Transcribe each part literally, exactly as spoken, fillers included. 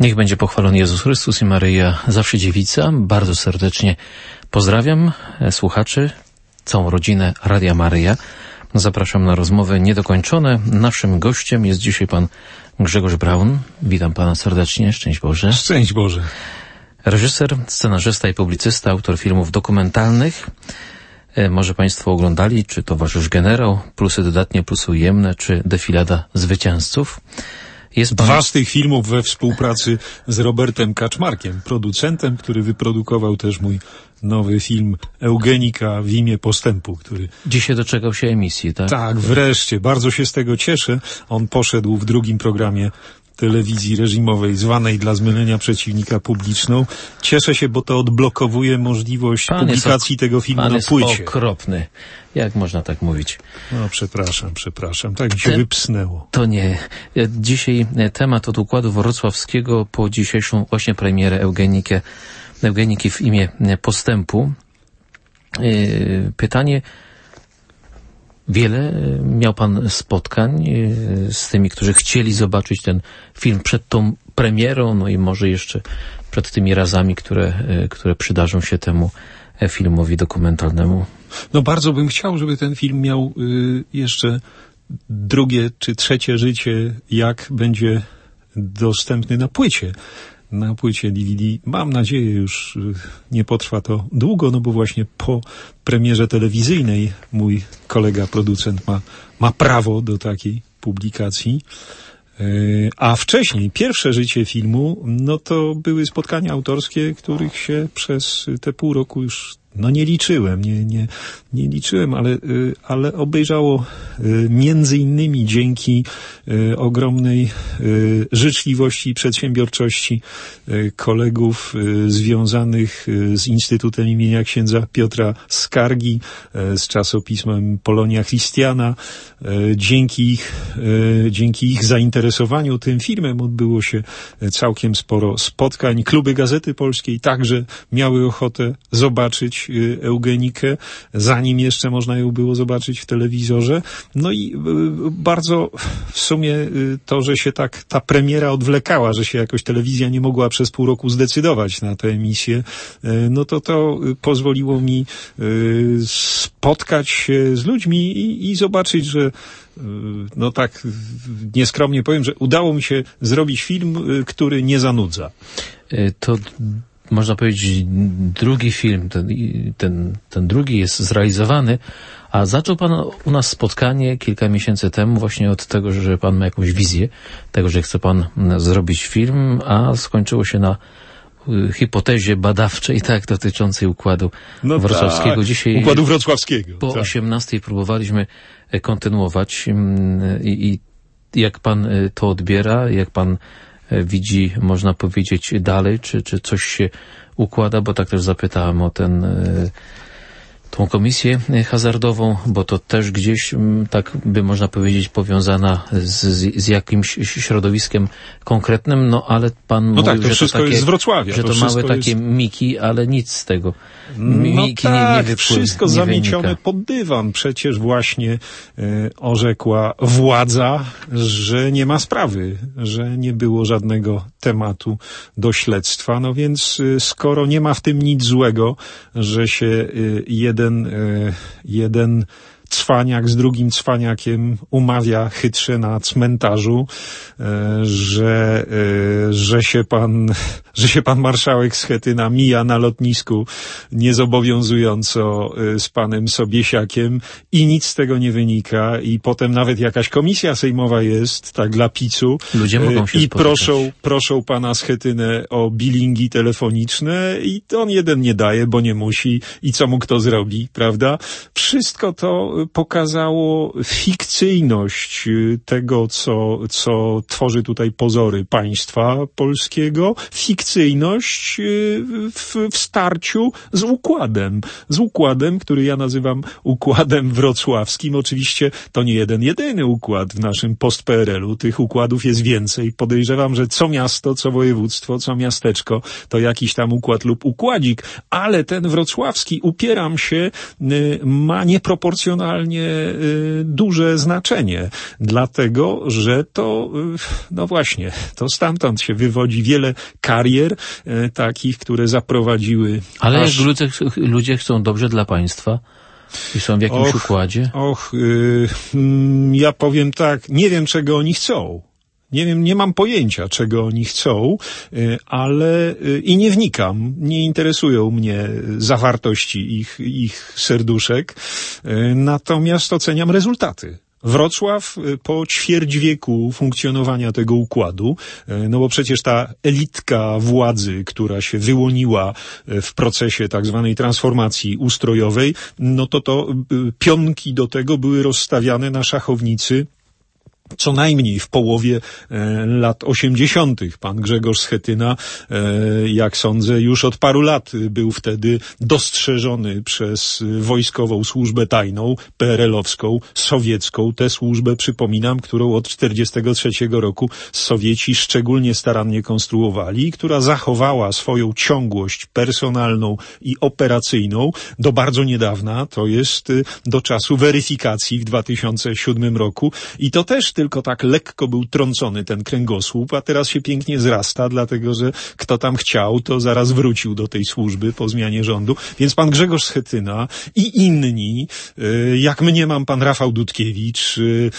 Niech będzie pochwalony Jezus Chrystus i Maryja zawsze dziewica. Bardzo serdecznie pozdrawiam słuchaczy, całą rodzinę Radia Maryja. Zapraszam na rozmowy niedokończone. Naszym gościem jest dzisiaj pan Grzegorz Braun. Witam pana serdecznie. Szczęść Boże. Szczęść Boże. Reżyser, scenarzysta i publicysta, autor filmów dokumentalnych. Może państwo oglądali, czy Towarzysz Generał, Plusy dodatnie, plusy ujemne, czy Defilada zwycięzców. Jest pan... Dwa z tych filmów we współpracy z Robertem Kaczmarkiem, producentem, który wyprodukował też mój nowy film Eugenika w imię postępu, który... Dzisiaj doczekał się emisji, tak? Tak, wreszcie. Bardzo się z tego cieszę. On poszedł w drugim programie telewizji reżimowej, zwanej dla zmylenia przeciwnika publiczną. Cieszę się, bo to odblokowuje możliwość pan publikacji ok- tego filmu pan na jest płycie. Okropny. Jak można tak mówić? No, przepraszam, przepraszam. Tak mi się Te, wypsnęło. To nie. Dzisiaj temat od Układu Wrocławskiego po dzisiejszą właśnie premierę Eugenikę, Eugeniki w imię postępu. Pytanie... Wiele miał pan spotkań z tymi, którzy chcieli zobaczyć ten film przed tą premierą, no i może jeszcze przed tymi razami, które, które przydarzą się temu filmowi dokumentalnemu. No bardzo bym chciał, żeby ten film miał y, jeszcze drugie czy trzecie życie, jak będzie dostępny na płycie. Na płycie D V D. Mam nadzieję, już nie potrwa to długo, no bo właśnie po premierze telewizyjnej mój kolega producent ma, ma prawo do takiej publikacji. A wcześniej, pierwsze życie filmu, no to były spotkania autorskie, których się przez te pół roku już no nie liczyłem, nie, nie, nie liczyłem, ale, ale obejrzało między innymi dzięki ogromnej życzliwości i przedsiębiorczości kolegów związanych z Instytutem imienia księdza Piotra Skargi, z czasopismem Polonia Christiana. Dzięki ich, dzięki ich zainteresowaniu tym filmem odbyło się całkiem sporo spotkań. Kluby Gazety Polskiej także miały ochotę zobaczyć Eugenikę, zanim jeszcze można ją było zobaczyć w telewizorze. No i bardzo w sumie to, że się tak ta premiera odwlekała, że się jakoś telewizja nie mogła przez pół roku zdecydować na tę emisję, no to to pozwoliło mi spotkać się z ludźmi i, i zobaczyć, że no tak nieskromnie powiem, że udało mi się zrobić film, który nie zanudza. To można powiedzieć, drugi film, ten, ten, ten drugi jest zrealizowany, a zaczął pan u nas spotkanie kilka miesięcy temu właśnie od tego, że pan ma jakąś wizję tego, że chce pan zrobić film, a skończyło się na hipotezie badawczej, tak, dotyczącej Układu no Wrocławskiego. Tak, dzisiaj Układu Wrocławskiego. Po tak. osiemnastej próbowaliśmy kontynuować i, i jak pan to odbiera, jak pan widzi, można powiedzieć, dalej, czy, czy coś się układa, bo tak też zapytałem o ten, tą komisję hazardową, bo to też gdzieś, tak by można powiedzieć, powiązana z, z jakimś środowiskiem konkretnym, no ale pan no mówił, tak, to że wszystko to takie, jest z Wrocławia. że to, to małe takie jest... miki, ale nic z tego. Miki no tak, nie, nie wypływ, wszystko nie zamiecione wynika. pod dywan. Przecież właśnie e, orzekła władza, że nie ma sprawy, że nie było żadnego tematu do śledztwa. No więc e, skoro nie ma w tym nic złego, że się e, jeden, e, jeden cwaniak z drugim cwaniakiem umawia chytrze na cmentarzu, że, że się pan, że się pan marszałek Schetyna mija na lotnisku niezobowiązująco z panem Sobiesiakiem i nic z tego nie wynika i potem nawet jakaś komisja sejmowa jest, tak dla picu. Ludzie mogą się i spotykać. proszą, proszą pana Schetynę o bilingi telefoniczne i to on jeden nie daje, bo nie musi i co mu kto zrobi, prawda? Wszystko to pokazało fikcyjność tego, co, co tworzy tutaj pozory państwa polskiego, fikcyjność w, w starciu z układem. Z układem, który ja nazywam układem wrocławskim. Oczywiście to nie jeden, jedyny układ w naszym post-P R L u. Tych układów jest więcej. Podejrzewam, że co miasto, co województwo, co miasteczko to jakiś tam układ lub układzik, ale ten wrocławski, upieram się, ma nieproporcjonalnie emocjonalnie duże znaczenie, dlatego, że to, no właśnie, to stamtąd się wywodzi wiele karier takich, które zaprowadziły... Ale aż... jak ludzie, ludzie chcą dobrze dla państwa i są w jakimś och, układzie? Och, yy, yy, ja powiem tak, nie wiem, czego oni chcą. Nie wiem, nie mam pojęcia, czego oni chcą, ale i nie wnikam, nie interesują mnie zawartości ich, ich serduszek, natomiast oceniam rezultaty. Wrocław po ćwierć wieku funkcjonowania tego układu, no bo przecież ta elitka władzy, która się wyłoniła w procesie tak zwanej transformacji ustrojowej, no to to pionki do tego były rozstawiane na szachownicy co najmniej w połowie e, lat osiemdziesiątych. Pan Grzegorz Schetyna, e, jak sądzę, już od paru lat był wtedy dostrzeżony przez wojskową służbę tajną, P R L-owską, sowiecką, tę służbę, przypominam, którą od czterdziestego trzeciego roku Sowieci szczególnie starannie konstruowali, która zachowała swoją ciągłość personalną i operacyjną do bardzo niedawna, to jest do czasu weryfikacji w dwa tysiące siódmym roku i to też tylko tak lekko był trącony ten kręgosłup, a teraz się pięknie zrasta, dlatego że kto tam chciał, to zaraz wrócił do tej służby po zmianie rządu. Więc pan Grzegorz Schetyna i inni, jak mniemam pan Rafał Dudkiewicz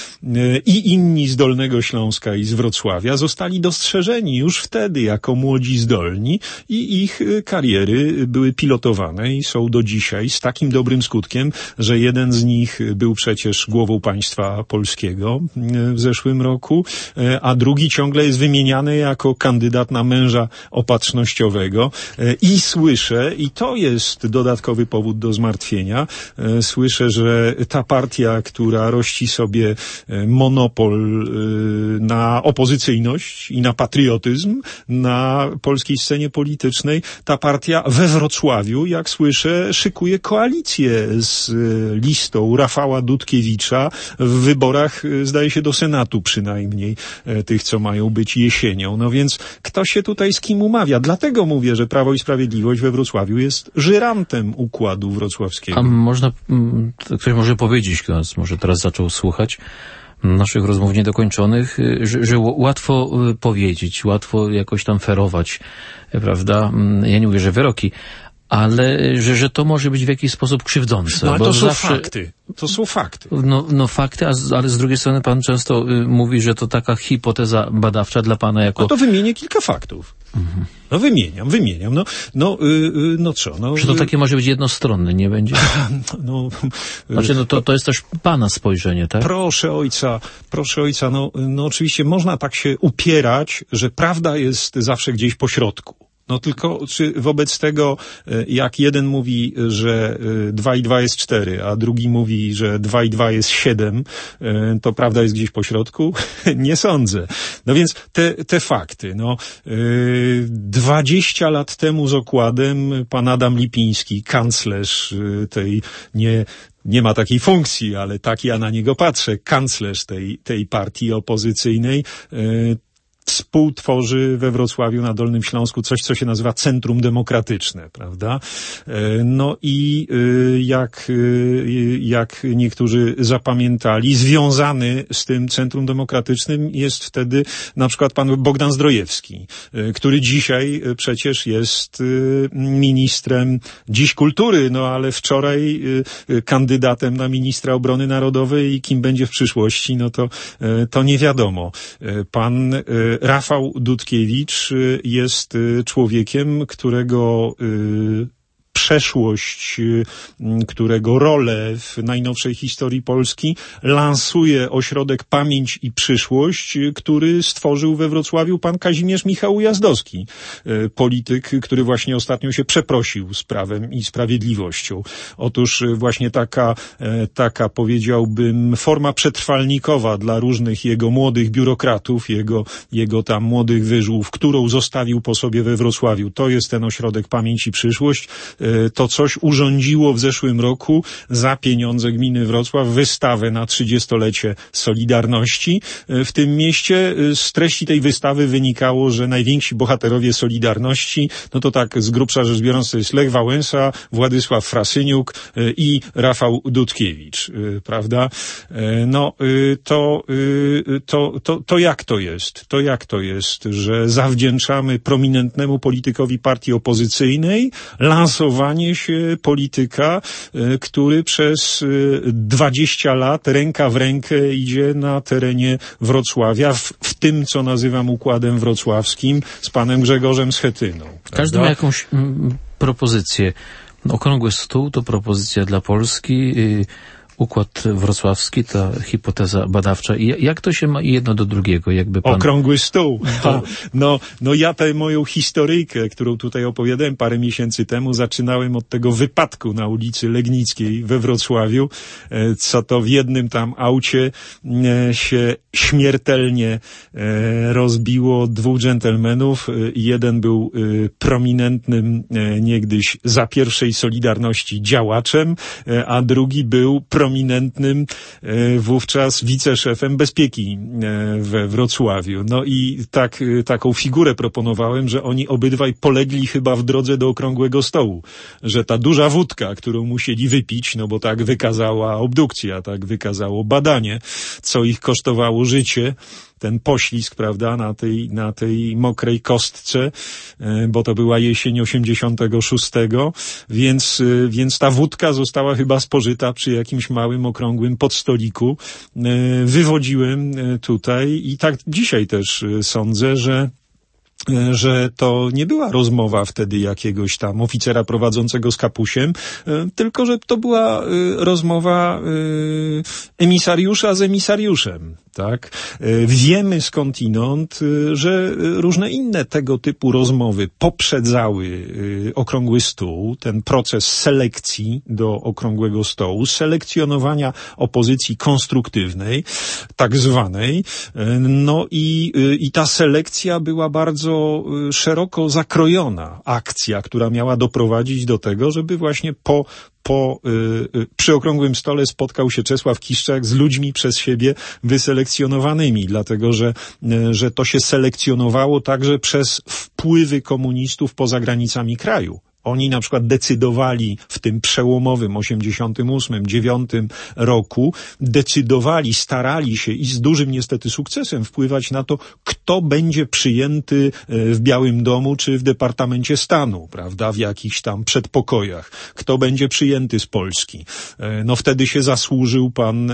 i inni z Dolnego Śląska i z Wrocławia zostali dostrzeżeni już wtedy jako młodzi zdolni i ich kariery były pilotowane i są do dzisiaj z takim dobrym skutkiem, że jeden z nich był przecież głową państwa polskiego w zeszłym roku, a drugi ciągle jest wymieniany jako kandydat na męża opatrznościowego i słyszę, i to jest dodatkowy powód do zmartwienia, słyszę, że ta partia, która rości sobie monopol na opozycyjność i na patriotyzm na polskiej scenie politycznej, ta partia we Wrocławiu, jak słyszę, szykuje koalicję z listą Rafała Dudkiewicza w wyborach, zdaje się, do Senatu przynajmniej, tych, co mają być jesienią. No więc kto się tutaj z kim umawia? Dlatego mówię, że Prawo i Sprawiedliwość we Wrocławiu jest żyrantem układu wrocławskiego. A można, ktoś może powiedzieć, kto nas może teraz zaczął słuchać, naszych rozmów niedokończonych, że, że łatwo powiedzieć, łatwo jakoś tam ferować, prawda? Ja nie mówię, że wyroki, ale że, że to może być w jakiś sposób krzywdzące. No ale bo to są zawsze... fakty. To są fakty. No, no fakty, a z, ale z drugiej strony pan często y, mówi, że to taka hipoteza badawcza dla pana jako... No to wymienię kilka faktów. Mhm. No wymieniam, wymieniam. No, no, yy, no co? No, że to takie może być jednostronne, nie będzie? No, znaczy, no to, to jest też pana spojrzenie, tak? Proszę ojca, proszę ojca, no, no oczywiście można tak się upierać, że prawda jest zawsze gdzieś po środku. No tylko czy wobec tego, jak jeden mówi, że dwa i dwa jest cztery, a drugi mówi, że dwa i dwa jest siedem, to prawda jest gdzieś po środku? Nie sądzę. No więc te, te fakty, no, dwadzieścia lat temu z okładem pan Adam Lipiński, kanclerz tej nie Nie ma takiej funkcji, ale tak ja na niego patrzę, kanclerz tej, tej partii opozycyjnej, współtworzy we Wrocławiu na Dolnym Śląsku coś, co się nazywa Centrum Demokratyczne, prawda? No i jak, jak niektórzy zapamiętali, związany z tym Centrum Demokratycznym jest wtedy na przykład pan Bogdan Zdrojewski, który dzisiaj przecież jest ministrem dziś kultury, no ale wczoraj kandydatem na ministra obrony narodowej i kim będzie w przyszłości, no to, to nie wiadomo. Pan Rafał Dudkiewicz jest człowiekiem, którego przeszłość, którego rolę w najnowszej historii Polski lansuje ośrodek Pamięć i Przyszłość, który stworzył we Wrocławiu pan Kazimierz Michał Ujazdowski, polityk, który właśnie ostatnio się przeprosił z Prawem i Sprawiedliwością. Otóż właśnie taka, taka powiedziałbym forma przetrwalnikowa dla różnych jego młodych biurokratów, jego, jego tam młodych wyżłów, którą zostawił po sobie we Wrocławiu. To jest ten ośrodek Pamięć i Przyszłość. to coś urządziło w zeszłym roku za pieniądze gminy Wrocław wystawę na trzydziestolecie Solidarności w tym mieście. Z treści tej wystawy wynikało, że najwięksi bohaterowie Solidarności, no to tak z grubsza rzecz biorąc, to jest Lech Wałęsa, Władysław Frasyniuk i Rafał Dudkiewicz, prawda? No to, to, to, to jak to jest? To jak to jest, że zawdzięczamy prominentnemu politykowi partii opozycyjnej lansowanie się polityka, który przez dwadzieścia lat ręka w rękę idzie na terenie Wrocławia, w, w tym, co nazywam układem wrocławskim, z panem Grzegorzem Schetyną. Każdy ma jakąś mm, propozycję. Okrągły stół to propozycja dla Polski, yy, układ wrocławski, ta hipoteza badawcza. I jak to się ma jedno do drugiego? Jakby pan... Okrągły stół. Ha, no, no ja tę moją historyjkę, którą tutaj opowiadałem parę miesięcy temu, zaczynałem od tego wypadku na ulicy Legnickiej we Wrocławiu, co to w jednym tam aucie się śmiertelnie rozbiło dwóch dżentelmenów. Jeden był prominentnym niegdyś za pierwszej Solidarności działaczem, a drugi był prominentnym wówczas wiceszefem bezpieki we Wrocławiu. No i tak, taką figurę proponowałem, że oni obydwaj polegli chyba w drodze do okrągłego stołu. Że ta duża wódka, którą musieli wypić, no bo tak wykazała obdukcja, tak wykazało badanie, co ich kosztowało życie, ten poślizg, prawda, na tej, na tej mokrej kostce, bo to była jesień osiemdziesiątego szóstego, więc, więc ta wódka została chyba spożyta przy jakimś małym, okrągłym podstoliku. Wywodziłem tutaj i tak dzisiaj też sądzę, że że to nie była rozmowa wtedy jakiegoś tam oficera prowadzącego z kapusiem, tylko że to była rozmowa emisariusza z emisariuszem. Tak? Wiemy skądinąd, że różne inne tego typu rozmowy poprzedzały okrągły stół, ten proces selekcji do okrągłego stołu, selekcjonowania opozycji konstruktywnej, tak zwanej. No i, i ta selekcja była bardzo szeroko zakrojona. Akcja, która miała doprowadzić do tego, żeby właśnie po Po, y, przy okrągłym stole spotkał się Czesław Kiszczak z ludźmi przez siebie wyselekcjonowanymi, dlatego że, y, że to się selekcjonowało także przez wpływy komunistów poza granicami kraju. Oni na przykład decydowali w tym przełomowym osiemdziesiątym ósmym, dziewiątym roku, decydowali, starali się i z dużym niestety sukcesem wpływać na to, kto będzie przyjęty w Białym Domu czy w Departamencie Stanu, prawda, w jakichś tam przedpokojach. Kto będzie przyjęty z Polski. No wtedy się zasłużył pan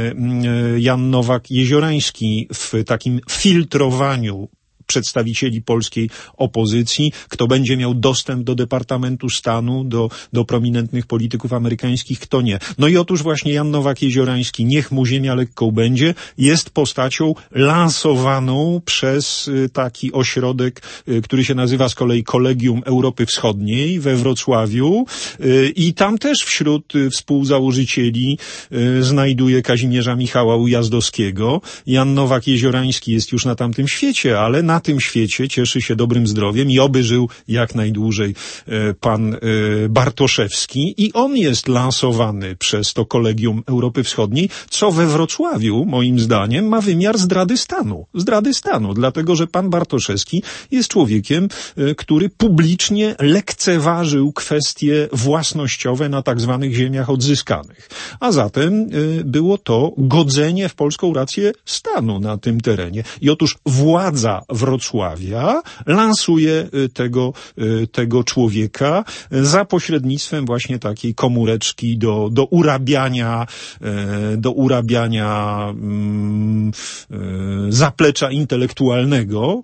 Jan Nowak-Jeziorański w takim filtrowaniu przedstawicieli polskiej opozycji, kto będzie miał dostęp do Departamentu Stanu, do, do prominentnych polityków amerykańskich, kto nie. No i otóż właśnie Jan Nowak-Jeziorański, niech mu ziemia lekką będzie, jest postacią lansowaną przez taki ośrodek, który się nazywa z kolei Kolegium Europy Wschodniej we Wrocławiu i tam też wśród współzałożycieli znajduje Kazimierza Michała Ujazdowskiego. Jan Nowak-Jeziorański jest już na tamtym świecie, ale na na tym świecie cieszy się dobrym zdrowiem i oby żył jak najdłużej pan Bartoszewski i on jest lansowany przez to Kolegium Europy Wschodniej, co we Wrocławiu, moim zdaniem, ma wymiar zdrady stanu. Zdrady stanu, dlatego że pan Bartoszewski jest człowiekiem, który publicznie lekceważył kwestie własnościowe na tak zwanych ziemiach odzyskanych. A zatem było to godzenie w polską rację stanu na tym terenie. I otóż władza Wrocławia lansuje tego, tego człowieka za pośrednictwem właśnie takiej komóreczki do, do urabiania, do urabiania um, zaplecza intelektualnego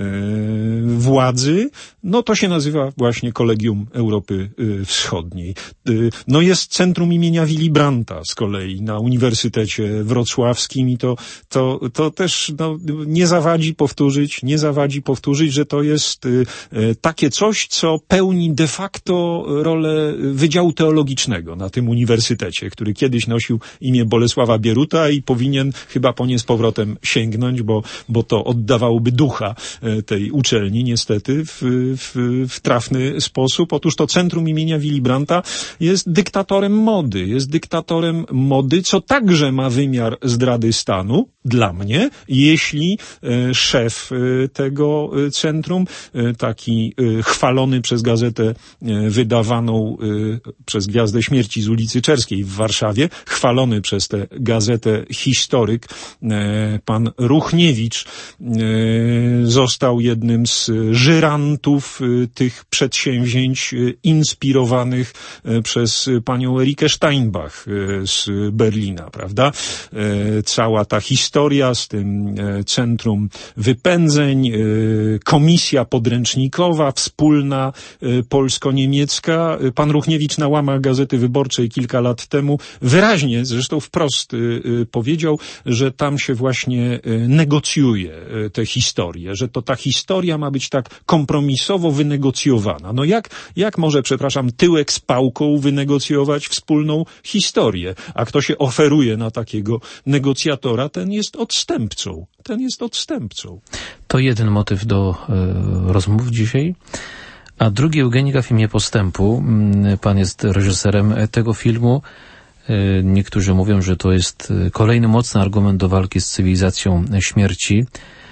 władzy. No to się nazywa właśnie Kolegium Europy Wschodniej. No jest centrum imienia Willy Brandta z kolei na Uniwersytecie Wrocławskim i to, to, to też no, nie zawadzi powtórzyć, nie nie zawadzi powtórzyć, że to jest takie coś, co pełni de facto rolę Wydziału Teologicznego na tym uniwersytecie, który kiedyś nosił imię Bolesława Bieruta i powinien chyba po nie z powrotem sięgnąć, bo, bo to oddawałoby ducha tej uczelni niestety w, w, w trafny sposób. Otóż to centrum imienia Willy Brandta jest dyktatorem mody, jest dyktatorem mody, co także ma wymiar zdrady stanu dla mnie, jeśli e, szef e, tego e, centrum, e, taki e, chwalony przez gazetę e, wydawaną e, przez Gwiazdę Śmierci z ulicy Czerskiej w Warszawie, chwalony przez tę gazetę historyk, e, pan Ruchniewicz, e, został jednym z żyrantów e, tych przedsięwzięć e, inspirowanych e, przez panią Erikę Steinbach e, z Berlina, prawda? E, cała ta historia z tym e, centrum wypędzeń, e, komisja podręcznikowa, wspólna e, polsko-niemiecka. Pan Ruchniewicz na łamach Gazety Wyborczej kilka lat temu wyraźnie, zresztą wprost e, e, powiedział, że tam się właśnie e, negocjuje e, tę historię, że to ta historia ma być tak kompromisowo wynegocjowana. No jak, jak może, przepraszam, tyłek z pałką wynegocjować wspólną historię? A kto się oferuje na takiego negocjatora, ten jest odstępcą. Ten jest odstępcą. To jeden motyw do y, rozmów dzisiaj. A drugi, Eugenika w imię postępu. Pan jest reżyserem tego filmu. Y, niektórzy mówią, że to jest kolejny mocny argument do walki z cywilizacją śmierci.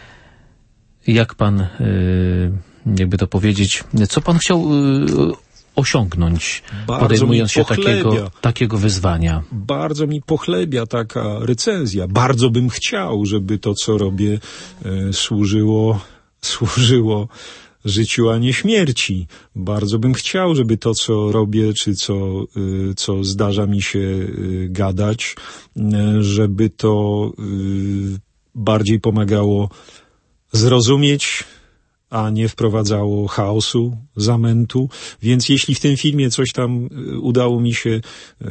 Jak pan, y, jakby to powiedzieć, co pan chciał y, osiągnąć, bardzo podejmując się takiego, takiego wyzwania? Bardzo mi pochlebia taka recenzja. Bardzo bym chciał, żeby to, co robię, e, służyło, służyło życiu, a nie śmierci. Bardzo bym chciał, żeby to, co robię, czy co, e, co zdarza mi się e, gadać, e, żeby to e, bardziej pomagało zrozumieć, a nie wprowadzało chaosu, zamętu. Więc jeśli w tym filmie coś tam udało mi się e,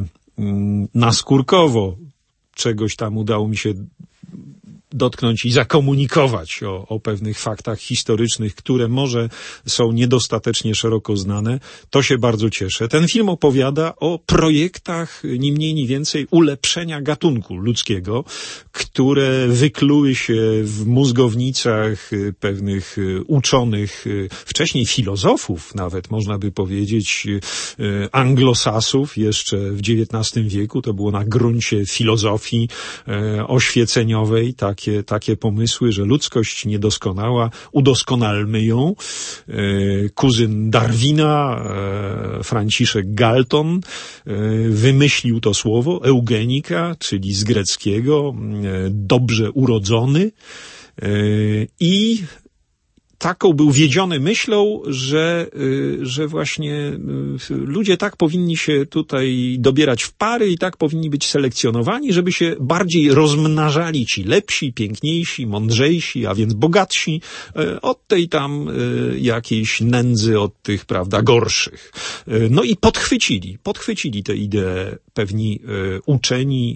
naskórkowo, czegoś tam udało mi się dotknąć i zakomunikować o, o pewnych faktach historycznych, które może są niedostatecznie szeroko znane, to się bardzo cieszę. Ten film opowiada o projektach ni mniej, ni więcej ulepszenia gatunku ludzkiego, które wykluły się w mózgownicach pewnych uczonych, wcześniej filozofów nawet, można by powiedzieć, anglosasów jeszcze w dziewiętnastym wieku. To było na gruncie filozofii oświeceniowej, tak Takie, takie pomysły, że ludzkość niedoskonała, udoskonalmy ją. E, kuzyn Darwina, e, Franciszek Galton, e, wymyślił to słowo, eugenika, czyli z greckiego, e, dobrze urodzony. E, I taką był wiedziony myślą, że, że właśnie ludzie tak powinni się tutaj dobierać w pary i tak powinni być selekcjonowani, żeby się bardziej rozmnażali ci lepsi, piękniejsi, mądrzejsi, a więc bogatsi od tej tam jakiejś nędzy, od tych, prawda, gorszych. No i podchwycili, podchwycili tę ideę pewni uczeni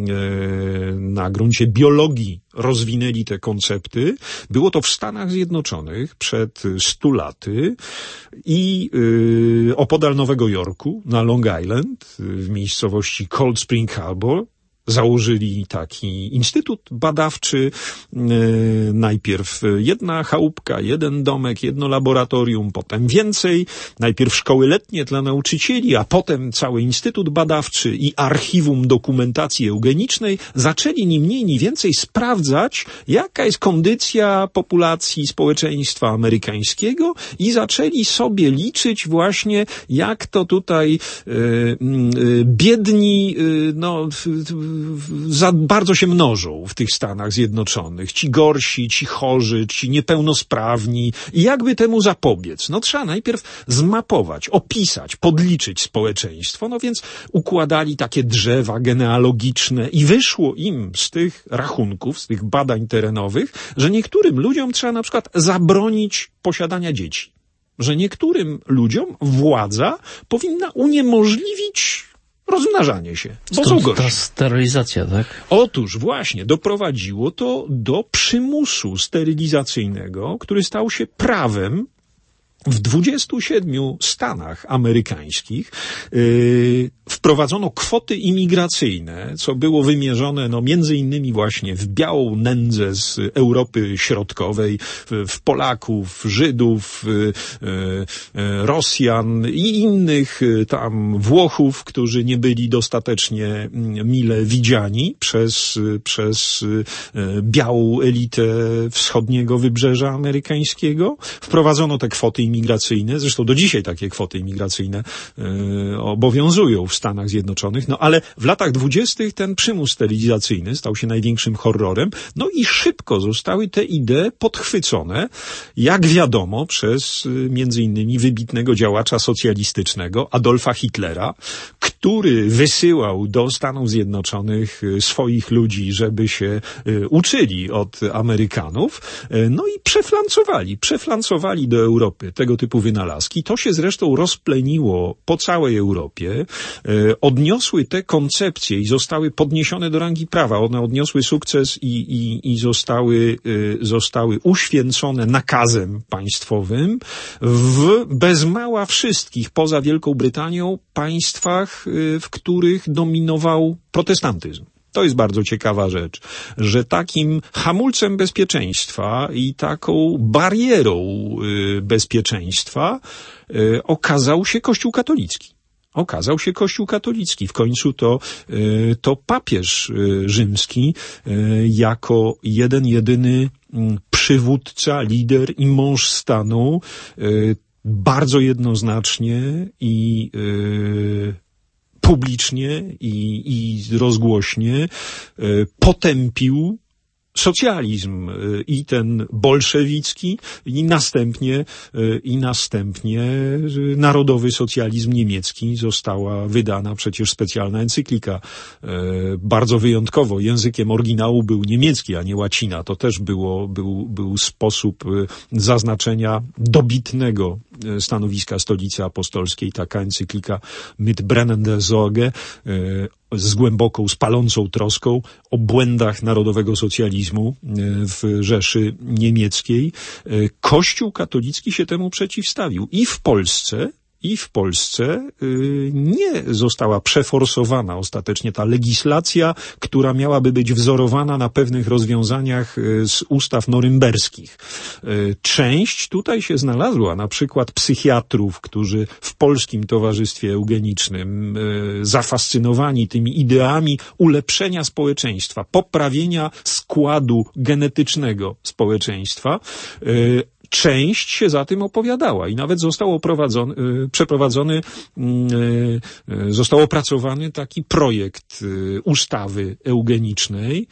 na gruncie biologii, rozwinęli te koncepty. Było to w Stanach Zjednoczonych przed stu laty i yy, opodal Nowego Jorku, na Long Island, w miejscowości Cold Spring Harbor, założyli taki instytut badawczy. Yy, najpierw jedna chałupka, jeden domek, jedno laboratorium, potem więcej. Najpierw szkoły letnie dla nauczycieli, a potem cały instytut badawczy i archiwum dokumentacji eugenicznej. Zaczęli ni mniej, ni więcej sprawdzać, jaka jest kondycja populacji społeczeństwa amerykańskiego i zaczęli sobie liczyć właśnie, jak to tutaj yy, yy, biedni, yy, no, za bardzo się mnożą w tych Stanach Zjednoczonych. Ci gorsi, ci chorzy, ci niepełnosprawni. I jakby temu zapobiec? No trzeba najpierw zmapować, opisać, podliczyć społeczeństwo. No więc układali takie drzewa genealogiczne i wyszło im z tych rachunków, z tych badań terenowych, że niektórym ludziom trzeba na przykład zabronić posiadania dzieci. Że niektórym ludziom władza powinna uniemożliwić rozmnażanie się, bo Stąd są gorsi. ta sterylizacja, tak? Otóż właśnie doprowadziło to do przymusu sterylizacyjnego, który stał się prawem w dwudziestu siedmiu stanach amerykańskich. Yy, wprowadzono kwoty imigracyjne, co było wymierzone no, między innymi właśnie w białą nędzę z Europy Środkowej, w, w Polaków, Żydów, yy, yy, Rosjan i innych yy, tam Włochów, którzy nie byli dostatecznie yy, mile widziani przez, yy, przez yy, białą elitę wschodniego wybrzeża amerykańskiego. Wprowadzono te kwoty imigracyjne, imigracyjne, zresztą do dzisiaj takie kwoty imigracyjne y, obowiązują w Stanach Zjednoczonych, no ale w latach dwudziestych ten przymus sterylizacyjny stał się największym horrorem, no i szybko zostały te idee podchwycone, jak wiadomo, przez y, między innymi wybitnego działacza socjalistycznego Adolfa Hitlera, który wysyłał do Stanów Zjednoczonych y, swoich ludzi, żeby się y, uczyli od Amerykanów, y, no i przeflancowali, przeflancowali do Europy tego typu wynalazki. To się zresztą rozpleniło po całej Europie. E, odniosły te koncepcje i zostały podniesione do rangi prawa. One odniosły sukces i, i, i zostały, e, zostały uświęcone nakazem państwowym w bez mała wszystkich, poza Wielką Brytanią, państwach, e, w których dominował protestantyzm. To jest bardzo ciekawa rzecz, że takim hamulcem bezpieczeństwa i taką barierą y, bezpieczeństwa y, okazał się Kościół katolicki. Okazał się Kościół katolicki. W końcu to, y, to papież y, rzymski y, jako jeden, jedyny y, przywódca, lider i mąż stanu y, bardzo jednoznacznie i y, publicznie i, i rozgłośnie y, potępił socjalizm y, i ten bolszewicki i następnie y, i następnie y, narodowy socjalizm niemiecki. Została wydana przecież specjalna encyklika. Y, bardzo wyjątkowo językiem oryginału był niemiecki, a nie łacina. To też było, był, był sposób y, zaznaczenia dobitnego y, stanowiska Stolicy Apostolskiej. Taka encyklika Mit brennender Sorge, y, z głęboką, spalącą troską o błędach narodowego socjalizmu w Rzeszy Niemieckiej. Kościół katolicki się temu przeciwstawił. I w Polsce, i w Polsce y, nie została przeforsowana ostatecznie ta legislacja, która miałaby być wzorowana na pewnych rozwiązaniach y, z ustaw norymberskich. Y, część tutaj się znalazła, na przykład psychiatrów, którzy w Polskim Towarzystwie Eugenicznym y, zafascynowani tymi ideami ulepszenia społeczeństwa, poprawienia składu genetycznego społeczeństwa, y, część się za tym opowiadała i nawet został oprowadzony, y, przeprowadzony, y, y, został opracowany taki projekt y, ustawy eugenicznej,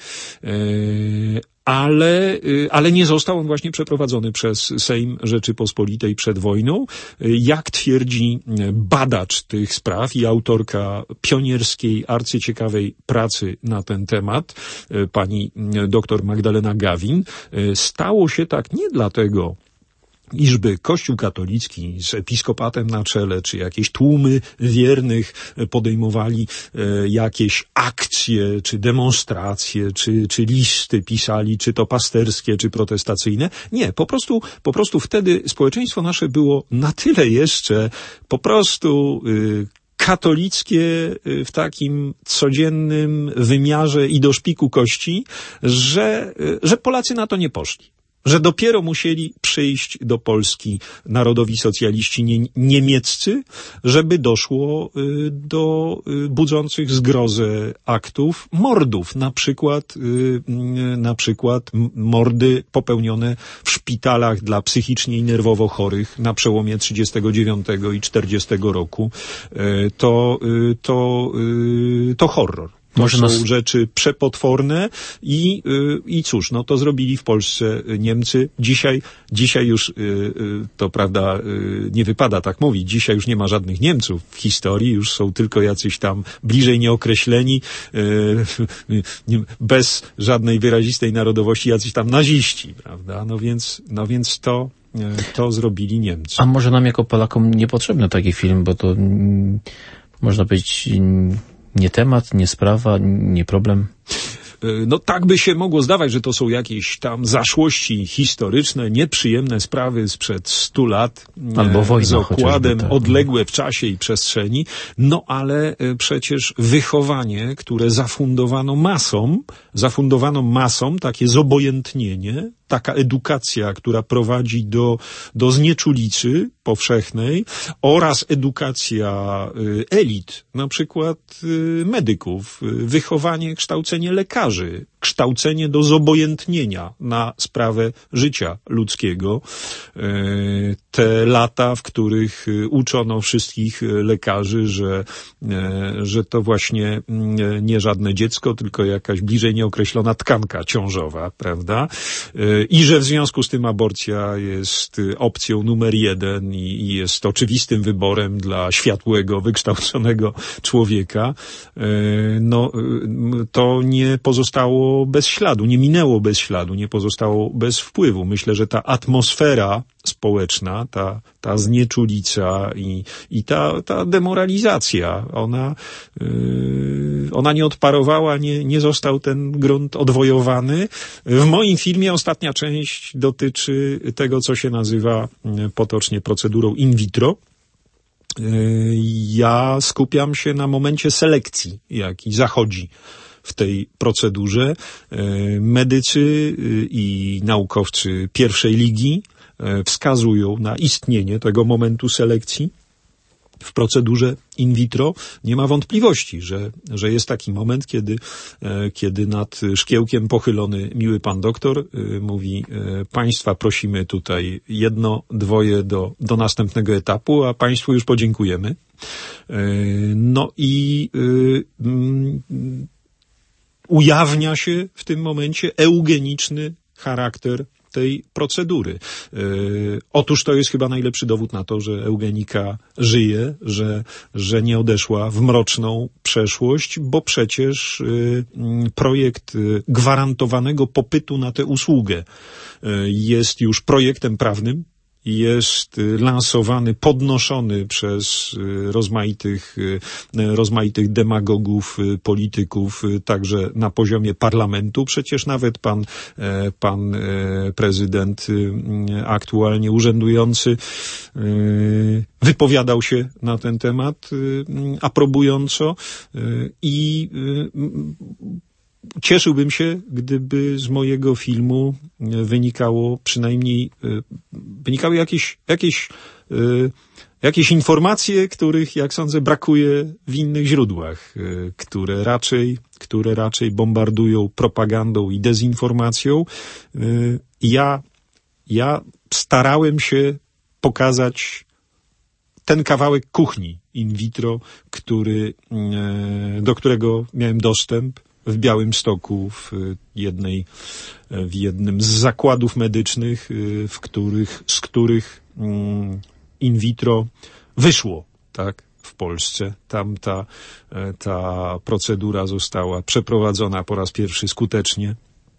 y, ale, y, ale nie został on właśnie przeprowadzony przez Sejm Rzeczypospolitej przed wojną. Y, jak twierdzi badacz tych spraw i autorka pionierskiej, arcyciekawej pracy na ten temat, y, pani doktor Magdalena Gawin, y, stało się tak nie dlatego, iżby Kościół katolicki z episkopatem na czele, czy jakieś tłumy wiernych podejmowali e, jakieś akcje, czy demonstracje, czy, czy listy pisali, czy to pasterskie, czy protestacyjne. Nie, po prostu, po prostu wtedy społeczeństwo nasze było na tyle jeszcze po prostu y, katolickie w takim codziennym wymiarze i do szpiku kości, że, że Polacy na to nie poszli. Że dopiero musieli przyjść do Polski narodowi socjaliści nie, niemieccy, żeby doszło y, do y, budzących zgrozę aktów, mordów, na przykład, y, y, na przykład mordy popełnione w szpitalach dla psychicznie i nerwowo chorych na przełomie trzydziestego dziewiątego i czterdziestego roku. Y, to, y, to, y, to horror. To Może są nas... rzeczy przepotworne i, yy, i cóż, no to zrobili w Polsce Niemcy. Dzisiaj, dzisiaj już, yy, to prawda, yy, nie wypada tak mówić, dzisiaj już nie ma żadnych Niemców w historii, już są tylko jacyś tam bliżej nieokreśleni, yy, bez żadnej wyrazistej narodowości, jacyś tam naziści, prawda? No więc, no więc to, yy, to zrobili Niemcy. A może nam jako Polakom niepotrzebny taki film, bo to... można powiedzieć, nie temat, nie sprawa, nie problem? No tak by się mogło zdawać, że to są jakieś tam zaszłości historyczne, nieprzyjemne sprawy sprzed stu lat. Albo wojna, z okładem tak. odległe w czasie i przestrzeni. No ale przecież wychowanie, które zafundowano masom, zafundowano masom takie zobojętnienie, taka edukacja, która prowadzi do, do znieczulicy powszechnej oraz edukacja y, elit, na przykład y, medyków, y, wychowanie, kształcenie lekarzy, kształcenie do zobojętnienia na sprawę życia ludzkiego. Y, te lata, w których y, uczono wszystkich lekarzy, że, y, że to właśnie y, nie żadne dziecko, tylko jakaś bliżej nieokreślona tkanka ciążowa, prawda? Y, I że w związku z tym aborcja jest opcją numer jeden i, i jest oczywistym wyborem dla światłego, wykształconego człowieka, no to nie pozostało bez śladu, nie minęło bez śladu, nie pozostało bez wpływu. Myślę, że ta atmosfera społeczna, ta, ta znieczulica i, i ta, ta demoralizacja, ona, yy, ona nie odparowała, nie, nie został ten grunt odwojowany. W moim filmie ostatnia część dotyczy tego, co się nazywa potocznie procedurą in vitro. Ja skupiam się na momencie selekcji, jaki zachodzi w tej procedurze. Medycy i naukowcy pierwszej ligi wskazują na istnienie tego momentu selekcji w procedurze in vitro. Nie ma wątpliwości, że, że jest taki moment, kiedy, kiedy nad szkiełkiem pochylony miły pan doktor mówi: państwa prosimy tutaj jedno, dwoje do, do następnego etapu, a państwu już podziękujemy. No i y, ujawnia się w tym momencie eugeniczny charakter tej procedury. Yy, otóż to jest chyba najlepszy dowód na to, że eugenika żyje, że, że nie odeszła w mroczną przeszłość, bo przecież yy, projekt yy, gwarantowanego popytu na tę usługę yy, jest już projektem prawnym, jest lansowany, podnoszony przez rozmaitych, rozmaitych demagogów, polityków, także na poziomie parlamentu. Przecież nawet pan, pan prezydent aktualnie urzędujący wypowiadał się na ten temat aprobująco i cieszyłbym się, gdyby z mojego filmu wynikało przynajmniej, wynikały jakieś, jakieś, jakieś informacje, których, jak sądzę, brakuje w innych źródłach, które raczej, które raczej bombardują propagandą i dezinformacją. Ja, ja starałem się pokazać ten kawałek kuchni in vitro, który, do którego miałem dostęp w Białymstoku, w jednej, w jednym z zakładów medycznych, w których, z których in vitro wyszło, tak, w Polsce. Tam ta, ta procedura została przeprowadzona po raz pierwszy skutecznie.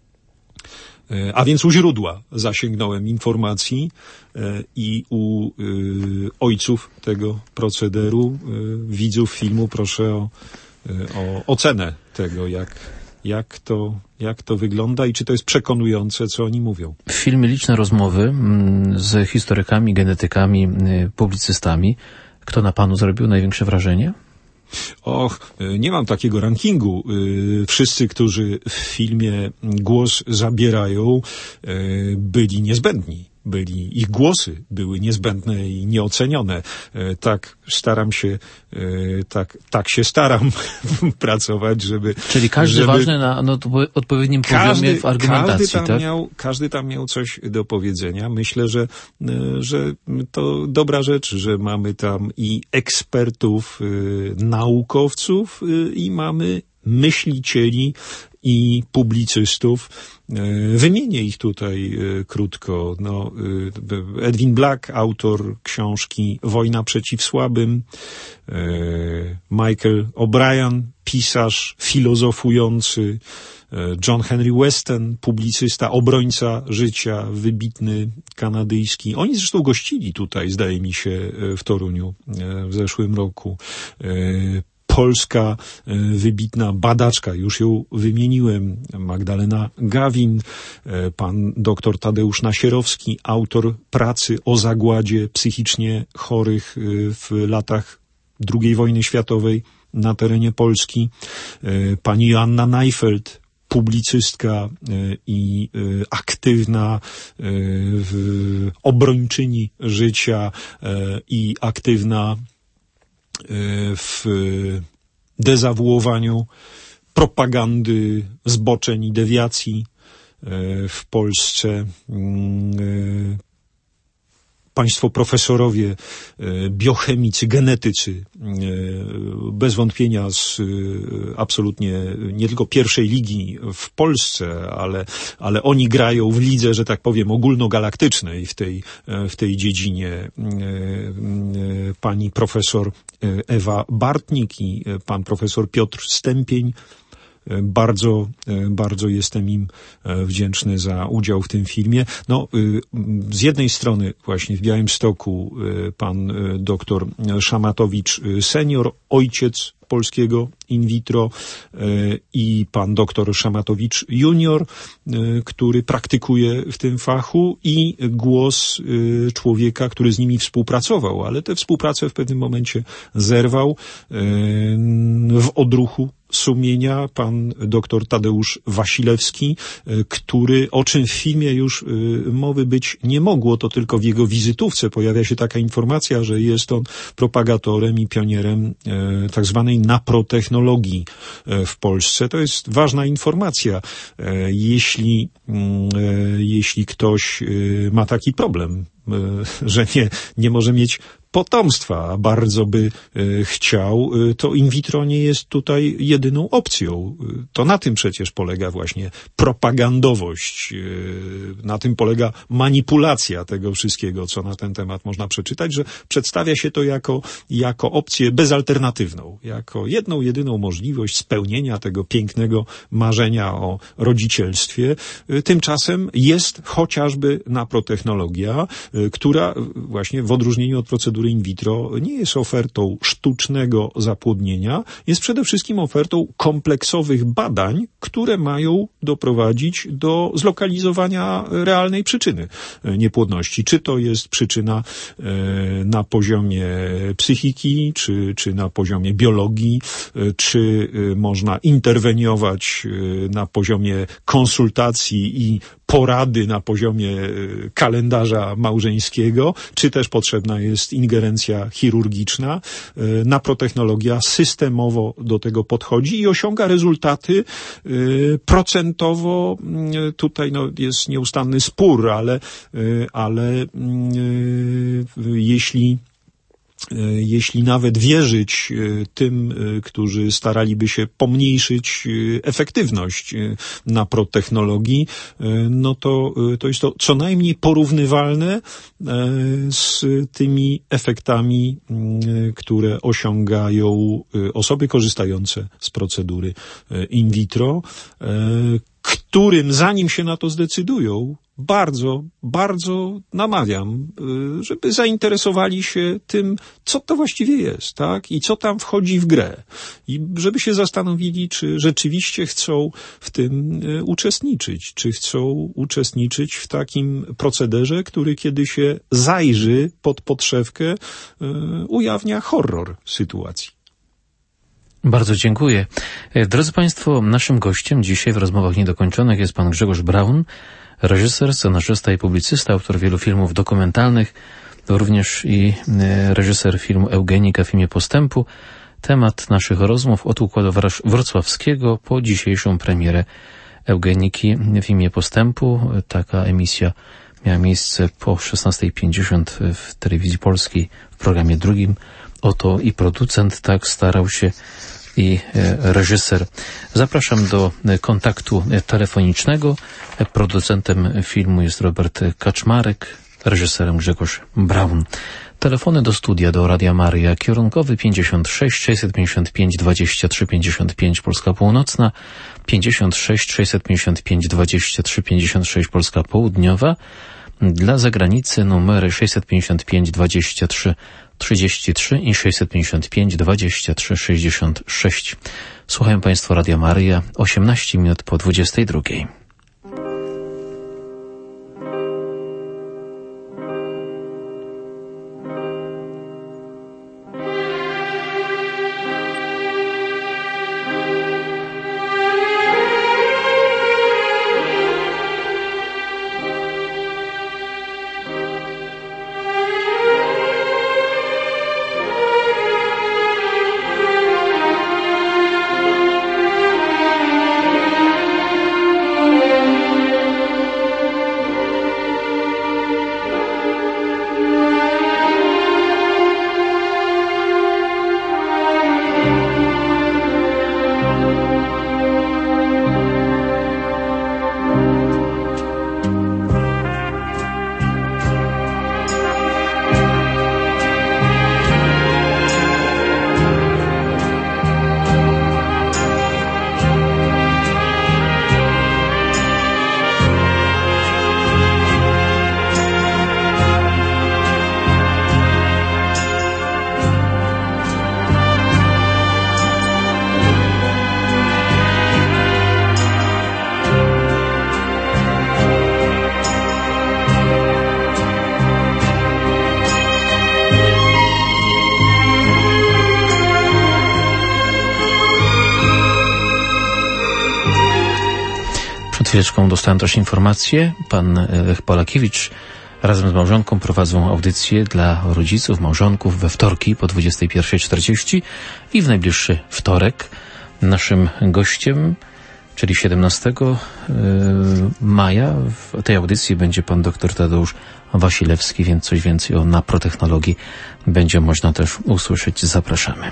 A więc u źródła zasięgnąłem informacji i u ojców tego procederu, widzów filmu, proszę o o ocenę tego, jak, jak to, jak to wygląda i czy to jest przekonujące, co oni mówią. W filmie liczne rozmowy z historykami, genetykami, publicystami. Kto na panu zrobił największe wrażenie? Och, nie mam takiego rankingu. Wszyscy, którzy w filmie głos zabierają, byli niezbędni. Byli, ich głosy były niezbędne i nieocenione. Tak staram się, tak, tak się staram pracować, żeby... Czyli każdy żeby ważny na no, odpowiednim poziomie każdy, w argumentacji, każdy tam tak? Miał, każdy tam miał coś do powiedzenia. Myślę, że, że to dobra rzecz, że mamy tam i ekspertów, naukowców i mamy myślicieli i publicystów. Wymienię ich tutaj krótko. No, Edwin Black, autor książki Wojna przeciw słabym, Michael O'Brien, pisarz filozofujący, John Henry Weston, publicysta, obrońca życia, wybitny kanadyjski. Oni zresztą gościli tutaj, zdaje mi się, w Toruniu w zeszłym roku. Polska wybitna badaczka, już ją wymieniłem, Magdalena Gawin, pan doktor Tadeusz Nasierowski, autor pracy o zagładzie psychicznie chorych w latach drugiej wojny światowej na terenie Polski, pani Joanna Neifeld, publicystka i aktywna obrończyni życia i aktywna w dezawuowaniu propagandy, zboczeń i dewiacji w Polsce. Państwo profesorowie, biochemicy, genetycy, bez wątpienia z absolutnie nie tylko pierwszej ligi w Polsce, ale, ale oni grają w lidze, że tak powiem, ogólnogalaktycznej w tej, w tej dziedzinie. Pani profesor Ewa Bartnik i pan profesor Piotr Stępień. Bardzo, bardzo jestem im wdzięczny za udział w tym filmie. No, z jednej strony właśnie w Białymstoku pan doktor Szamatowicz senior, ojciec polskiego in vitro, i pan doktor Szamatowicz junior, który praktykuje w tym fachu, i głos człowieka, który z nimi współpracował, ale tę współpracę w pewnym momencie zerwał w odruchu sumienia, pan doktor Tadeusz Wasilewski, który, o czym w filmie już mowy być nie mogło, to tylko w jego wizytówce pojawia się taka informacja, że jest on propagatorem i pionierem tak zwanej naprotechnologii w Polsce. To jest ważna informacja. Jeśli, jeśli ktoś ma taki problem, że nie, nie może mieć potomstwa, a bardzo by e, chciał, e, to in vitro nie jest tutaj jedyną opcją. E, to na tym przecież polega właśnie propagandowość. E, na tym polega manipulacja tego wszystkiego, co na ten temat można przeczytać, że przedstawia się to jako, jako opcję bezalternatywną, jako jedną, jedyną możliwość spełnienia tego pięknego marzenia o rodzicielstwie. E, tymczasem jest chociażby naprotechnologia, e, która właśnie w odróżnieniu od procedury in vitro nie jest ofertą sztucznego zapłodnienia, jest przede wszystkim ofertą kompleksowych badań, które mają doprowadzić do zlokalizowania realnej przyczyny niepłodności. Czy to jest przyczyna na poziomie psychiki, czy, czy na poziomie biologii, czy można interweniować na poziomie konsultacji i porady na poziomie kalendarza małżeńskiego, czy też potrzebna jest ingerencja chirurgiczna. Naprotechnologia systemowo do tego podchodzi i osiąga rezultaty procentowo. Tutaj no, jest nieustanny spór, ale, ale jeśli Jeśli nawet wierzyć tym, którzy staraliby się pomniejszyć efektywność naprotechnologii, no to, to jest to co najmniej porównywalne z tymi efektami, które osiągają osoby korzystające z procedury in vitro, którym zanim się na to zdecydują, bardzo, bardzo namawiam, żeby zainteresowali się tym, co to właściwie jest, tak? I co tam wchodzi w grę. I żeby się zastanowili, czy rzeczywiście chcą w tym uczestniczyć, czy chcą uczestniczyć w takim procederze, który kiedy się zajrzy pod podszewkę, ujawnia horror sytuacji. Bardzo dziękuję. Drodzy Państwo, naszym gościem dzisiaj w Rozmowach Niedokończonych jest pan Grzegorz Braun, reżyser, scenarzysta i publicysta, autor wielu filmów dokumentalnych, również i reżyser filmu Eugenika w imię postępu. Temat naszych rozmów od Układu Wrocławskiego po dzisiejszą premierę Eugeniki w imię postępu. Taka emisja miała miejsce po szesnastej pięćdziesiąt w Telewizji Polskiej w programie drugim. Oto i producent tak starał się i reżyser. Zapraszam do kontaktu telefonicznego. Producentem filmu jest Robert Kaczmarek, reżyserem Grzegorz Braun. Telefony do studia, do Radia Maryja, kierunkowy pięćdziesiąt sześć sześćset pięćdziesiąt pięć dwadzieścia trzy pięćdziesiąt pięć Polska Północna, pięćdziesiąt sześć sześćset pięćdziesiąt pięć dwadzieścia trzy pięćdziesiąt sześć Polska Południowa. Dla zagranicy numery sześćset pięćdziesiąt pięć dwadzieścia trzy trzydzieści trzy i sześćset pięćdziesiąt pięć dwadzieścia trzy sześćdziesiąt sześć. Słuchają Państwo Radia Maryja, osiemnaście minut po dwudziestej drugiej. Chwileczką dostałem też informację. Pan Lech Polakiewicz razem z małżonką prowadzą audycję dla rodziców, małżonków we wtorki po dwudziestej pierwszej czterdzieści i w najbliższy wtorek naszym gościem, czyli siedemnastego maja w tej audycji będzie pan dr Tadeusz Wasilewski, więc coś więcej o naprotechnologii będzie można też usłyszeć. Zapraszamy.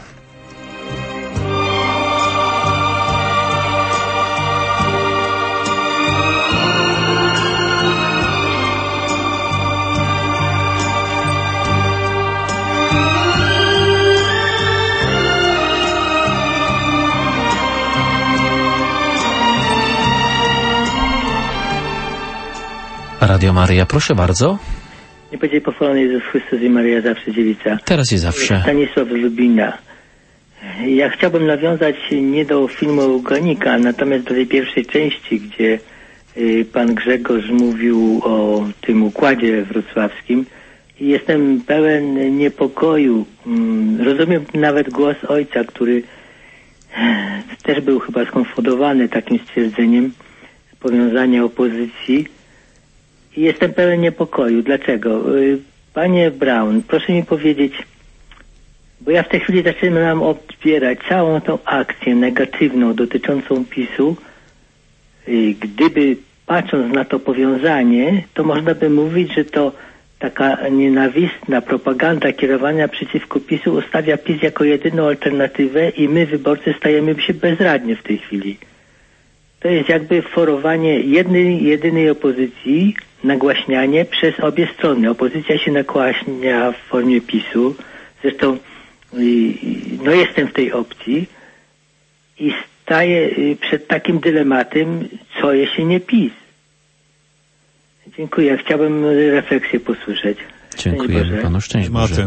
Radio Maryja, proszę bardzo. Nie będzie pochwalony Jezus Chrystus i Maryja zawsze dziewica. Teraz i zawsze. Stanisław z Lubina. Ja chciałbym nawiązać nie do filmu Uganika, natomiast do tej pierwszej części, gdzie y, pan Grzegorz mówił o tym układzie wrocławskim. I jestem pełen niepokoju. Mm, rozumiem nawet głos ojca, który też był chyba skonfundowany takim stwierdzeniem powiązania opozycji. I jestem pełen niepokoju. Dlaczego? Panie Braun, proszę mi powiedzieć, bo ja w tej chwili zaczynam odbierać całą tą akcję negatywną dotyczącą PiSu. Gdyby patrząc na to powiązanie, to można by mówić, że to taka nienawistna propaganda kierowania przeciwko PiSu ustawia PiS jako jedyną alternatywę i my, wyborcy, stajemy się bezradni w tej chwili. To jest jakby forowanie jednej, jedynej opozycji, nagłaśnianie przez obie strony. Opozycja się nagłaśnia w formie PiSu. Zresztą no jestem w tej opcji i staję przed takim dylematem, co jeśli nie PiS. Dziękuję. Chciałbym refleksję posłyszeć. Dziękujemy panu. Szczęść Boże.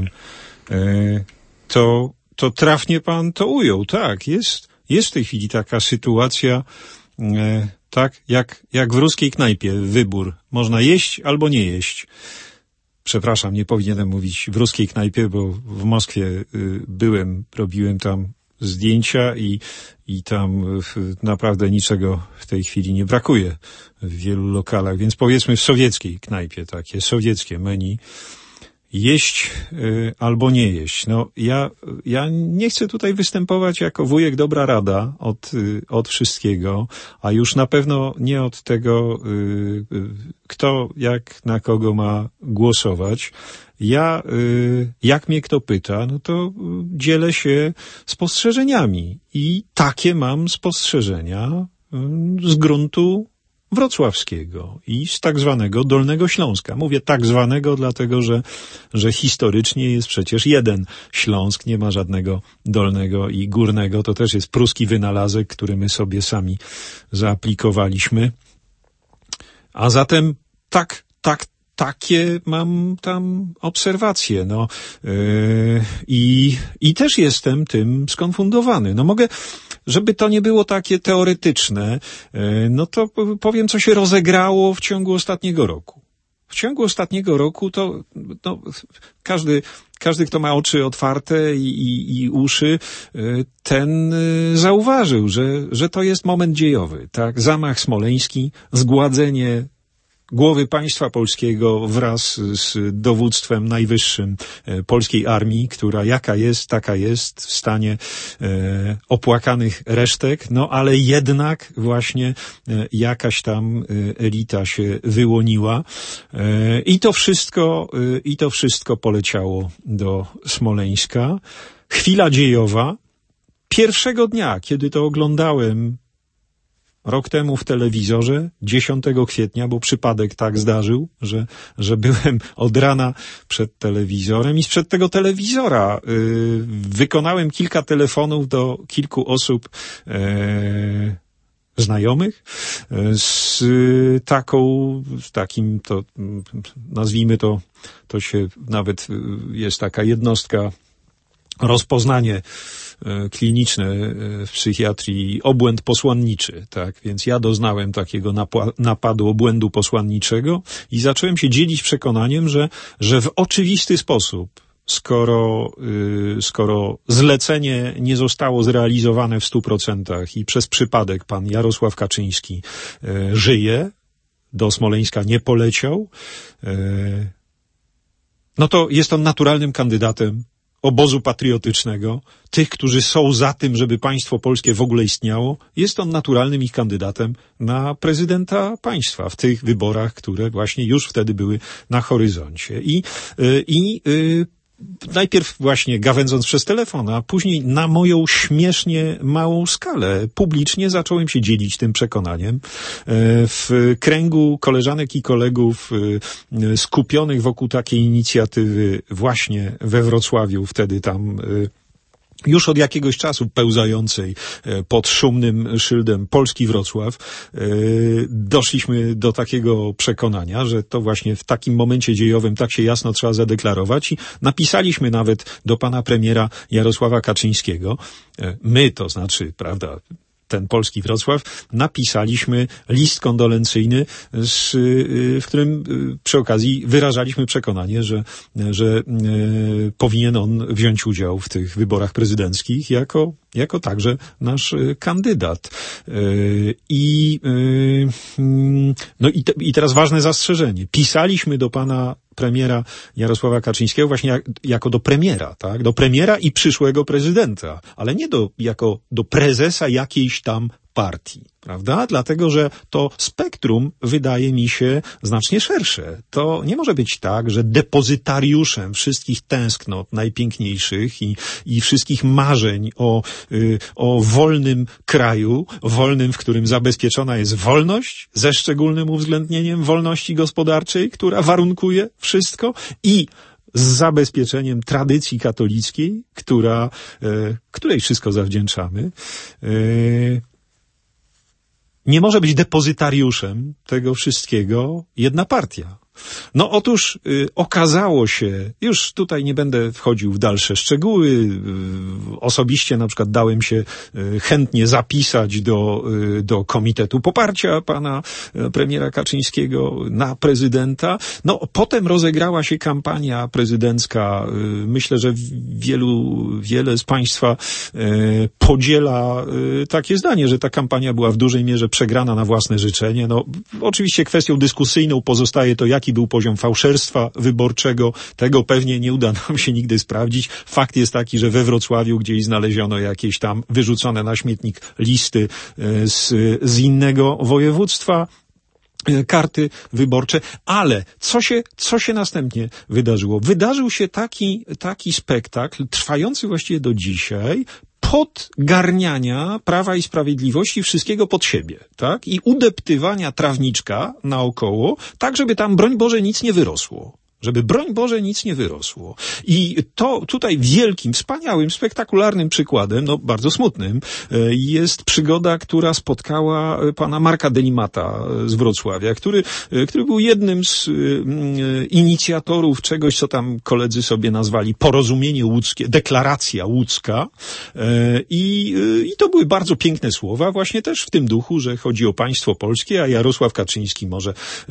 To, to trafnie pan to ujął. Tak, jest, jest w tej chwili taka sytuacja, e, tak, jak, jak w ruskiej knajpie. Wybór. Można jeść albo nie jeść. Przepraszam, nie powinienem mówić w ruskiej knajpie, bo w Moskwie y, byłem, robiłem tam zdjęcia i, i tam y, naprawdę niczego w tej chwili nie brakuje w wielu lokalach. Więc powiedzmy w sowieckiej knajpie, takie sowieckie menu. Jeść y, albo nie jeść. No, ja, ja nie chcę tutaj występować jako wujek dobra rada od, y, od wszystkiego, a już na pewno nie od tego, y, y, kto jak na kogo ma głosować. Ja, y, jak mnie kto pyta, no to y, dzielę się spostrzeżeniami i takie mam spostrzeżenia y, z gruntu wrocławskiego i z tak zwanego Dolnego Śląska. Mówię tak zwanego, dlatego że, że historycznie jest przecież jeden Śląsk, nie ma żadnego Dolnego i Górnego. To też jest pruski wynalazek, który my sobie sami zaaplikowaliśmy. A zatem tak, tak, takie mam tam obserwacje, no, yy, i, i też jestem tym skonfundowany. No mogę, żeby to nie było takie teoretyczne, yy, no to powiem, co się rozegrało w ciągu ostatniego roku. W ciągu ostatniego roku to, no, każdy, każdy, kto ma oczy otwarte i, i, i uszy, ten zauważył, że, że to jest moment dziejowy, tak? Zamach smoleński, zgładzenie głowy państwa polskiego wraz z dowództwem najwyższym polskiej armii, która jaka jest, taka jest, w stanie e, opłakanych resztek, no ale jednak właśnie e, jakaś tam e, elita się wyłoniła e, i to wszystko, e, i to wszystko poleciało do Smoleńska. Chwila dziejowa. Pierwszego dnia, kiedy to oglądałem rok temu w telewizorze, dziesiątego kwietnia, bo przypadek tak zdarzył, że, że byłem od rana przed telewizorem i sprzed tego telewizora yy, wykonałem kilka telefonów do kilku osób yy, znajomych yy, z yy, taką, z takim to, nazwijmy to, to się nawet yy, jest taka jednostka, rozpoznanie kliniczne w psychiatrii, obłęd posłanniczy, tak? Więc ja doznałem takiego napadu obłędu posłanniczego i zacząłem się dzielić przekonaniem, że, że w oczywisty sposób, skoro, yy, skoro zlecenie nie zostało zrealizowane w stu procentach i przez przypadek pan Jarosław Kaczyński yy, żyje, do Smoleńska nie poleciał, yy, no to jest on naturalnym kandydatem obozu patriotycznego, tych, którzy są za tym, żeby państwo polskie w ogóle istniało, jest on naturalnym ich kandydatem na prezydenta państwa w tych wyborach, które właśnie już wtedy były na horyzoncie. I, i, i najpierw właśnie gawędząc przez telefon, a później na moją śmiesznie małą skalę publicznie zacząłem się dzielić tym przekonaniem. W kręgu koleżanek i kolegów skupionych wokół takiej inicjatywy właśnie we Wrocławiu, wtedy tam już od jakiegoś czasu pełzającej pod szumnym szyldem Polski Wrocław, doszliśmy do takiego przekonania, że to właśnie w takim momencie dziejowym tak się jasno trzeba zadeklarować i napisaliśmy nawet do pana premiera Jarosława Kaczyńskiego, my, to znaczy, prawda, ten Polski Wrocław, napisaliśmy list kondolencyjny, z, w którym przy okazji wyrażaliśmy przekonanie, że, że powinien on wziąć udział w tych wyborach prezydenckich jako, jako także nasz kandydat. I, no i, te, i teraz ważne zastrzeżenie. Pisaliśmy do pana premiera Jarosława Kaczyńskiego właśnie jak, jako do premiera, tak? Do premiera i przyszłego prezydenta, ale nie do, jako do prezesa jakiejś tam partii, prawda? Dlatego, że to spektrum wydaje mi się znacznie szersze. To nie może być tak, że depozytariuszem wszystkich tęsknot najpiękniejszych i, i wszystkich marzeń o, y, o wolnym kraju, wolnym, w którym zabezpieczona jest wolność, ze szczególnym uwzględnieniem wolności gospodarczej, która warunkuje wszystko i z zabezpieczeniem tradycji katolickiej, która, y, której wszystko zawdzięczamy, y, nie może być depozytariuszem tego wszystkiego jedna partia. No otóż y, okazało się, już tutaj nie będę wchodził w dalsze szczegóły, y, osobiście na przykład dałem się y, chętnie zapisać do, y, do Komitetu Poparcia pana y, premiera Kaczyńskiego na prezydenta. No potem rozegrała się kampania prezydencka. Y, myślę, że wielu, wiele z państwa y, podziela y, takie zdanie, że ta kampania była w dużej mierze przegrana na własne życzenie. No oczywiście kwestią dyskusyjną pozostaje to, jakie jaki był poziom fałszerstwa wyborczego. Tego pewnie nie uda nam się nigdy sprawdzić. Fakt jest taki, że we Wrocławiu gdzieś znaleziono jakieś tam wyrzucone na śmietnik listy z, z innego województwa, karty wyborcze, ale co się, co się następnie wydarzyło? Wydarzył się taki, taki spektakl, trwający właściwie do dzisiaj, podgarniania Prawa i Sprawiedliwości wszystkiego pod siebie, tak? I udeptywania trawniczka naokoło, tak żeby tam, broń Boże, nic nie wyrosło. Żeby, broń Boże, nic nie wyrosło. I to tutaj wielkim, wspaniałym, spektakularnym przykładem, no bardzo smutnym, jest przygoda, która spotkała pana Marka Delimata z Wrocławia, który, który był jednym z inicjatorów czegoś, co tam koledzy sobie nazwali porozumienie łódzkie, deklaracja łódzka. I, i to były bardzo piękne słowa, właśnie też w tym duchu, że chodzi o państwo polskie, a Jarosław Kaczyński może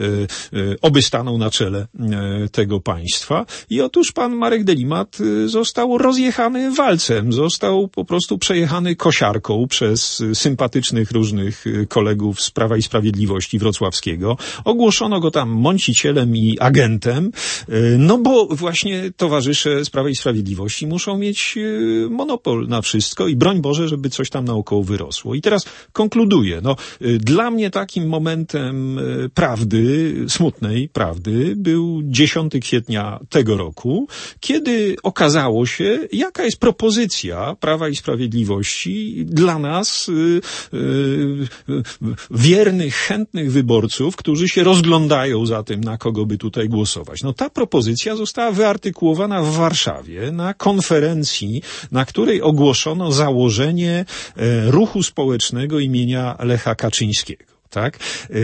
oby stanął na czele tego państwa. I otóż pan Marek Delimat został rozjechany walcem, został po prostu przejechany kosiarką przez sympatycznych różnych kolegów z Prawa i Sprawiedliwości wrocławskiego. Ogłoszono go tam mącicielem i agentem, no bo właśnie towarzysze z Prawa i Sprawiedliwości muszą mieć monopol na wszystko i broń Boże, żeby coś tam naokoło wyrosło. I teraz konkluduję. No, dla mnie takim momentem prawdy, smutnej prawdy, był dziesiątego kwietnia tego roku, kiedy okazało się, jaka jest propozycja Prawa i Sprawiedliwości dla nas, yy, yy, wiernych, chętnych wyborców, którzy się rozglądają za tym, na kogo by tutaj głosować. No ta propozycja została wyartykułowana w Warszawie na konferencji, na której ogłoszono założenie e, ruchu społecznego imienia Lecha Kaczyńskiego. Tak?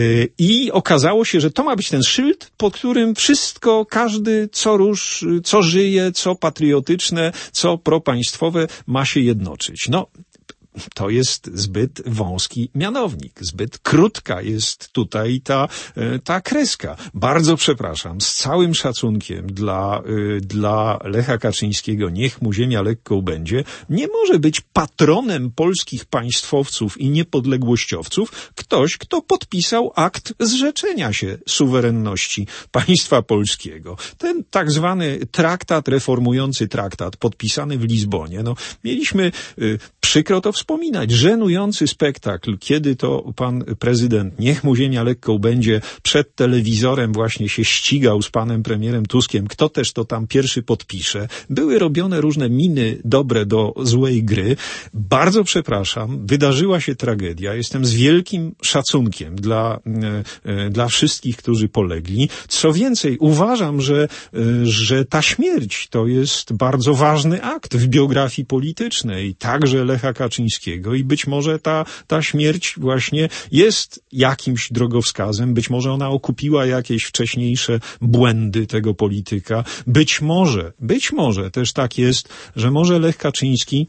I okazało się, że to ma być ten szyld, pod którym wszystko, każdy, co rusz, co żyje, co patriotyczne, co propaństwowe ma się jednoczyć. No, to jest zbyt wąski mianownik, zbyt krótka jest tutaj ta, ta kreska. Bardzo przepraszam, z całym szacunkiem dla, dla Lecha Kaczyńskiego, niech mu ziemia lekką będzie, nie może być patronem polskich państwowców i niepodległościowców ktoś, kto podpisał akt zrzeczenia się suwerenności państwa polskiego. Ten tak zwany traktat, reformujący traktat, podpisany w Lizbonie, no, mieliśmy, y, przykro to wspominać, żenujący spektakl, kiedy to pan prezydent, niech mu ziemia lekką będzie, przed telewizorem właśnie się ścigał z panem premierem Tuskiem, kto też to tam pierwszy podpisze. Były robione różne miny dobre do złej gry. Bardzo przepraszam, wydarzyła się tragedia. Jestem z wielkim szacunkiem dla, e, dla wszystkich, którzy polegli. Co więcej, uważam, że, e, że ta śmierć to jest bardzo ważny akt w biografii politycznej, także Lecha Kaczyńskiego i być może ta, ta śmierć właśnie jest jakimś drogowskazem, być może ona okupiła jakieś wcześniejsze błędy tego polityka, być może, być może też tak jest, że może Lech Kaczyński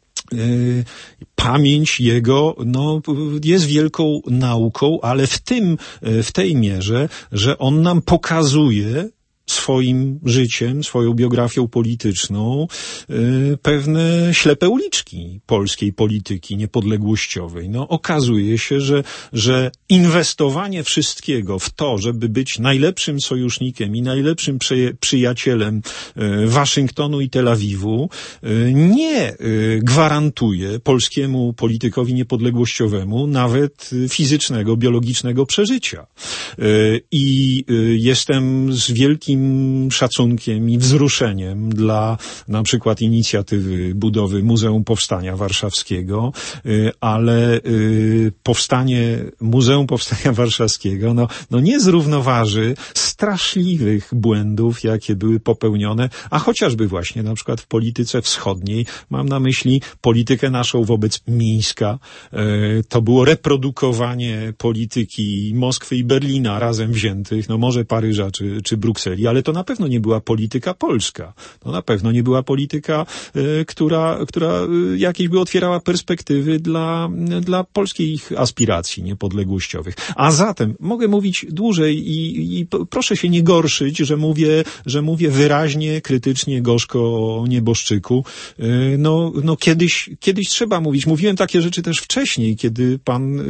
Yy, pamięć jego, no, jest wielką nauką, ale w tym, w tej mierze, że on nam pokazuje swoim życiem, swoją biografią polityczną yy, pewne ślepe uliczki polskiej polityki niepodległościowej. No, okazuje się, że, że inwestowanie wszystkiego w to, żeby być najlepszym sojusznikiem i najlepszym przy, przyjacielem yy, Waszyngtonu i Tel Awiwu yy, nie yy, gwarantuje polskiemu politykowi niepodległościowemu nawet yy, fizycznego, biologicznego przeżycia. Yy, I yy, jestem z wielkim szacunkiem i wzruszeniem dla na przykład inicjatywy budowy Muzeum Powstania Warszawskiego, ale powstanie Muzeum Powstania Warszawskiego no, no nie zrównoważy straszliwych błędów, jakie były popełnione, a chociażby właśnie na przykład w polityce wschodniej, mam na myśli politykę naszą wobec Mińska, to było reprodukowanie polityki Moskwy i Berlina razem wziętych, no może Paryża czy, czy Brukseli, ale to na pewno nie była polityka polska. To na pewno nie była polityka, y, która, która y, jakieś by otwierała perspektywy dla, dla polskich aspiracji niepodległościowych. A zatem mogę mówić dłużej i, i proszę się nie gorszyć, że mówię, że mówię wyraźnie, krytycznie, gorzko o nieboszczyku. Y, no, no kiedyś, kiedyś trzeba mówić. Mówiłem takie rzeczy też wcześniej, kiedy pan y,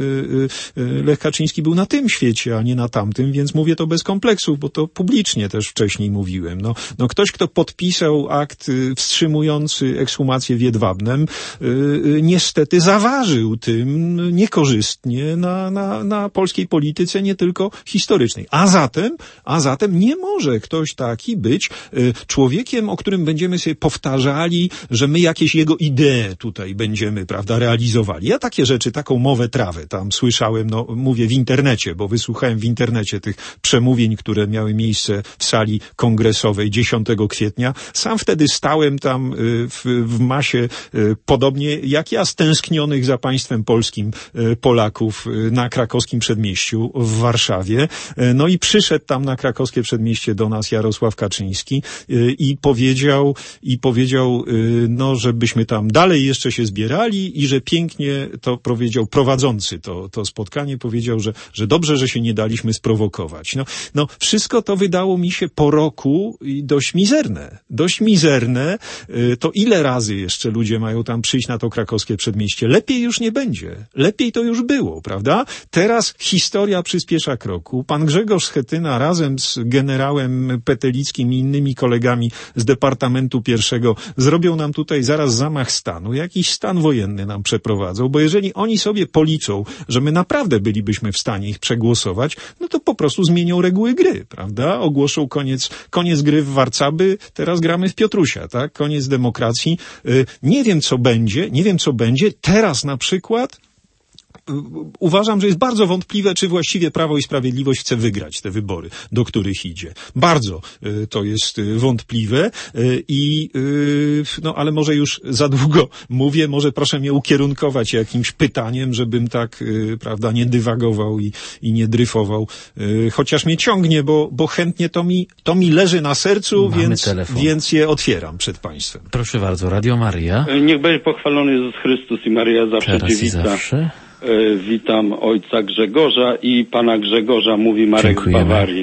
y, Lech Kaczyński był na tym świecie, a nie na tamtym, więc mówię to bez kompleksów, bo to publicznie też wcześniej mówiłem. No, no ktoś, kto podpisał akt wstrzymujący ekshumację w Jedwabnem, y, y, niestety zaważył tym niekorzystnie na, na, na polskiej polityce, nie tylko historycznej. A zatem, a zatem nie może ktoś taki być y, człowiekiem, o którym będziemy sobie powtarzali, że my jakieś jego idee tutaj będziemy, prawda, realizowali. Ja takie rzeczy, taką mowę trawę tam słyszałem, no mówię w internecie, bo wysłuchałem w internecie tych przemówień, które miały miejsce w sali kongresowej dziesiątego kwietnia. Sam wtedy stałem tam w, w masie, podobnie jak ja, stęsknionych za państwem polskim Polaków na krakowskim przedmieściu w Warszawie. No i przyszedł tam na krakowskie przedmieście do nas Jarosław Kaczyński i powiedział, i powiedział, no, żebyśmy tam dalej jeszcze się zbierali i że pięknie to powiedział prowadzący to, to spotkanie, powiedział, że, że dobrze, że się nie daliśmy sprowokować. No, no, wszystko to wydało mi się po roku dość mizerne. Dość mizerne. To ile razy jeszcze ludzie mają tam przyjść na to krakowskie przedmieście? Lepiej już nie będzie. Lepiej to już było, prawda? Teraz historia przyspiesza kroku. Pan Grzegorz Schetyna razem z generałem Petelickim i innymi kolegami z Departamentu Pierwszego zrobią nam tutaj zaraz zamach stanu. Jakiś stan wojenny nam przeprowadzą, bo jeżeli oni sobie policzą, że my naprawdę bylibyśmy w stanie ich przegłosować, no to po prostu zmienią reguły gry, prawda? Ogłoszą koniec, koniec gry w Warcaby, teraz gramy w Piotrusia, tak? Koniec demokracji. Nie wiem, co będzie, nie wiem, co będzie. Teraz na przykład uważam, że jest bardzo wątpliwe, czy właściwie Prawo i Sprawiedliwość chce wygrać te wybory, do których idzie. Bardzo y, to jest y, wątpliwe y, i y, no ale może już za długo mówię, może proszę mnie ukierunkować jakimś pytaniem, żebym tak, y, prawda, nie dywagował i, i nie dryfował. Y, chociaż mnie ciągnie, bo, bo chętnie to mi, to mi leży na sercu, więc, więc je otwieram przed państwem. Proszę bardzo, Radio Maria. Niech będzie pochwalony Jezus Chrystus i Maryja zawsze Teraz Dziewica. I zawsze. Witam ojca Grzegorza i pana Grzegorza, mówi Marek Dziękujemy. z Bawarii.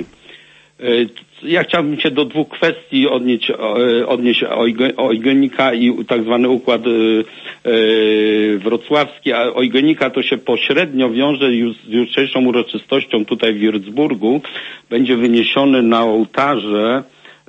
Ja chciałbym się do dwóch kwestii odnieść, odnieść Eugenika i tak zwany układ wrocławski. A Eugenika to się pośrednio wiąże już z jutrzejszą uroczystością tutaj w Würzburgu. Będzie wyniesiony na ołtarze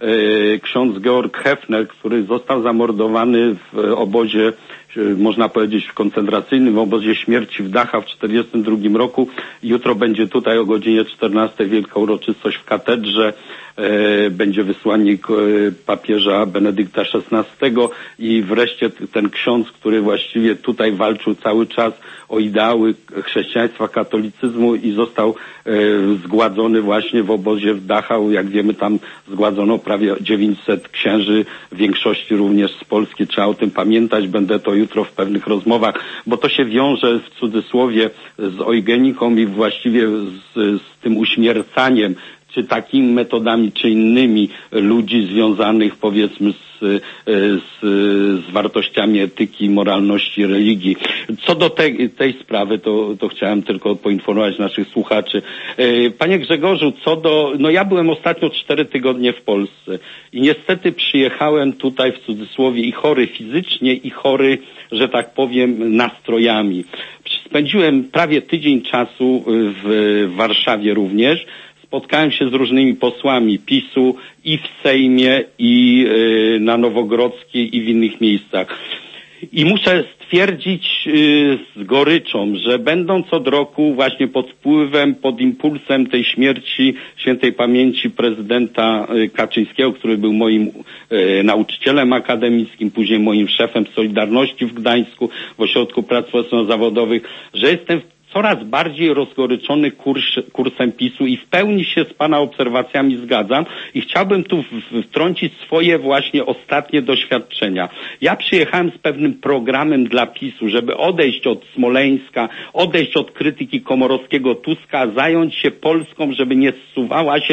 ksiądz Georg Hefner, który został zamordowany w obozie, można powiedzieć, koncentracyjnym, w obozie śmierci w Dachau w czterdziestym drugim roku. Jutro będzie tutaj o godzinie czternastej wielka uroczystość w katedrze. Będzie wysłannik papieża Benedykta szesnastego i wreszcie ten ksiądz, który właściwie tutaj walczył cały czas o ideały chrześcijaństwa, katolicyzmu i został zgładzony właśnie w obozie w Dachau. Jak wiemy, tam zgładzono prawie dziewięćset księży, w większości również z Polski. Trzeba o tym pamiętać. Będę to jutro w pewnych rozmowach, bo to się wiąże w cudzysłowie z eugeniką i właściwie z, z tym uśmiercaniem, czy takimi metodami, czy innymi ludzi związanych, powiedzmy, z, z, z wartościami etyki, moralności, religii. Co do tej, tej sprawy, to, to chciałem tylko poinformować naszych słuchaczy. Panie Grzegorzu, co do, no ja byłem ostatnio cztery tygodnie w Polsce i niestety przyjechałem tutaj w cudzysłowie i chory fizycznie, i chory, że tak powiem, nastrojami. Spędziłem prawie tydzień czasu w Warszawie również. Spotkałem się z różnymi posłami PiSu i w Sejmie, i y, na Nowogrodzkiej, i w innych miejscach. I muszę stwierdzić y, z goryczą, że będąc od roku właśnie pod wpływem, pod impulsem tej śmierci świętej pamięci prezydenta y, Kaczyńskiego, który był moim y, nauczycielem akademickim, później moim szefem Solidarności w Gdańsku, w Ośrodku Prac Społeczno-Zawodowych, że jestem coraz bardziej rozgoryczony kurs, kursem PiSu i w pełni się z pana obserwacjami zgadzam i chciałbym tu wtrącić swoje właśnie ostatnie doświadczenia. Ja przyjechałem z pewnym programem dla PiSu, żeby odejść od Smoleńska, odejść od krytyki Komorowskiego, Tuska, zająć się Polską, żeby nie zsuwała się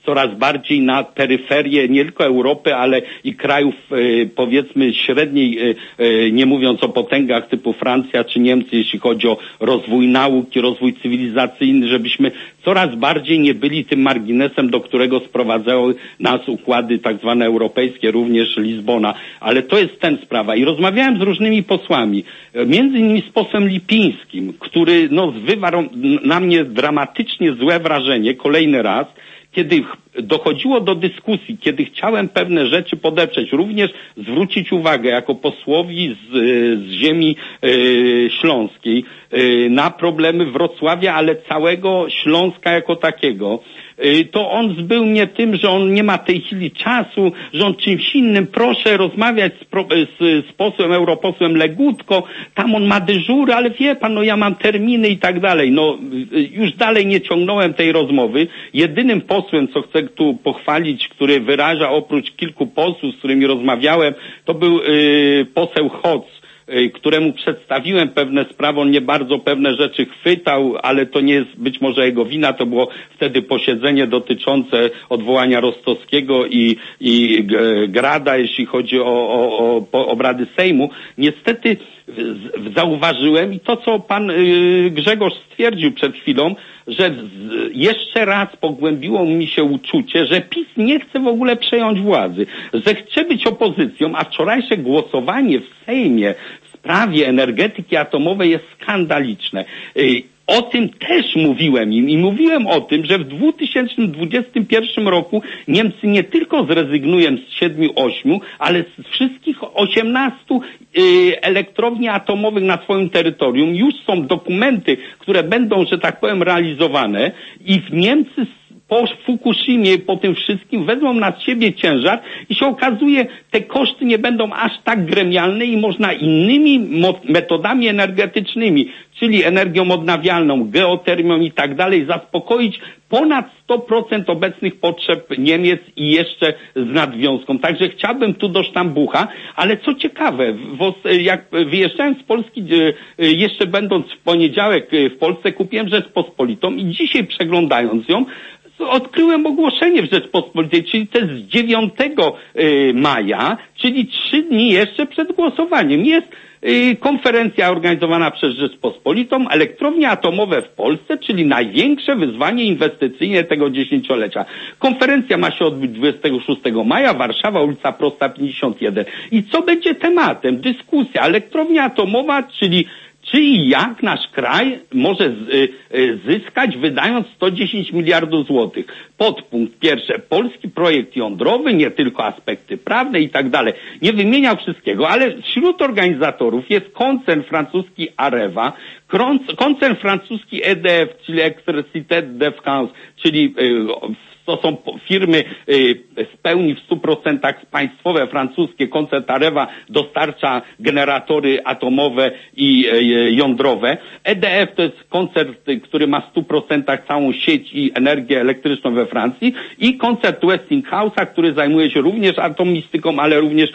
coraz bardziej na peryferię nie tylko Europy, ale i krajów powiedzmy średniej, nie mówiąc o potęgach typu Francja czy Niemcy, jeśli chodzi o rozwój nauki, rozwój cywilizacyjny, żebyśmy coraz bardziej nie byli tym marginesem, do którego sprowadzały nas układy tak zwane europejskie, również Lizbona. Ale to jest ten sprawa. I rozmawiałem z różnymi posłami, między innymi z posłem Lipińskim, który no, wywarł na mnie dramatycznie złe wrażenie kolejny raz, kiedy dochodziło do dyskusji, kiedy chciałem pewne rzeczy podeprzeć, również zwrócić uwagę jako posłowi z, z ziemi y, śląskiej y, na problemy Wrocławia, ale całego Śląska jako takiego, y, to on zbył mnie tym, że on nie ma w tej chwili czasu, że on czymś innym. Proszę rozmawiać z, pro, z, z posłem, europosłem Legutko, tam on ma dyżury, ale wie pan, no ja mam terminy i tak dalej. No y, już dalej nie ciągnąłem tej rozmowy. Jedynym posłem, co chcę tu pochwalić, który wyraża oprócz kilku posłów, z którymi rozmawiałem, to był y, poseł Hoc, y, któremu przedstawiłem pewne sprawy. On nie bardzo pewne rzeczy chwytał, ale to nie jest być może jego wina. To było wtedy posiedzenie dotyczące odwołania Rostowskiego i, i Grada, jeśli chodzi o, o, o, o obrady Sejmu. Niestety z, zauważyłem i to, co pan y, Grzegorz stwierdził przed chwilą, że z, jeszcze raz pogłębiło mi się uczucie, że PiS nie chce w ogóle przejąć władzy, że chce być opozycją, a wczorajsze głosowanie w Sejmie w sprawie energetyki atomowej jest skandaliczne. Y, O tym też mówiłem im i mówiłem o tym, że w dwa tysiące dwudziestym pierwszym roku Niemcy nie tylko zrezygnują z siedmiu, ośmiu, ale z wszystkich osiemnastu y, elektrowni atomowych na swoim terytorium. Już są dokumenty, które będą, że tak powiem, realizowane i w Niemcy po Fukushimie, po tym wszystkim wezmą na siebie ciężar i się okazuje, te koszty nie będą aż tak gremialne i można innymi metodami energetycznymi, czyli energią odnawialną, geotermią i tak dalej, zaspokoić ponad sto procent obecnych potrzeb Niemiec i jeszcze z nadwiązką. Także chciałbym tu do sztambucha, ale co ciekawe, jak wyjeżdżałem z Polski, jeszcze będąc w poniedziałek w Polsce, kupiłem Rzeczpospolitą i dzisiaj przeglądając ją, odkryłem ogłoszenie w Rzeczpospolitej, czyli to jest z dziewiątego maja, czyli trzy dni jeszcze przed głosowaniem. Jest konferencja organizowana przez Rzeczpospolitą, elektrownie atomowe w Polsce, czyli największe wyzwanie inwestycyjne tego dziesięciolecia. Konferencja ma się odbyć dwudziestego szóstego maja, Warszawa, ulica Prosta pięćdziesiąt jeden. I co będzie tematem? Dyskusja. Elektrownia atomowa, czyli czy i jak nasz kraj może zyskać, wydając sto dziesięć miliardów złotych. Podpunkt pierwszy, polski projekt jądrowy, nie tylko aspekty prawne i tak dalej. Nie wymieniał wszystkiego, ale wśród organizatorów jest koncern francuski Areva, koncern francuski E D F, czyli Électricité de France, czyli to są firmy w pełni w stu procentach państwowe, francuskie. Koncern Areva dostarcza generatory atomowe i jądrowe. E D F to jest koncern, który ma w stu procentach całą sieć i energię elektryczną we Francji i koncern Westinghouse'a, który zajmuje się również atomistyką, ale również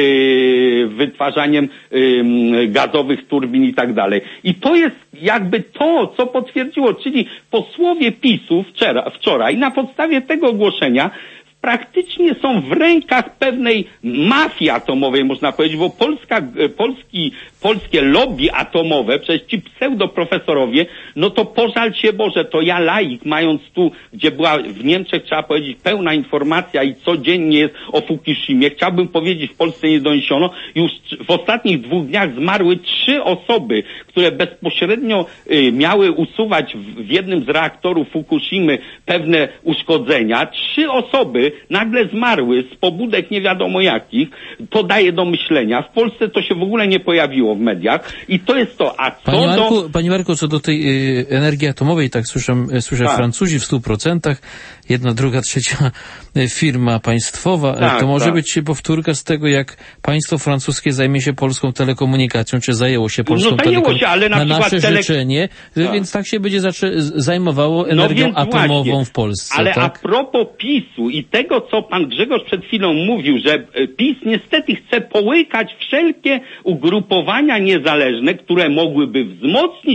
yy, wytwarzaniem yy, gazowych turbin i tak dalej. I to jest jakby to, co potwierdziło, czyli posłowie PiSu wczoraj, wczoraj na podstawie tego ogłoszenia praktycznie są w rękach pewnej mafii atomowej, można powiedzieć, bo Polska, polski, polskie lobby atomowe, przecież ci pseudoprofesorowie, no to pożal się Boże, to ja laik, mając tu, gdzie była w Niemczech, trzeba powiedzieć, pełna informacja i codziennie jest o Fukushimie. Chciałbym powiedzieć, w Polsce nie doniesiono, już w ostatnich dwóch dniach zmarły trzy osoby, które bezpośrednio y, miały usuwać w, w jednym z reaktorów Fukushimy pewne uszkodzenia. Trzy osoby nagle zmarły z pobudek nie wiadomo jakich. To daje do myślenia. W Polsce to się w ogóle nie pojawiło w mediach i to jest to. A co Panie Marku, do... Panie Marku, co do tej y, energii atomowej, tak słyszę, słyszę tak. Francuzi w stu procentach, jedna, druga, trzecia firma państwowa, tak, to może tak. być powtórka z tego, jak państwo francuskie zajmie się polską telekomunikacją, czy zajęło się polską no, telekomunikacją na, na nasze tele... życzenie, tak. więc tak się będzie zaczę... zajmowało energią no atomową właśnie. w Polsce. Ale tak? a propos PiSu i tego, co pan Grzegorz przed chwilą mówił, że PiS niestety chce połykać wszelkie ugrupowania niezależne, które mogłyby wzmocnić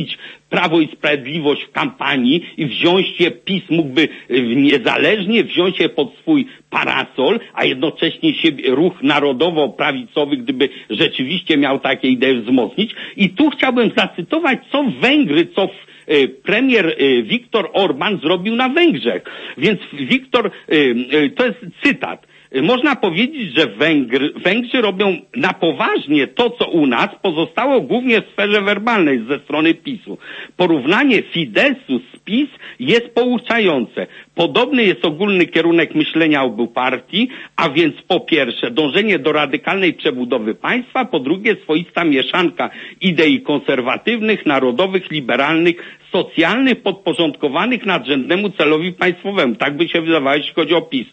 Prawo i Sprawiedliwość w kampanii i wziąć się, PiS mógłby niezależnie wziąć się pod swój parasol, a jednocześnie siebie, ruch narodowo-prawicowy, gdyby rzeczywiście miał takie idee wzmocnić. I tu chciałbym zacytować, co Węgry, co premier Viktor Orban zrobił na Węgrzech. Więc Viktor, to jest cytat. Można powiedzieć, że Węgry, Węgrzy robią na poważnie to, co u nas pozostało głównie w sferze werbalnej ze strony PiSu. Porównanie Fidesu z PiS jest pouczające. Podobny jest ogólny kierunek myślenia obu partii, a więc po pierwsze dążenie do radykalnej przebudowy państwa, po drugie swoista mieszanka idei konserwatywnych, narodowych, liberalnych, socjalnych, podporządkowanych nadrzędnemu celowi państwowemu. Tak by się wydawało, jeśli chodzi o PiS.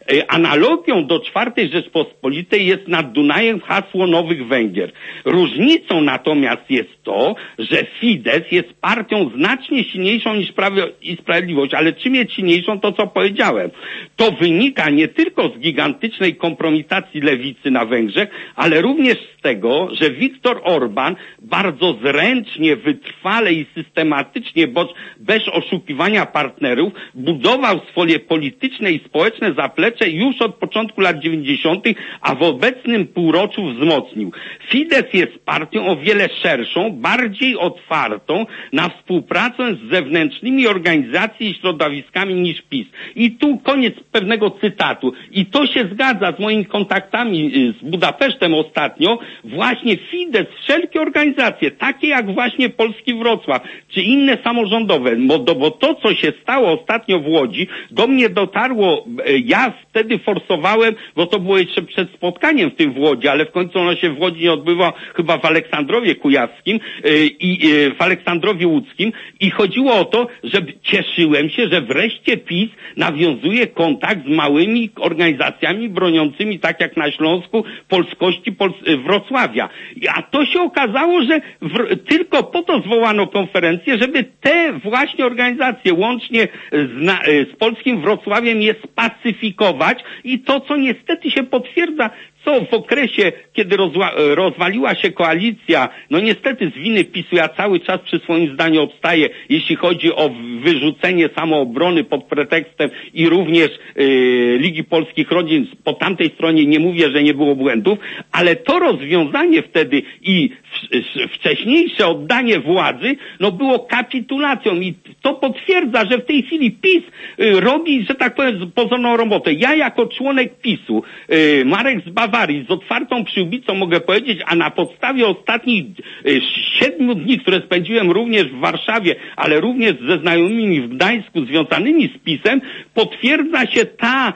Analogią do czwartej Rzeczpospolitej jest nad Dunajem hasło Nowych Węgier. Różnicą natomiast jest to, że Fidesz jest partią znacznie silniejszą niż Prawo i Sprawiedliwość. Ale czym jest silniejszą, to co powiedziałem. To wynika nie tylko z gigantycznej kompromitacji lewicy na Węgrzech, ale również z tego, że Viktor Orban bardzo zręcznie, wytrwale i systematycznie, bo bez oszukiwania partnerów, budował swoje polityczne i społeczne zaplecze już od początku lat dziewięćdziesiątych, a w obecnym półroczu wzmocnił. Fidesz jest partią o wiele szerszą, bardziej otwartą na współpracę z zewnętrznymi organizacjami i środowiskami niż PiS. I tu koniec pewnego cytatu. I to się zgadza z moimi kontaktami z Budapesztem ostatnio. Właśnie Fidesz, wszelkie organizacje, takie jak właśnie Polski Wrocław, czy inne samorządowe, bo, bo to, co się stało ostatnio w Łodzi, do mnie dotarło, ja wtedy forsowałem, bo to było jeszcze przed spotkaniem w tym w Łodzi, ale w końcu ono się w Łodzi nie odbywa, chyba w Aleksandrowie Kujawskim i w Aleksandrowie Łódzkim i chodziło o to, że cieszyłem się, że wreszcie PiS nawiązuje kontakt z małymi organizacjami broniącymi, tak jak na Śląsku, polskości Pol- Wrocławia. A to się okazało, że w, tylko po to zwołano konferencję, żeby te właśnie organizacje łącznie z, na, z polskim Wrocławiem je spacyfikować i to, co niestety się potwierdza, co w okresie, kiedy rozła, rozwaliła się koalicja, no niestety z winy PiSu ja cały czas przy swoim zdaniu obstaję, jeśli chodzi o wyrzucenie samoobrony pod pretekstem i również yy, Ligi Polskich Rodzin, po tamtej stronie nie mówię, że nie było błędów, ale to rozwiązanie wtedy i w, wcześniejsze oddanie władzy, no było kapitulacją i to potwierdza, że w tej chwili PiS yy, robi, że tak powiem, pozorną robotę. Ja jako członek PiSu, yy, Marek z Bawarii, z otwartą przyłbicą mogę powiedzieć, a na podstawie ostatnich y, siedmiu dni, które spędziłem również w Warszawie, ale również ze znajomymi w Gdańsku związanymi z PiS-em, potwierdza się ta,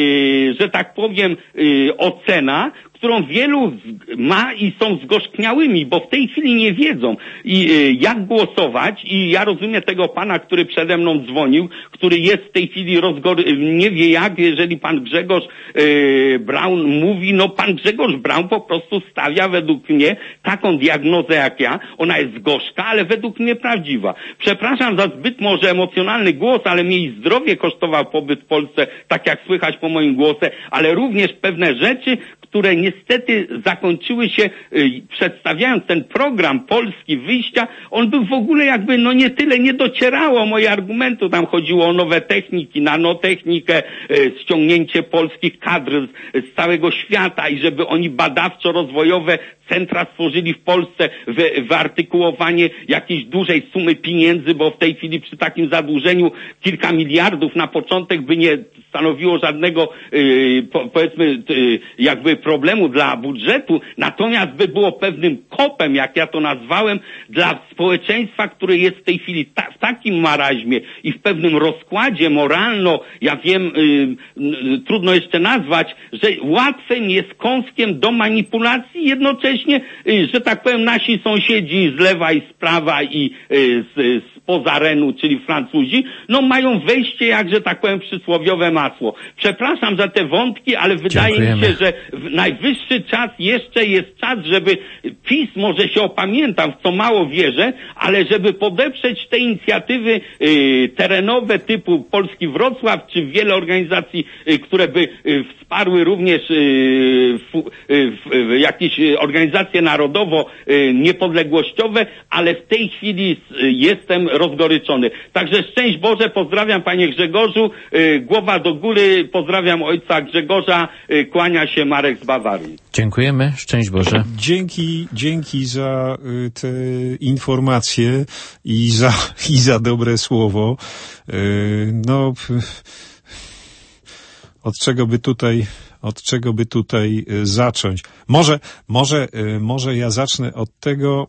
y, że tak powiem, y, ocena, którą wielu ma i są zgorzkniałymi, bo w tej chwili nie wiedzą i y, jak głosować i ja rozumiem tego pana, który przede mną dzwonił, który jest w tej chwili rozgory, nie wie jak, jeżeli pan Grzegorz y, Braun mówi, no pan Grzegorz Braun po prostu stawia według mnie taką diagnozę jak ja, ona jest gorzka, ale według mnie prawdziwa. Przepraszam za zbyt może emocjonalny głos, ale mnie i zdrowie kosztował pobyt w Polsce, tak jak słychać po moim głosie, ale również pewne rzeczy, które niestety zakończyły się, y, przedstawiając ten program Polski Wyjścia, on był w ogóle jakby, no nie tyle nie docierało moje argumentu, tam chodziło o nowe techniki, nanotechnikę, y, ściągnięcie polskich kadr z, z całego świata i żeby oni badawczo-rozwojowe centra stworzyli w Polsce, wy, wyartykułowanie jakiejś dużej sumy pieniędzy, bo w tej chwili przy takim zadłużeniu kilka miliardów na początek by nie stanowiło żadnego, yy, po, powiedzmy, yy, jakby problemu dla budżetu, natomiast by było pewnym kopem, jak ja to nazwałem, dla społeczeństwa, które jest w tej chwili ta, w takim maraźmie i w pewnym rozkładzie moralno, ja wiem, yy, yy, trudno jeszcze nazwać, że łatwym jest kąskiem do manipulacji, jednocześnie, yy, że tak powiem, nasi sąsiedzi z lewa i z prawa i yy, z, spoza Renu, czyli Francuzi, no mają wejście, jak, że tak powiem, przysłowiowe masło. Przepraszam za te wątki, ale wydaje Dziękujemy. mi się, że w, najwyższy czas, jeszcze jest czas, żeby PiS, może się opamiętam, w co mało wierzę, ale żeby podeprzeć te inicjatywy y, terenowe typu Polski Wrocław, czy wiele organizacji, y, które by y, wsparły również y, f, y, f, jakieś organizacje narodowo-niepodległościowe, ale w tej chwili y, jestem rozgoryczony. Także szczęść Boże, pozdrawiam panie Grzegorzu, y, głowa do góry, pozdrawiam ojca Grzegorza, y, kłania się Marek z Bawarii. Dziękujemy, szczęść Boże. Dzięki, dzięki za y, te informacje i za, i za dobre słowo. Y, no, od czego by tutaj, od czego by tutaj zacząć? Może, może, może ja zacznę od tego,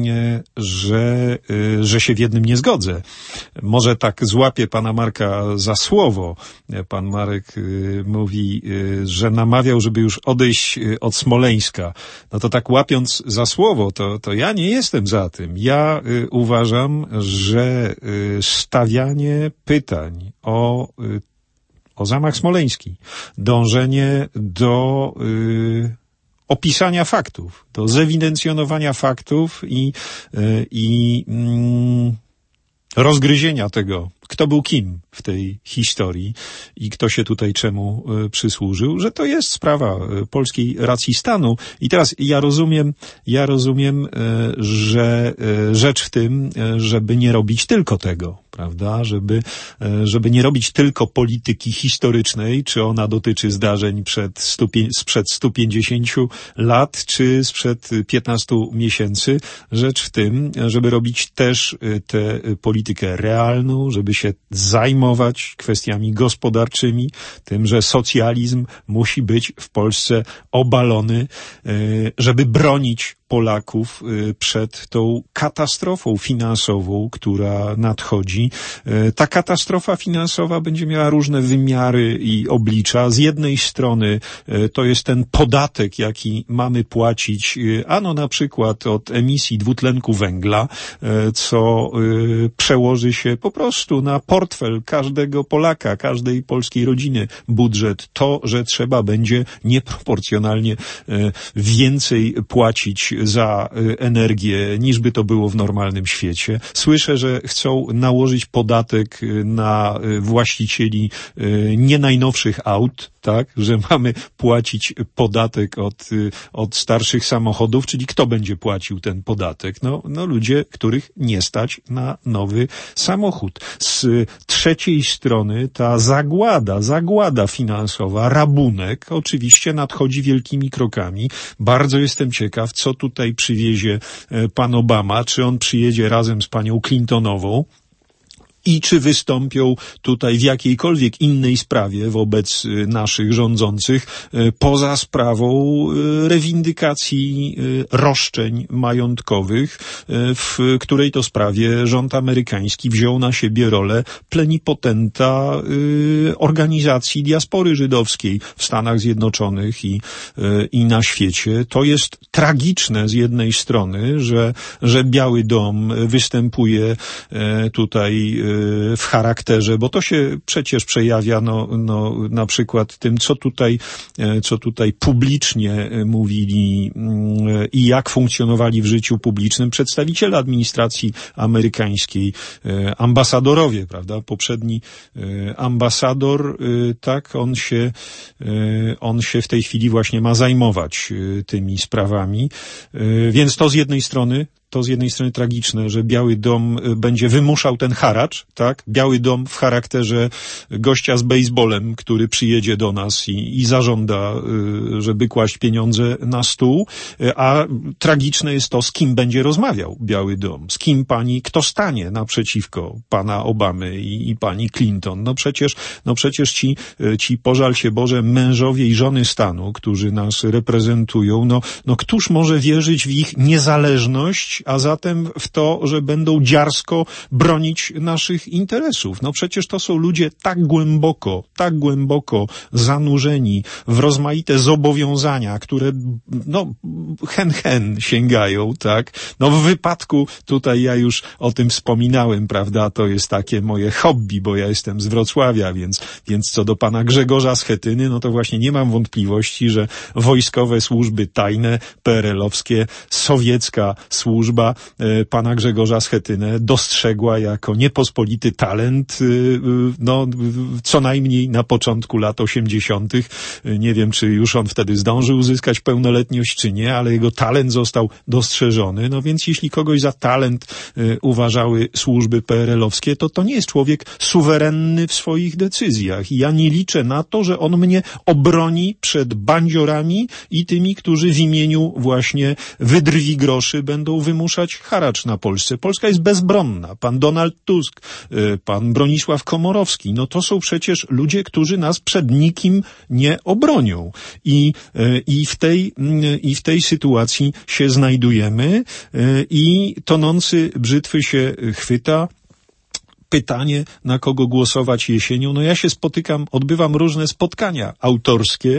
że, że się w jednym nie zgodzę. Może tak złapię pana Marka za słowo. Pan Marek mówi, że namawiał, żeby już odejść od Smoleńska. No to tak łapiąc za słowo, to, to ja nie jestem za tym. Ja uważam, że stawianie pytań o o zamach smoleński, dążenie do y, opisania faktów, do zewidencjonowania faktów i, y, i y, rozgryzienia tego, kto był kim w tej historii i kto się tutaj czemu y, przysłużył, że to jest sprawa y, polskiej racji stanu. I teraz ja rozumiem, ja rozumiem, y, że y, rzecz w tym, y, żeby nie robić tylko tego, prawda, żeby, y, żeby nie robić tylko polityki historycznej, czy ona dotyczy zdarzeń przed stu, sprzed stu pięćdziesięciu lat, czy sprzed piętnastu miesięcy. Rzecz w tym, żeby robić też y, tę politykę realną, żeby się zajmować kwestiami gospodarczymi, tym, że socjalizm musi być w Polsce obalony, żeby bronić Polaków przed tą katastrofą finansową, która nadchodzi. Ta katastrofa finansowa będzie miała różne wymiary i oblicza. Z jednej strony to jest ten podatek, jaki mamy płacić, ano na przykład od emisji dwutlenku węgla, co przełoży się po prostu na portfel każdego Polaka, każdej polskiej rodziny. Budżet to, że trzeba będzie nieproporcjonalnie więcej płacić za energię, niż by to było w normalnym świecie. Słyszę, że chcą nałożyć podatek na właścicieli nie najnowszych aut, tak, że mamy płacić podatek od, od starszych samochodów, czyli kto będzie płacił ten podatek? No, no ludzie, których nie stać na nowy samochód. Z trzeciej strony ta zagłada, zagłada finansowa, rabunek oczywiście nadchodzi wielkimi krokami. Bardzo jestem ciekaw, co tutaj przywiezie pan Obama, czy on przyjedzie razem z panią Clintonową, i czy wystąpią tutaj w jakiejkolwiek innej sprawie wobec naszych rządzących poza sprawą rewindykacji roszczeń majątkowych, w której to sprawie rząd amerykański wziął na siebie rolę plenipotenta organizacji diaspory żydowskiej w Stanach Zjednoczonych i, i na świecie. To jest tragiczne z jednej strony, że, że Biały Dom występuje tutaj w charakterze, bo to się przecież przejawia no, no, na przykład tym, co tutaj, co tutaj publicznie mówili i jak funkcjonowali w życiu publicznym przedstawiciele administracji amerykańskiej, ambasadorowie, prawda? Poprzedni ambasador, tak, on się, on się w tej chwili właśnie ma zajmować tymi sprawami. Więc to z jednej strony To z jednej strony tragiczne, że Biały Dom będzie wymuszał ten haracz, tak? Biały Dom w charakterze gościa z bejsbolem, który przyjedzie do nas i, i zażąda, żeby kłaść pieniądze na stół, a tragiczne jest to, z kim będzie rozmawiał Biały Dom, z kim pani, kto stanie naprzeciwko pana Obamy i, i pani Clinton. No przecież, no przecież ci, ci pożal się Boże mężowie i żony stanu, którzy nas reprezentują, no, no któż może wierzyć w ich niezależność a zatem w to, że będą dziarsko bronić naszych interesów. No przecież to są ludzie tak głęboko, tak głęboko zanurzeni w rozmaite zobowiązania, które, no, hen hen sięgają, tak? No w wypadku, tutaj ja już o tym wspominałem, prawda, to jest takie moje hobby, bo ja jestem z Wrocławia, więc, więc co do pana Grzegorza Schetyny, no to właśnie nie mam wątpliwości, że wojskowe służby tajne, P R L-owskie, sowiecka służba e, pana Grzegorza Schetynę dostrzegła jako niepospolity talent, y, no, co najmniej na początku lat osiemdziesiątych. Nie wiem, czy już on wtedy zdążył uzyskać pełnoletność, czy nie, ale jego talent został dostrzeżony. No więc jeśli kogoś za talent y, uważały służby P R L-owskie, to to nie jest człowiek suwerenny w swoich decyzjach. I ja nie liczę na to, że on mnie obroni przed bandziorami i tymi, którzy w imieniu właśnie wydrwi groszy będą wymuszać haracz na Polsce. Polska jest bezbronna. Pan Donald Tusk, pan Bronisław Komorowski, no to są przecież ludzie, którzy nas przed nikim nie obronią. I, i, w, tej, i w tej sytuacji się znajdujemy i tonący brzytwy się chwyta. Pytanie, na kogo głosować jesienią. No ja się spotykam, odbywam różne spotkania autorskie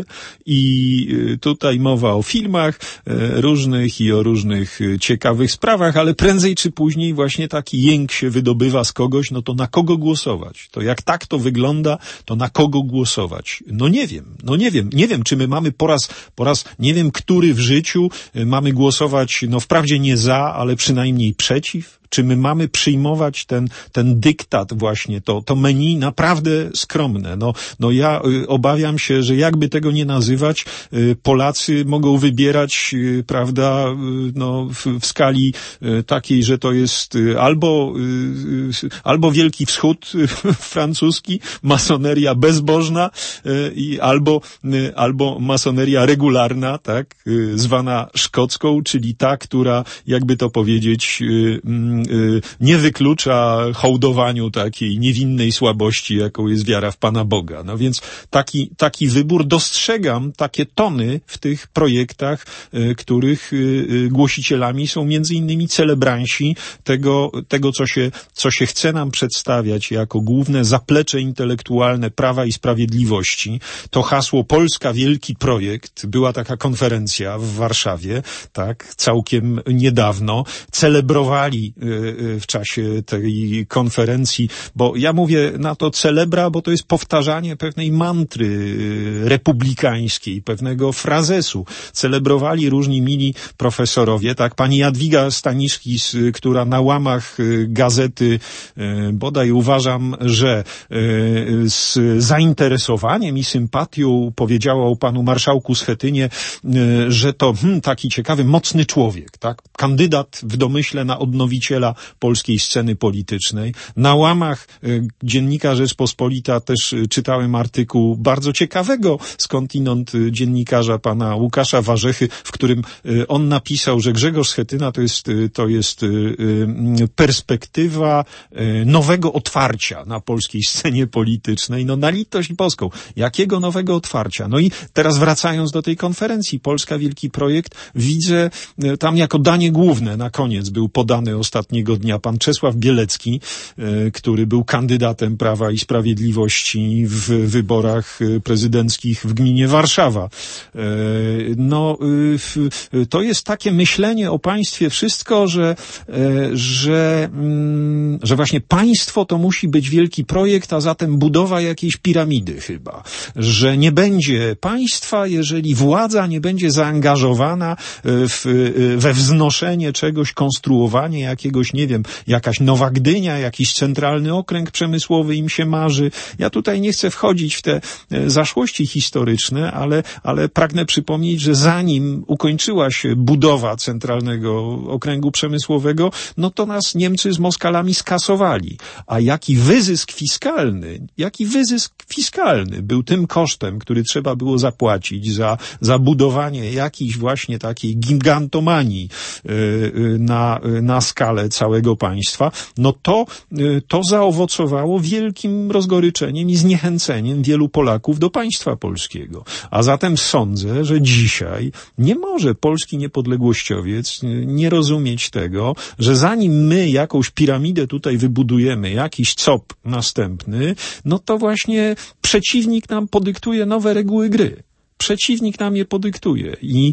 i tutaj mowa o filmach różnych i o różnych ciekawych sprawach, ale prędzej czy później właśnie taki jęk się wydobywa z kogoś, no to na kogo głosować? To jak tak to wygląda, to na kogo głosować? No nie wiem, no nie wiem, nie wiem, czy my mamy po raz, po raz nie wiem, który w życiu mamy głosować, no wprawdzie nie za, ale przynajmniej przeciw. Czy my mamy przyjmować ten, ten dyktat właśnie, to, to menu naprawdę skromne. No, no ja y, obawiam się, że jakby tego nie nazywać, y, Polacy mogą wybierać, y, prawda, y, no, w, w skali y, takiej, że to jest y, albo, y, albo Wielki Wschód y, francuski, masoneria bezbożna, y, i albo, y, albo masoneria regularna, tak, y, zwana szkocką, czyli ta, która, jakby to powiedzieć, y, nie wyklucza hołdowaniu takiej niewinnej słabości, jaką jest wiara w Pana Boga. No więc taki, taki wybór, dostrzegam takie tony w tych projektach, których głosicielami są między innymi celebranci tego, tego co się, co się chce nam przedstawiać jako główne zaplecze intelektualne Prawa i Sprawiedliwości. To hasło Polska Wielki Projekt. Była taka konferencja w Warszawie, tak, całkiem niedawno. Celebrowali w czasie tej konferencji, bo ja mówię na to celebra, bo to jest powtarzanie pewnej mantry republikańskiej, pewnego frazesu. Celebrowali różni mili profesorowie, tak, pani Jadwiga Staniszkis, która na łamach gazety bodaj uważam, że z zainteresowaniem i sympatią powiedziała o panu marszałku Schetynie, że to hmm, taki ciekawy, mocny człowiek, tak, kandydat w domyśle na odnowiciela polskiej sceny politycznej. Na łamach y, dziennika Rzeczpospolita też y, czytałem artykuł bardzo ciekawego skądinąd y, dziennikarza pana Łukasza Warzechy, w którym y, on napisał, że Grzegorz Schetyna to jest, y, to jest y, y, perspektywa y, nowego otwarcia na polskiej scenie politycznej. No na litość boską. Jakiego nowego otwarcia? No i teraz wracając do tej konferencji Polska Wielki Projekt, widzę y, tam jako danie główne na koniec był podany ostatniego dnia pan Czesław Bielecki, który był kandydatem Prawa i Sprawiedliwości w wyborach prezydenckich w gminie Warszawa. No, to jest takie myślenie o państwie wszystko, że, że, że właśnie państwo to musi być wielki projekt, a zatem budowa jakiejś piramidy chyba. Że nie będzie państwa, jeżeli władza nie będzie zaangażowana w, we wznoszenie czegoś, konstruowanie jakiegoś, nie wiem, jakaś Nowa Gdynia, jakiś centralny okręg przemysłowy im się marzy. Ja tutaj nie chcę wchodzić w te zaszłości historyczne, ale, ale pragnę przypomnieć, że zanim ukończyła się budowa centralnego okręgu przemysłowego, no to nas Niemcy z Moskalami skasowali. A jaki wyzysk fiskalny, jaki wyzysk fiskalny był tym kosztem, który trzeba było zapłacić za, za budowanie jakiejś właśnie takiej gigantomanii yy, na, na skalę ideale całego państwa, no to, to zaowocowało wielkim rozgoryczeniem i zniechęceniem wielu Polaków do państwa polskiego. A zatem sądzę, że dzisiaj nie może polski niepodległościowiec nie rozumieć tego, że zanim my jakąś piramidę tutaj wybudujemy, jakiś cop następny, no to właśnie przeciwnik nam podyktuje nowe reguły gry. Przeciwnik nam je podyktuje i,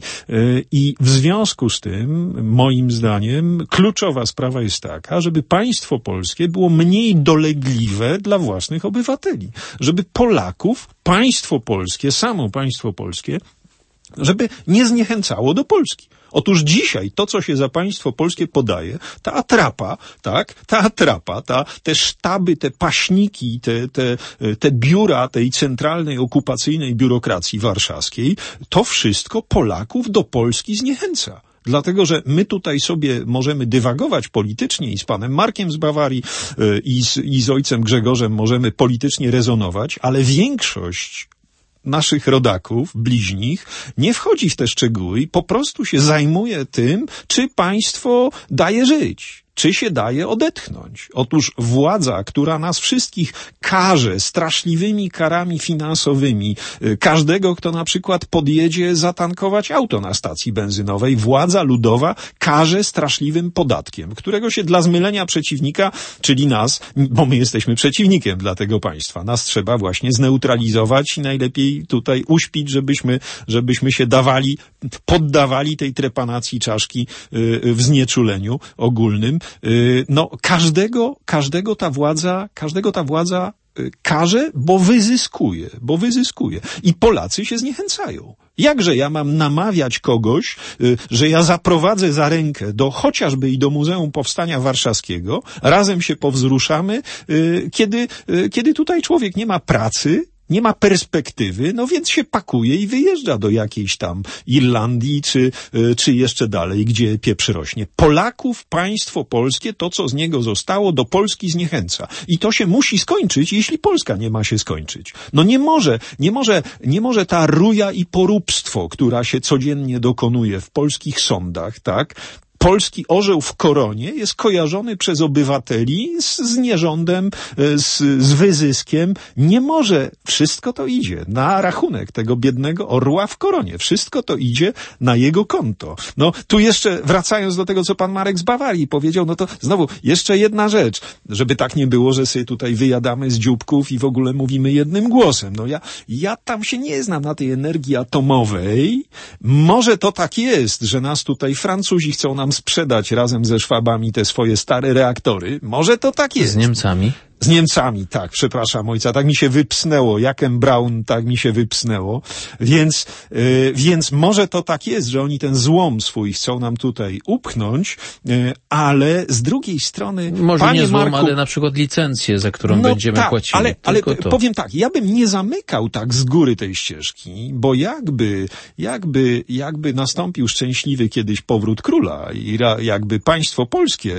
i w związku z tym, moim zdaniem, kluczowa sprawa jest taka, żeby państwo polskie było mniej dolegliwe dla własnych obywateli. Żeby Polaków państwo polskie, samo państwo polskie, żeby nie zniechęcało do Polski. Otóż dzisiaj to, co się za państwo polskie podaje, ta atrapa, tak, ta atrapa, ta, te sztaby, te paśniki, te, te, te biura tej centralnej okupacyjnej biurokracji warszawskiej, to wszystko Polaków do Polski zniechęca. Dlatego, że my tutaj sobie możemy dywagować politycznie i z panem Markiem z Bawarii i z, i z ojcem Grzegorzem możemy politycznie rezonować, ale większość naszych rodaków, bliźnich, nie wchodzi w te szczegóły i po prostu się zajmuje tym, czy państwo daje żyć, czy się daje odetchnąć. Otóż władza, która nas wszystkich karze straszliwymi karami finansowymi, każdego, kto na przykład podjedzie zatankować auto na stacji benzynowej, władza ludowa karze straszliwym podatkiem, którego się dla zmylenia przeciwnika, czyli nas, bo my jesteśmy przeciwnikiem dla tego państwa, nas trzeba właśnie zneutralizować i najlepiej tutaj uśpić, żebyśmy, żebyśmy się dawali, poddawali tej trepanacji czaszki w znieczuleniu ogólnym. No, każdego, każdego ta władza, każdego ta władza karze, bo wyzyskuje, bo wyzyskuje. I Polacy się zniechęcają. Jakże ja mam namawiać kogoś, że ja zaprowadzę za rękę do chociażby i do Muzeum Powstania Warszawskiego, razem się powzruszamy, kiedy, kiedy tutaj człowiek nie ma pracy, nie ma perspektywy, no więc się pakuje i wyjeżdża do jakiejś tam Irlandii, czy, czy jeszcze dalej, gdzie pieprz rośnie. Polaków państwo polskie, to co z niego zostało, do Polski zniechęca. I to się musi skończyć, jeśli Polska nie ma się skończyć. No nie może, nie może, nie może ta ruja i poróbstwo, która się codziennie dokonuje w polskich sądach, tak? Polski orzeł w koronie jest kojarzony przez obywateli z, z nierządem, z, z wyzyskiem. Nie może. Wszystko to idzie na rachunek tego biednego orła w koronie. Wszystko to idzie na jego konto. No, tu jeszcze wracając do tego, co pan Marek z Bawarii powiedział, no to znowu jeszcze jedna rzecz, żeby tak nie było, że sobie tutaj wyjadamy z dzióbków i w ogóle mówimy jednym głosem. No ja, ja tam się nie znam na tej energii atomowej. Może to tak jest, że nas tutaj Francuzi chcą nam sprzedać razem ze Szwabami te swoje stare reaktory. Może to tak jest. Z Niemcami? Z Niemcami, tak, przepraszam ojca, tak mi się wypsnęło, Jakem Braun, tak mi się wypsnęło, więc, yy, więc może to tak jest, że oni ten złom swój chcą nam tutaj upchnąć, yy, ale z drugiej strony... Może panie nie złom, Marku, ale na przykład licencję, za którą no będziemy tak, płacili. ale, ale to. powiem tak, ja bym nie zamykał tak z góry tej ścieżki, bo jakby, jakby, jakby nastąpił szczęśliwy kiedyś powrót króla i ra, jakby państwo polskie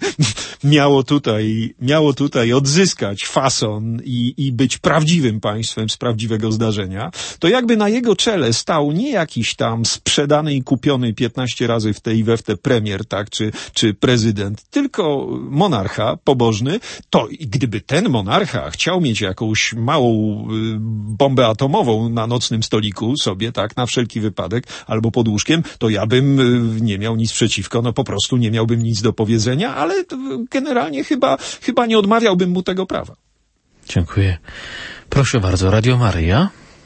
miało tutaj, miało tutaj odzyskać fason i, i być prawdziwym państwem z prawdziwego zdarzenia, to jakby na jego czele stał nie jakiś tam sprzedany i kupiony piętnaście razy w te i we w te premier, tak, czy, czy prezydent, tylko monarcha pobożny, to gdyby ten monarcha chciał mieć jakąś małą y, bombę atomową na nocnym stoliku sobie, tak, na wszelki wypadek, albo pod łóżkiem, to ja bym y, nie miał nic przeciwko, no po prostu nie miałbym nic do powiedzenia, ale y, generalnie chyba, chyba nie odmawiałbym mu tego prawa. Dziękuję. Proszę bardzo, Radio Maryja.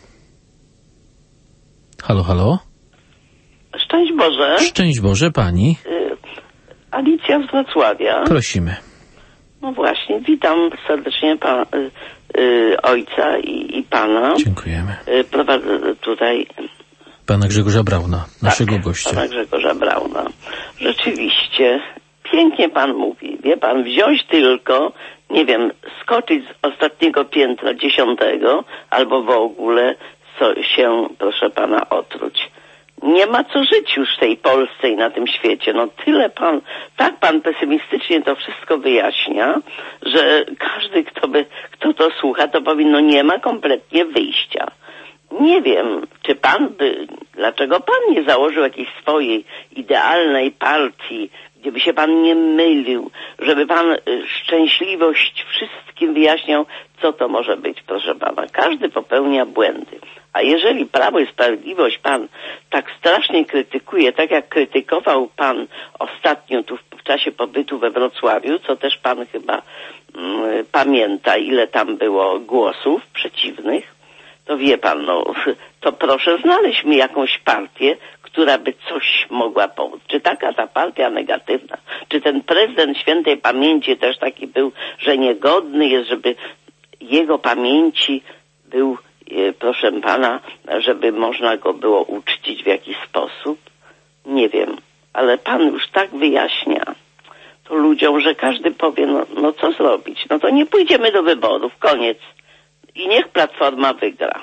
Halo, halo. Szczęść Boże. Szczęść Boże, pani. Y, Alicja z Wrocławia. Prosimy. No właśnie, witam serdecznie pa, y, y, ojca i, i pana. Dziękujemy. Y, prowadzę tutaj... Pana Grzegorza Brauna, naszego tak, gościa. Pana Grzegorza Brauna. Rzeczywiście, pięknie pan mówi. Wie pan, wziąć tylko, nie wiem, skoczyć z ostatniego piętra dziesiątego, albo w ogóle so, się, proszę pana, otruć. Nie ma co żyć już w tej Polsce i na tym świecie. No tyle pan, tak pan pesymistycznie to wszystko wyjaśnia, że każdy, kto by, kto to słucha, to powie, no nie ma kompletnie wyjścia. Nie wiem, czy pan by, dlaczego pan nie założył jakiejś swojej idealnej partii, gdzieby się pan nie mylił, żeby pan y, szczęśliwość wszystkim wyjaśniał, co to może być, proszę pana. Każdy popełnia błędy. A jeżeli Prawo i Sprawiedliwość pan tak strasznie krytykuje, tak jak krytykował pan ostatnio tu w czasie pobytu we Wrocławiu, co też pan chyba mm, pamięta, ile tam było głosów przeciwnych, to wie pan, no, to proszę znaleźć mi jakąś partię, która by coś mogła pomóc. Czy taka ta partia negatywna, czy ten prezydent świętej pamięci też taki był, że niegodny jest, żeby jego pamięci był, proszę pana, żeby można go było uczcić w jakiś sposób? Nie wiem, ale pan już tak wyjaśnia to ludziom, że każdy powie, no, no co zrobić? No to nie pójdziemy do wyborów, koniec. I niech Platforma wygra.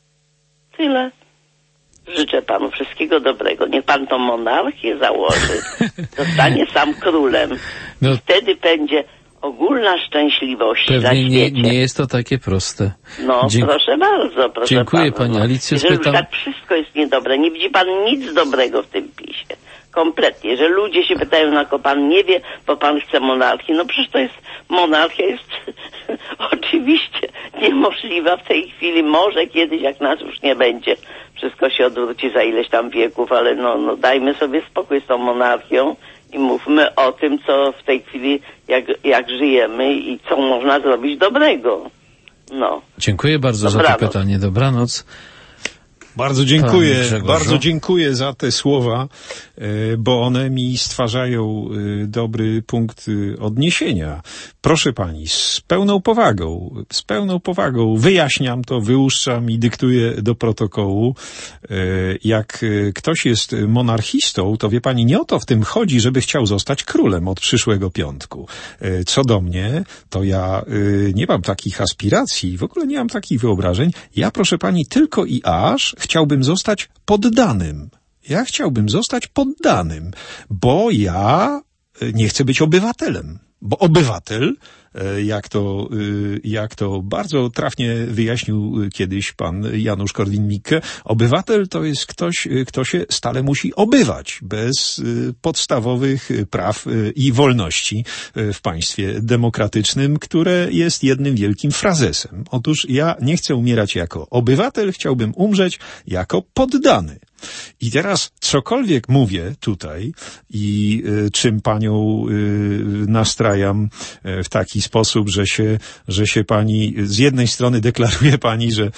Tyle. Życzę panu wszystkiego dobrego. Niech pan tą monarchię założy. Zostanie sam królem. No. I wtedy będzie ogólna szczęśliwość na Pewnie świecie. nie, nie jest to takie proste. No, Dzie- proszę bardzo, proszę Dziękuję panu. pani Alicjo. Jeżeli Spytam... już tak wszystko jest niedobre, nie widzi pan nic dobrego w tym PiSie. Kompletnie. Że ludzie się pytają, na ko pan nie wie, bo pan chce monarchii. No przecież to jest, monarchia jest oczywiście niemożliwa w tej chwili. Może kiedyś, jak nas już nie będzie, wszystko się odwróci za ileś tam wieków, ale no, no dajmy sobie spokój z tą monarchią i mówmy o tym, co w tej chwili, jak, jak żyjemy i co można zrobić dobrego. No. Dziękuję bardzo Dobranoc. za to pytanie. Dobranoc. Bardzo dziękuję, Grzegorzu. bardzo dziękuję za te słowa, bo one mi stwarzają dobry punkt odniesienia. Proszę pani, z pełną powagą, z pełną powagą wyjaśniam to, wyłuszczam i dyktuję do protokołu. Jak ktoś jest monarchistą, to wie pani, nie o to w tym chodzi, żeby chciał zostać królem od przyszłego piątku. Co do mnie, to ja nie mam takich aspiracji, w ogóle nie mam takich wyobrażeń. Ja, proszę pani, tylko i aż chciałbym zostać poddanym. Ja chciałbym zostać poddanym, bo ja nie chcę być obywatelem. Bo obywatel, jak to, jak to bardzo trafnie wyjaśnił kiedyś pan Janusz Korwin-Mikke, obywatel to jest ktoś, kto się stale musi obywać bez podstawowych praw i wolności w państwie demokratycznym, które jest jednym wielkim frazesem. Otóż ja nie chcę umierać jako obywatel, chciałbym umrzeć jako poddany. I teraz cokolwiek mówię tutaj i y, czym panią y, nastrajam y, w taki sposób, że się, że się pani, z jednej strony deklaruje pani, że, y,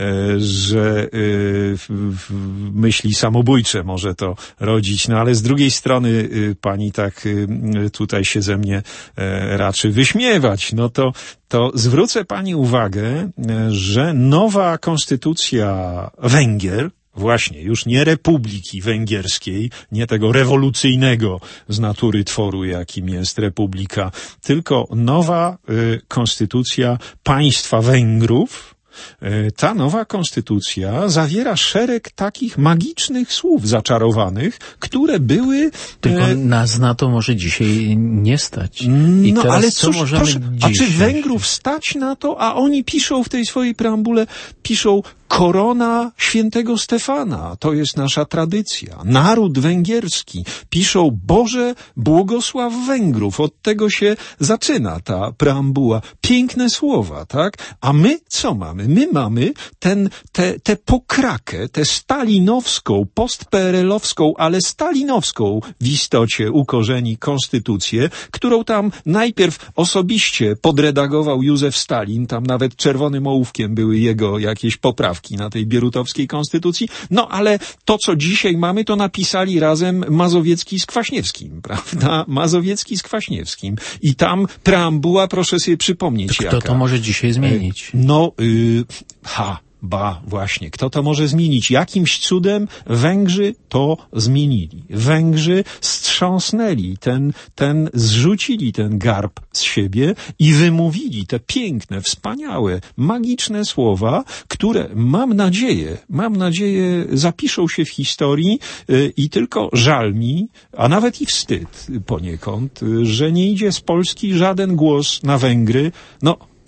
że y, myśli samobójcze może to rodzić, no ale z drugiej strony y, pani tak y, tutaj się ze mnie y, raczy wyśmiewać, no to to zwrócę pani uwagę, y, że nowa konstytucja Węgier, właśnie, już nie Republiki Węgierskiej, nie tego rewolucyjnego z natury tworu, jakim jest Republika, tylko nowa y, konstytucja państwa Węgrów. Y, ta nowa konstytucja zawiera szereg takich magicznych słów zaczarowanych, które były... Tylko y, nas na to może dzisiaj nie stać. I no teraz ale co cóż, możemy proszę, dziś a czy myśleć? Węgrów stać na to, a oni piszą w tej swojej preambule, piszą korona świętego Stefana, to jest nasza tradycja. Naród węgierski, piszą Boże błogosław Węgrów, od tego się zaczyna ta preambuła. Piękne słowa, tak? A my co mamy? My mamy ten, te, tę pokrakę, tę stalinowską, post-P R L-owską, ale stalinowską w istocie u korzeni konstytucję, którą tam najpierw osobiście podredagował Józef Stalin, tam nawet czerwonym ołówkiem były jego jakieś poprawki na tej bierutowskiej konstytucji, no ale to, co dzisiaj mamy, to napisali razem Mazowiecki z Kwaśniewskim, prawda? Mazowiecki z Kwaśniewskim. I tam preambuła, proszę sobie przypomnieć, To jaka. kto to może dzisiaj zmienić? No, y, ha, ba, właśnie. Kto to może zmienić? Jakimś cudem Węgrzy to zmienili. Węgrzy strząsnęli ten, ten, zrzucili ten garb z siebie i wymówili te piękne, wspaniałe, magiczne słowa, które mam nadzieję, mam nadzieję zapiszą się w historii y, i tylko żal mi, a nawet i wstyd poniekąd, y, że nie idzie z Polski żaden głos na Węgry. No,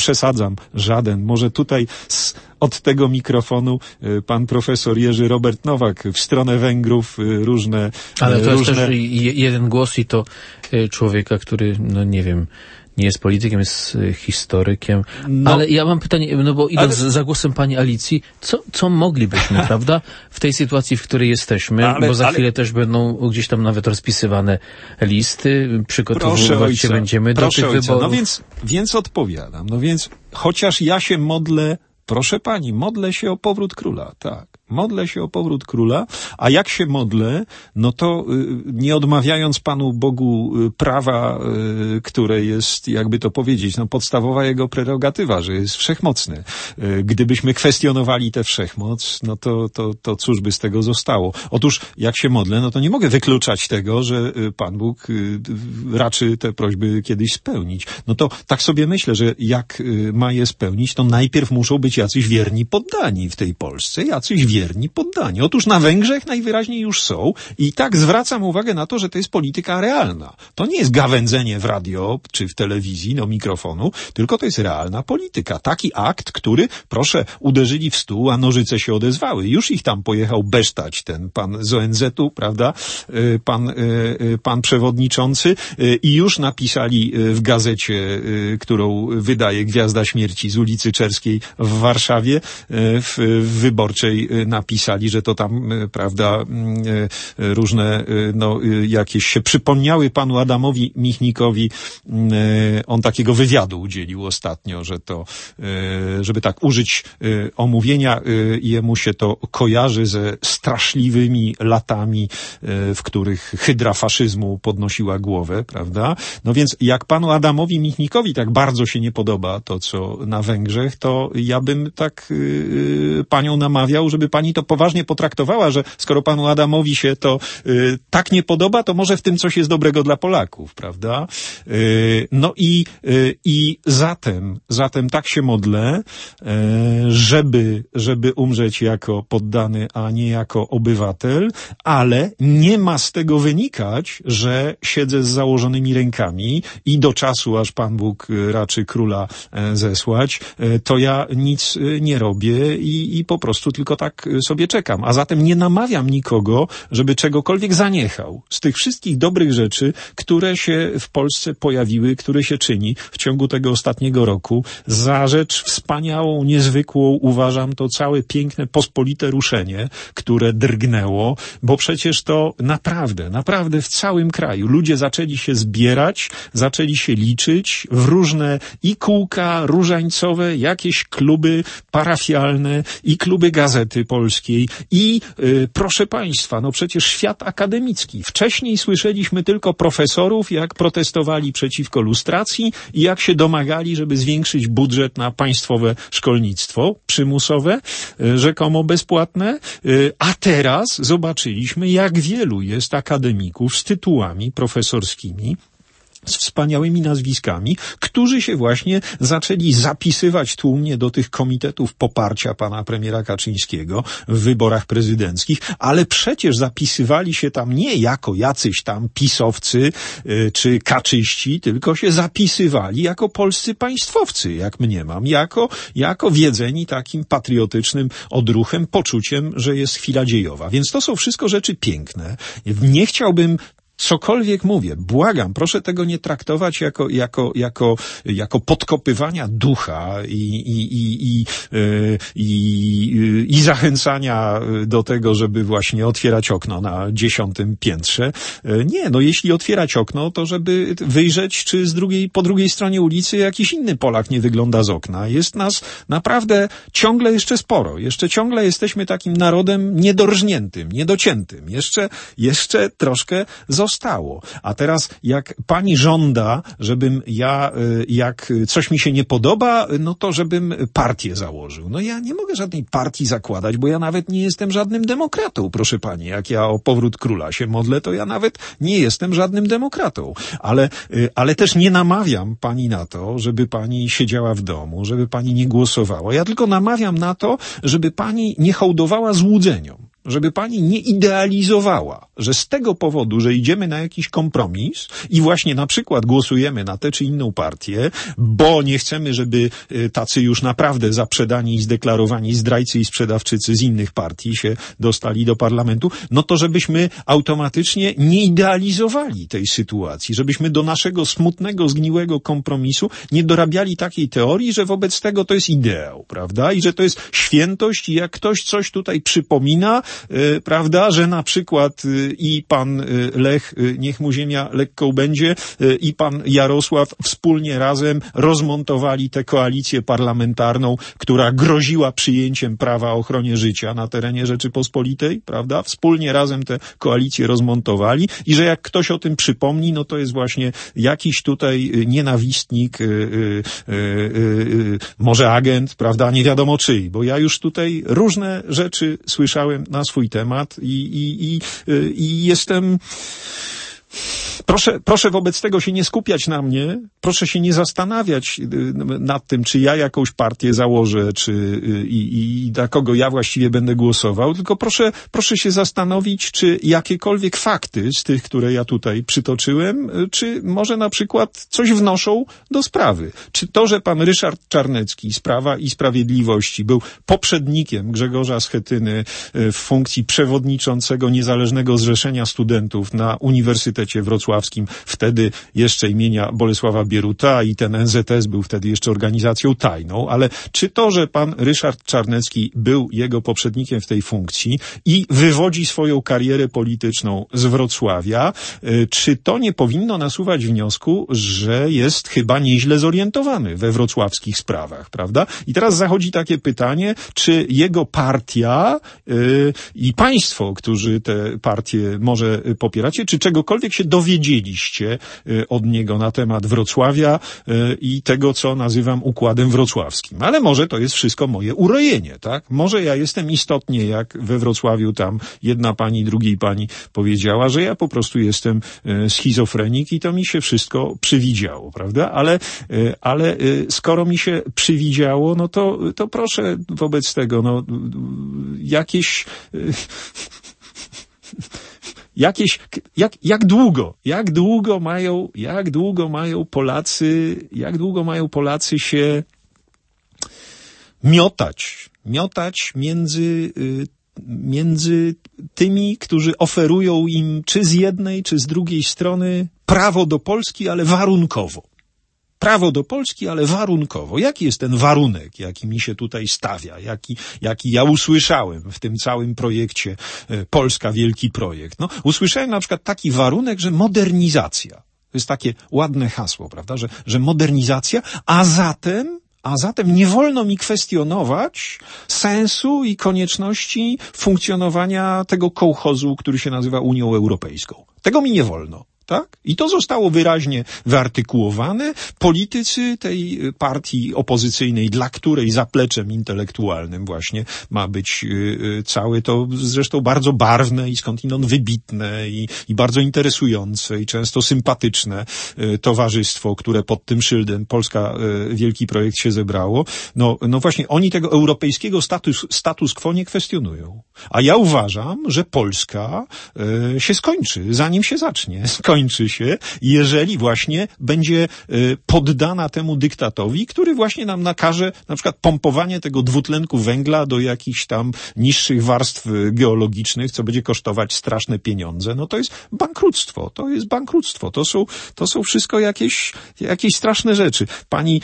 przesadzam, żaden. Może tutaj z, od tego mikrofonu y, pan profesor Jerzy Robert Nowak w stronę Węgrów y, różne... Ale to różne... jest też jeden głos i to y, człowieka, który, no nie wiem, nie jest politykiem, jest historykiem. No, ale ja mam pytanie, no bo idąc ale... za głosem pani Alicji, co, co moglibyśmy, prawda, w tej sytuacji, w której jesteśmy, ale, bo za ale... chwilę też będą gdzieś tam nawet rozpisywane listy, przygotowywać się będziemy do tych ojca. wyborów. No więc, więc odpowiadam. No więc, chociaż ja się modlę, proszę pani, modlę się o powrót króla, tak. Modlę się o powrót króla, a jak się modlę, no to y, nie odmawiając Panu Bogu y, prawa, y, które jest, jakby to powiedzieć, no podstawowa jego prerogatywa, że jest wszechmocny. Y, gdybyśmy kwestionowali tę wszechmoc, no to, to, to cóż by z tego zostało? Otóż jak się modlę, no to nie mogę wykluczać tego, że y, Pan Bóg y, raczy te prośby kiedyś spełnić. No to tak sobie myślę, że jak y, ma je spełnić, to najpierw muszą być jacyś wierni poddani w tej Polsce, jacyś wierni Wierni poddani. Otóż na Węgrzech najwyraźniej już są i tak zwracam uwagę na to, że to jest polityka realna. To nie jest gawędzenie w radio czy w telewizji do mikrofonu, tylko to jest realna polityka. Taki akt, który, proszę, uderzyli w stół, a nożyce się odezwały. Już ich tam pojechał besztać ten pan z O N Z u, prawda, pan, pan przewodniczący i już napisali w gazecie, którą wydaje Gwiazda Śmierci z ulicy Czerskiej w Warszawie, w wyborczej napisali, że to tam, prawda, różne, no, jakieś się przypomniały panu Adamowi Michnikowi. On takiego wywiadu udzielił ostatnio, że to, żeby tak użyć omówienia, jemu się to kojarzy ze straszliwymi latami, w których hydra faszyzmu podnosiła głowę, prawda? No więc jak panu Adamowi Michnikowi tak bardzo się nie podoba to, co na Węgrzech, to ja bym tak panią namawiał, żeby pani to poważnie potraktowała, że skoro panu Adamowi się to y, tak nie podoba, to może w tym coś jest dobrego dla Polaków, prawda? Y, no i, y, i zatem, zatem tak się modlę, y, żeby, żeby umrzeć jako poddany, a nie jako obywatel, ale nie ma z tego wynikać, że siedzę z założonymi rękami i do czasu, aż Pan Bóg raczy króla zesłać, to ja nic nie robię i, i po prostu tylko tak sobie czekam. A zatem nie namawiam nikogo, żeby czegokolwiek zaniechał z tych wszystkich dobrych rzeczy, które się w Polsce pojawiły, które się czyni w ciągu tego ostatniego roku. Za rzecz wspaniałą, niezwykłą uważam to całe piękne, pospolite ruszenie, które drgnęło, bo przecież to naprawdę, naprawdę w całym kraju ludzie zaczęli się zbierać, zaczęli się liczyć w różne i kółka różańcowe, jakieś kluby parafialne i kluby Gazety Polskiej i y, proszę państwa, no przecież świat akademicki. Wcześniej słyszeliśmy tylko profesorów, jak protestowali przeciwko lustracji i jak się domagali, żeby zwiększyć budżet na państwowe szkolnictwo przymusowe, y, rzekomo bezpłatne, y, a teraz zobaczyliśmy, jak wielu jest akademików z tytułami profesorskimi, z wspaniałymi nazwiskami, którzy się właśnie zaczęli zapisywać tłumnie do tych komitetów poparcia pana premiera Kaczyńskiego w wyborach prezydenckich, ale przecież zapisywali się tam nie jako jacyś tam pisowcy y, czy kaczyści, tylko się zapisywali jako polscy państwowcy, jak mniemam, jako, jako wiedzeni takim patriotycznym odruchem, poczuciem, że jest chwila dziejowa. Więc to są wszystko rzeczy piękne. Nie chciałbym cokolwiek mówię, błagam, proszę tego nie traktować jako, jako, jako, jako podkopywania ducha i, i, i, i, i, i zachęcania do tego, żeby właśnie otwierać okno na dziesiątym piętrze. Nie, no jeśli otwierać okno, to żeby wyjrzeć, czy z drugiej, po drugiej stronie ulicy jakiś inny Polak nie wygląda z okna. Jest nas naprawdę ciągle jeszcze sporo. Jeszcze ciągle jesteśmy takim narodem niedorżniętym, niedociętym. Jeszcze, jeszcze troszkę zostało. A teraz jak pani żąda, żebym ja, jak coś mi się nie podoba, no to żebym partię założył. No ja nie mogę żadnej partii zakładać, bo ja nawet nie jestem żadnym demokratą, proszę pani. Jak ja o powrót króla się modlę, to ja nawet nie jestem żadnym demokratą. Ale, ale też nie namawiam pani na to, żeby pani siedziała w domu, żeby pani nie głosowała. Ja tylko namawiam na to, żeby pani nie hołdowała złudzeniom. żeby pani nie idealizowała, że z tego powodu, że idziemy na jakiś kompromis i właśnie na przykład głosujemy na tę czy inną partię, bo nie chcemy, żeby tacy już naprawdę zaprzedani i zdeklarowani zdrajcy i sprzedawczycy z innych partii się dostali do parlamentu, no to żebyśmy automatycznie nie idealizowali tej sytuacji, żebyśmy do naszego smutnego, zgniłego kompromisu nie dorabiali takiej teorii, że wobec tego to jest ideał, prawda? I że to jest świętość i jak ktoś coś tutaj przypomina, Yy, prawda, że na przykład yy, i pan yy, Lech, yy, niech mu ziemia lekką będzie, yy, i pan Jarosław wspólnie razem rozmontowali tę koalicję parlamentarną, która groziła przyjęciem prawa o ochronie życia na terenie Rzeczypospolitej, prawda? Wspólnie razem tę koalicję rozmontowali i że jak ktoś o tym przypomni, no to jest właśnie jakiś tutaj nienawistnik, yy, yy, yy, yy, może agent, prawda, nie wiadomo czyj, bo ja już tutaj różne rzeczy słyszałem na swój temat i, i, i, i jestem... Proszę, proszę wobec tego się nie skupiać na mnie, proszę się nie zastanawiać nad tym, czy ja jakąś partię założę, czy i, i na kogo ja właściwie będę głosował, tylko proszę, proszę się zastanowić, czy jakiekolwiek fakty z tych, które ja tutaj przytoczyłem, czy może na przykład coś wnoszą do sprawy. Czy to, że pan Ryszard Czarnecki z Prawa i Sprawiedliwości był poprzednikiem Grzegorza Schetyny w funkcji przewodniczącego Niezależnego Zrzeszenia Studentów na Uniwersytecie Wrocławskim, wtedy jeszcze imienia Bolesława Bieruta i ten N Z S był wtedy jeszcze organizacją tajną, ale czy to, że pan Ryszard Czarnecki był jego poprzednikiem w tej funkcji i wywodzi swoją karierę polityczną z Wrocławia, czy to nie powinno nasuwać wniosku, że jest chyba nieźle zorientowany we wrocławskich sprawach, prawda? I teraz zachodzi takie pytanie, czy jego partia yy, i państwo, którzy te partie może popieracie, czy czegokolwiek się dowiedzieliście od niego na temat Wrocławia i tego, co nazywam układem wrocławskim. Ale może to jest wszystko moje urojenie, tak? Może ja jestem istotnie, jak we Wrocławiu tam jedna pani, drugiej pani powiedziała, że ja po prostu jestem schizofrenik i to mi się wszystko przywidziało, prawda? Ale, ale skoro mi się przywidziało, no to, to proszę wobec tego, no, jakieś... Jakieś, jak, jak długo, jak długo mają, jak długo mają Polacy, jak długo mają Polacy się miotać, miotać między, między tymi, którzy oferują im czy z jednej, czy z drugiej strony prawo do Polski, ale warunkowo. Prawo do Polski, ale warunkowo. Jaki jest ten warunek, jaki mi się tutaj stawia, jaki, jaki ja usłyszałem w tym całym projekcie Polska Wielki Projekt? No, usłyszałem na przykład taki warunek, że modernizacja. To jest takie ładne hasło, prawda, że, że modernizacja, a zatem, a zatem nie wolno mi kwestionować sensu i konieczności funkcjonowania tego kołchozu, który się nazywa Unią Europejską. Tego mi nie wolno. Tak? I to zostało wyraźnie wyartykułowane. Politycy tej partii opozycyjnej, dla której zapleczem intelektualnym właśnie ma być yy, całe to zresztą bardzo barwne i skądinąd wybitne i, i bardzo interesujące i często sympatyczne yy, towarzystwo, które pod tym szyldem Polska yy, Wielki Projekt się zebrało. No, no właśnie oni tego europejskiego status, status quo nie kwestionują. A ja uważam, że Polska yy, się skończy, zanim się zacznie. Skończy się, jeżeli właśnie będzie poddana temu dyktatowi, który właśnie nam nakaże na przykład pompowanie tego dwutlenku węgla do jakichś tam niższych warstw geologicznych, co będzie kosztować straszne pieniądze. No to jest bankructwo, to jest bankructwo, to są, to są wszystko jakieś, jakieś straszne rzeczy. Pani,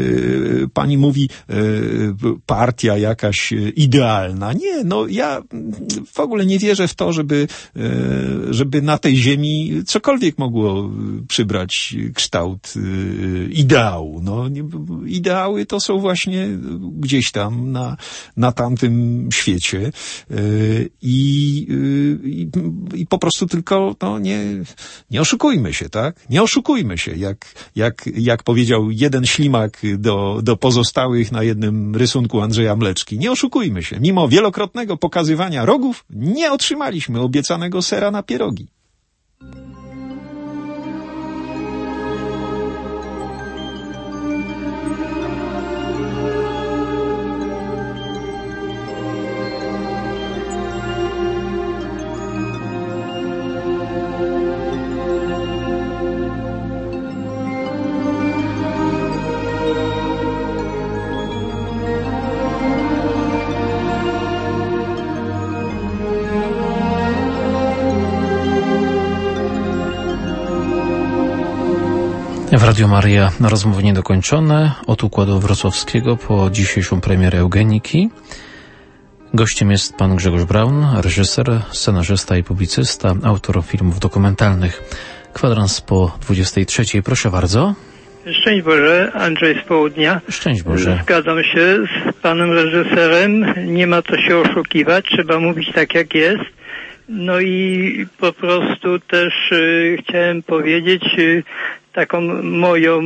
yy, pani mówi yy, partia jakaś idealna. Nie, no ja w ogóle nie wierzę w to, żeby, yy, żeby na tej ziemi cokolwiek mogło przybrać kształt y, ideału. No, nie, ideały to są właśnie gdzieś tam na, na tamtym świecie y, i, y, i po prostu tylko no, nie, nie oszukujmy się, tak? Nie oszukujmy się, jak, jak, jak powiedział jeden ślimak do, do pozostałych na jednym rysunku Andrzeja Mleczki. Nie oszukujmy się. Mimo wielokrotnego pokazywania rogów nie otrzymaliśmy obiecanego sera na pierogi. W Radiu Maryja rozmowy niedokończone od Układu Wrocławskiego po dzisiejszą premierę Eugeniki. Gościem jest pan Grzegorz Braun, reżyser, scenarzysta i publicysta, autor filmów dokumentalnych. Kwadrans po dwudziestej trzeciej. Proszę bardzo. Szczęść Boże, Andrzej z Południa. Szczęść Boże. Zgadzam się z panem reżyserem. Nie ma co się oszukiwać, trzeba mówić tak jak jest. No i po prostu też y, chciałem powiedzieć y, taką moją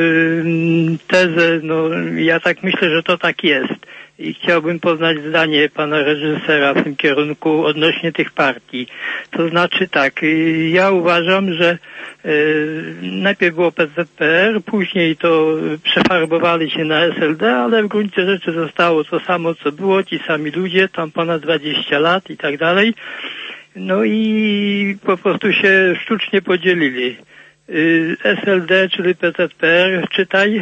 y, tezę. No ja tak myślę, że to tak jest. I chciałbym poznać zdanie pana reżysera w tym kierunku odnośnie tych partii. To znaczy tak, ja uważam, że e, najpierw było P Z P R, później to przefarbowali się na S L D, ale w gruncie rzeczy zostało to samo, co było, ci sami ludzie, tam ponad dwadzieścia lat i tak dalej. No i po prostu się sztucznie podzielili. S L D, czyli P Z P R, czytaj,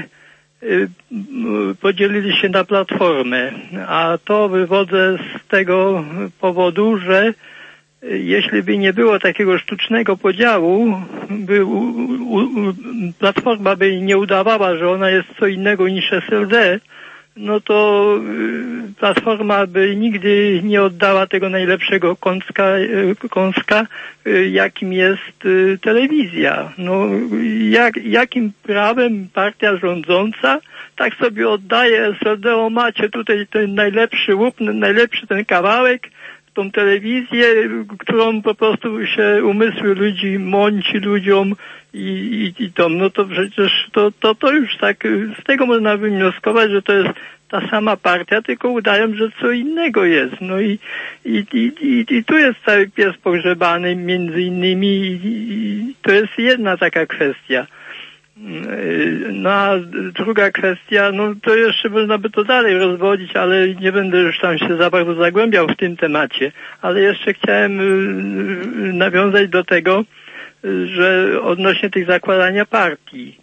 podzielili się na platformę, a to wywodzę z tego powodu, że jeśli by nie było takiego sztucznego podziału, by u, u, platforma by nie udawała, że ona jest co innego niż S L D, no to platforma by nigdy nie oddała tego najlepszego kąska, kąska jakim jest telewizja. No, jak, jakim prawem partia rządząca tak sobie oddaje S L D, o macie tutaj ten najlepszy łup, najlepszy ten kawałek, tą telewizję, którą po prostu się umysły ludzi mąci ludziom i, i, i to, no to przecież to, to, to już tak, z tego można wywnioskować, że to jest ta sama partia, tylko udają, że co innego jest. No i, i, i, i, i tu jest cały pies pogrzebany między innymi i, i to jest jedna taka kwestia. No a druga kwestia, no to jeszcze można by to dalej rozwodzić, ale nie będę już tam się za bardzo zagłębiał w tym temacie. Ale jeszcze chciałem nawiązać do tego, że odnośnie tych zakładania partii.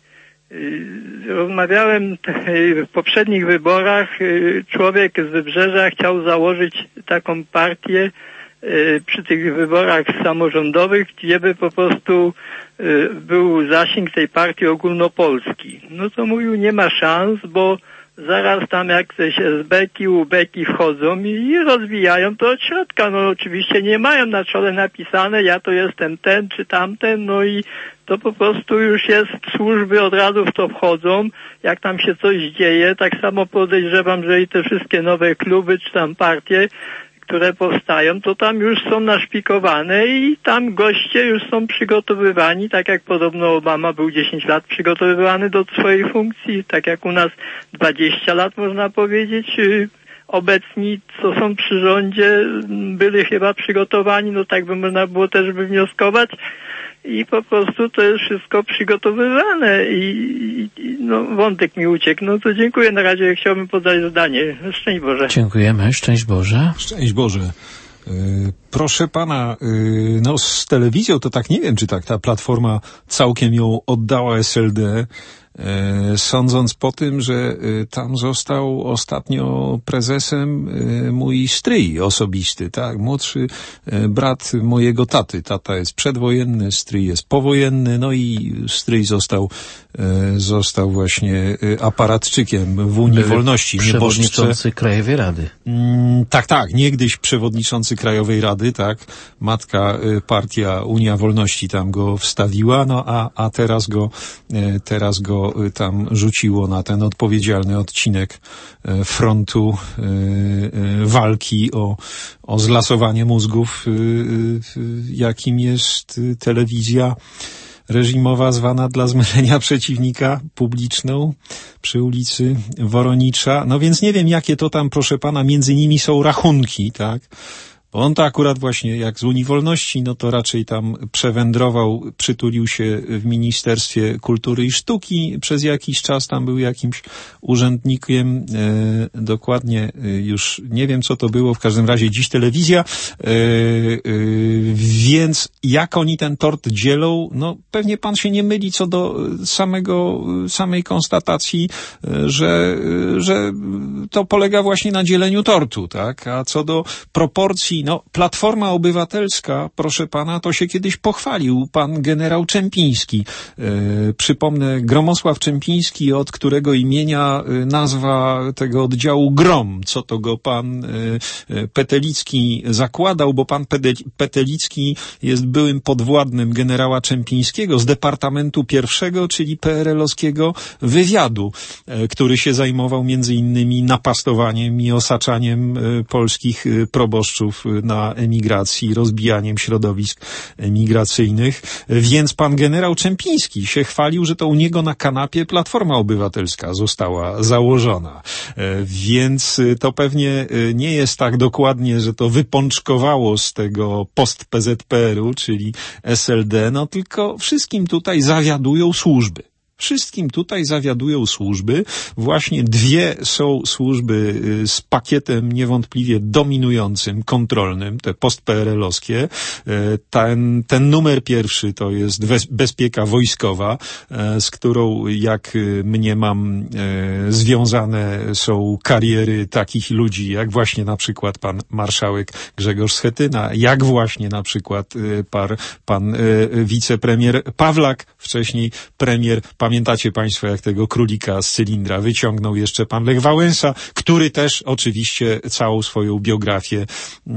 Rozmawiałem w poprzednich wyborach, człowiek z Wybrzeża chciał założyć taką partię przy tych wyborach samorządowych, gdzie by po prostu był zasięg tej partii ogólnopolski. No to mówił, nie ma szans, bo zaraz tam jakieś S B ki, U B ki wchodzą i rozwijają to od środka. No oczywiście nie mają na czole napisane, ja to jestem ten czy tamten, no i to po prostu już jest, służby od razu w to wchodzą, jak tam się coś dzieje. Tak samo podejrzewam, że i te wszystkie nowe kluby czy tam partie, które powstają, to tam już są naszpikowane i tam goście już są przygotowywani, tak jak podobno Obama był dziesięć lat przygotowywany do swojej funkcji, tak jak u nas dwadzieścia lat można powiedzieć. Obecni, co są przy rządzie, byli chyba przygotowani, no tak by można było też wywnioskować. I po prostu to jest wszystko przygotowywane i, i no, wątek mi uciekł. No to dziękuję na razie, chciałbym podać zdanie. Szczęść Boże. Dziękujemy, szczęść Boże. Szczęść Boże. Yy, proszę pana, yy, no z telewizją to tak nie wiem, czy tak ta platforma całkiem ją oddała S L D. E, sądząc po tym, że e, tam został ostatnio prezesem e, mój stryj osobisty, tak, młodszy e, brat mojego taty. Tata jest przedwojenny, stryj jest powojenny, no i stryj został e, został właśnie e, aparatczykiem w Unii Były Wolności. Przewodniczący Krajowej Rady. Mm, tak, tak, niegdyś przewodniczący Krajowej Rady, tak, matka e, partia Unia Wolności tam go wstawiła, no a, a teraz go e, teraz go tam rzuciło na ten odpowiedzialny odcinek frontu walki o, o zlasowanie mózgów, jakim jest telewizja reżimowa zwana dla zmylenia przeciwnika publiczną przy ulicy Woronicza. No więc nie wiem, jakie to tam, proszę pana, między nimi są rachunki, tak? Bo on to akurat właśnie jak z Unii Wolności, no to raczej tam przewędrował, przytulił się w Ministerstwie Kultury i Sztuki. Przez jakiś czas tam był jakimś urzędnikiem, e, dokładnie e, już nie wiem co to było, w każdym razie dziś telewizja. E, e, więc jak oni ten tort dzielą, no pewnie pan się nie myli co do samego, samej konstatacji, e, że, że to polega właśnie na dzieleniu tortu, tak? A co do proporcji I no, Platforma Obywatelska, proszę pana, to się kiedyś pochwalił pan generał Czempiński. E, przypomnę, Gromosław Czempiński, od którego imienia e, nazwa tego oddziału Grom, co to go pan e, Petelicki zakładał, bo pan Pede, Petelicki jest byłym podwładnym generała Czempińskiego z Departamentu Pierwszego, czyli P R L-owskiego wywiadu, e, który się zajmował między innymi napastowaniem i osaczaniem e, polskich e, proboszczów na emigracji, rozbijaniem środowisk emigracyjnych. Więc pan generał Czempiński się chwalił, że to u niego na kanapie Platforma Obywatelska została założona. Więc to pewnie nie jest tak dokładnie, że to wypączkowało z tego post-P Z P R u, czyli S L D, no tylko wszystkim tutaj zawiadują służby. Wszystkim tutaj zawiadują służby. Właśnie dwie są służby z pakietem niewątpliwie dominującym, kontrolnym, te post-P R L-owskie. Ten, ten numer pierwszy to jest bezpieka wojskowa, z którą, jak mniemam, związane są kariery takich ludzi, jak właśnie na przykład pan marszałek Grzegorz Schetyna, jak właśnie na przykład par, pan wicepremier Pawlak, wcześniej premier. Pamiętacie państwo, jak tego królika z cylindra wyciągnął jeszcze pan Lech Wałęsa, który też oczywiście całą swoją biografię, yy,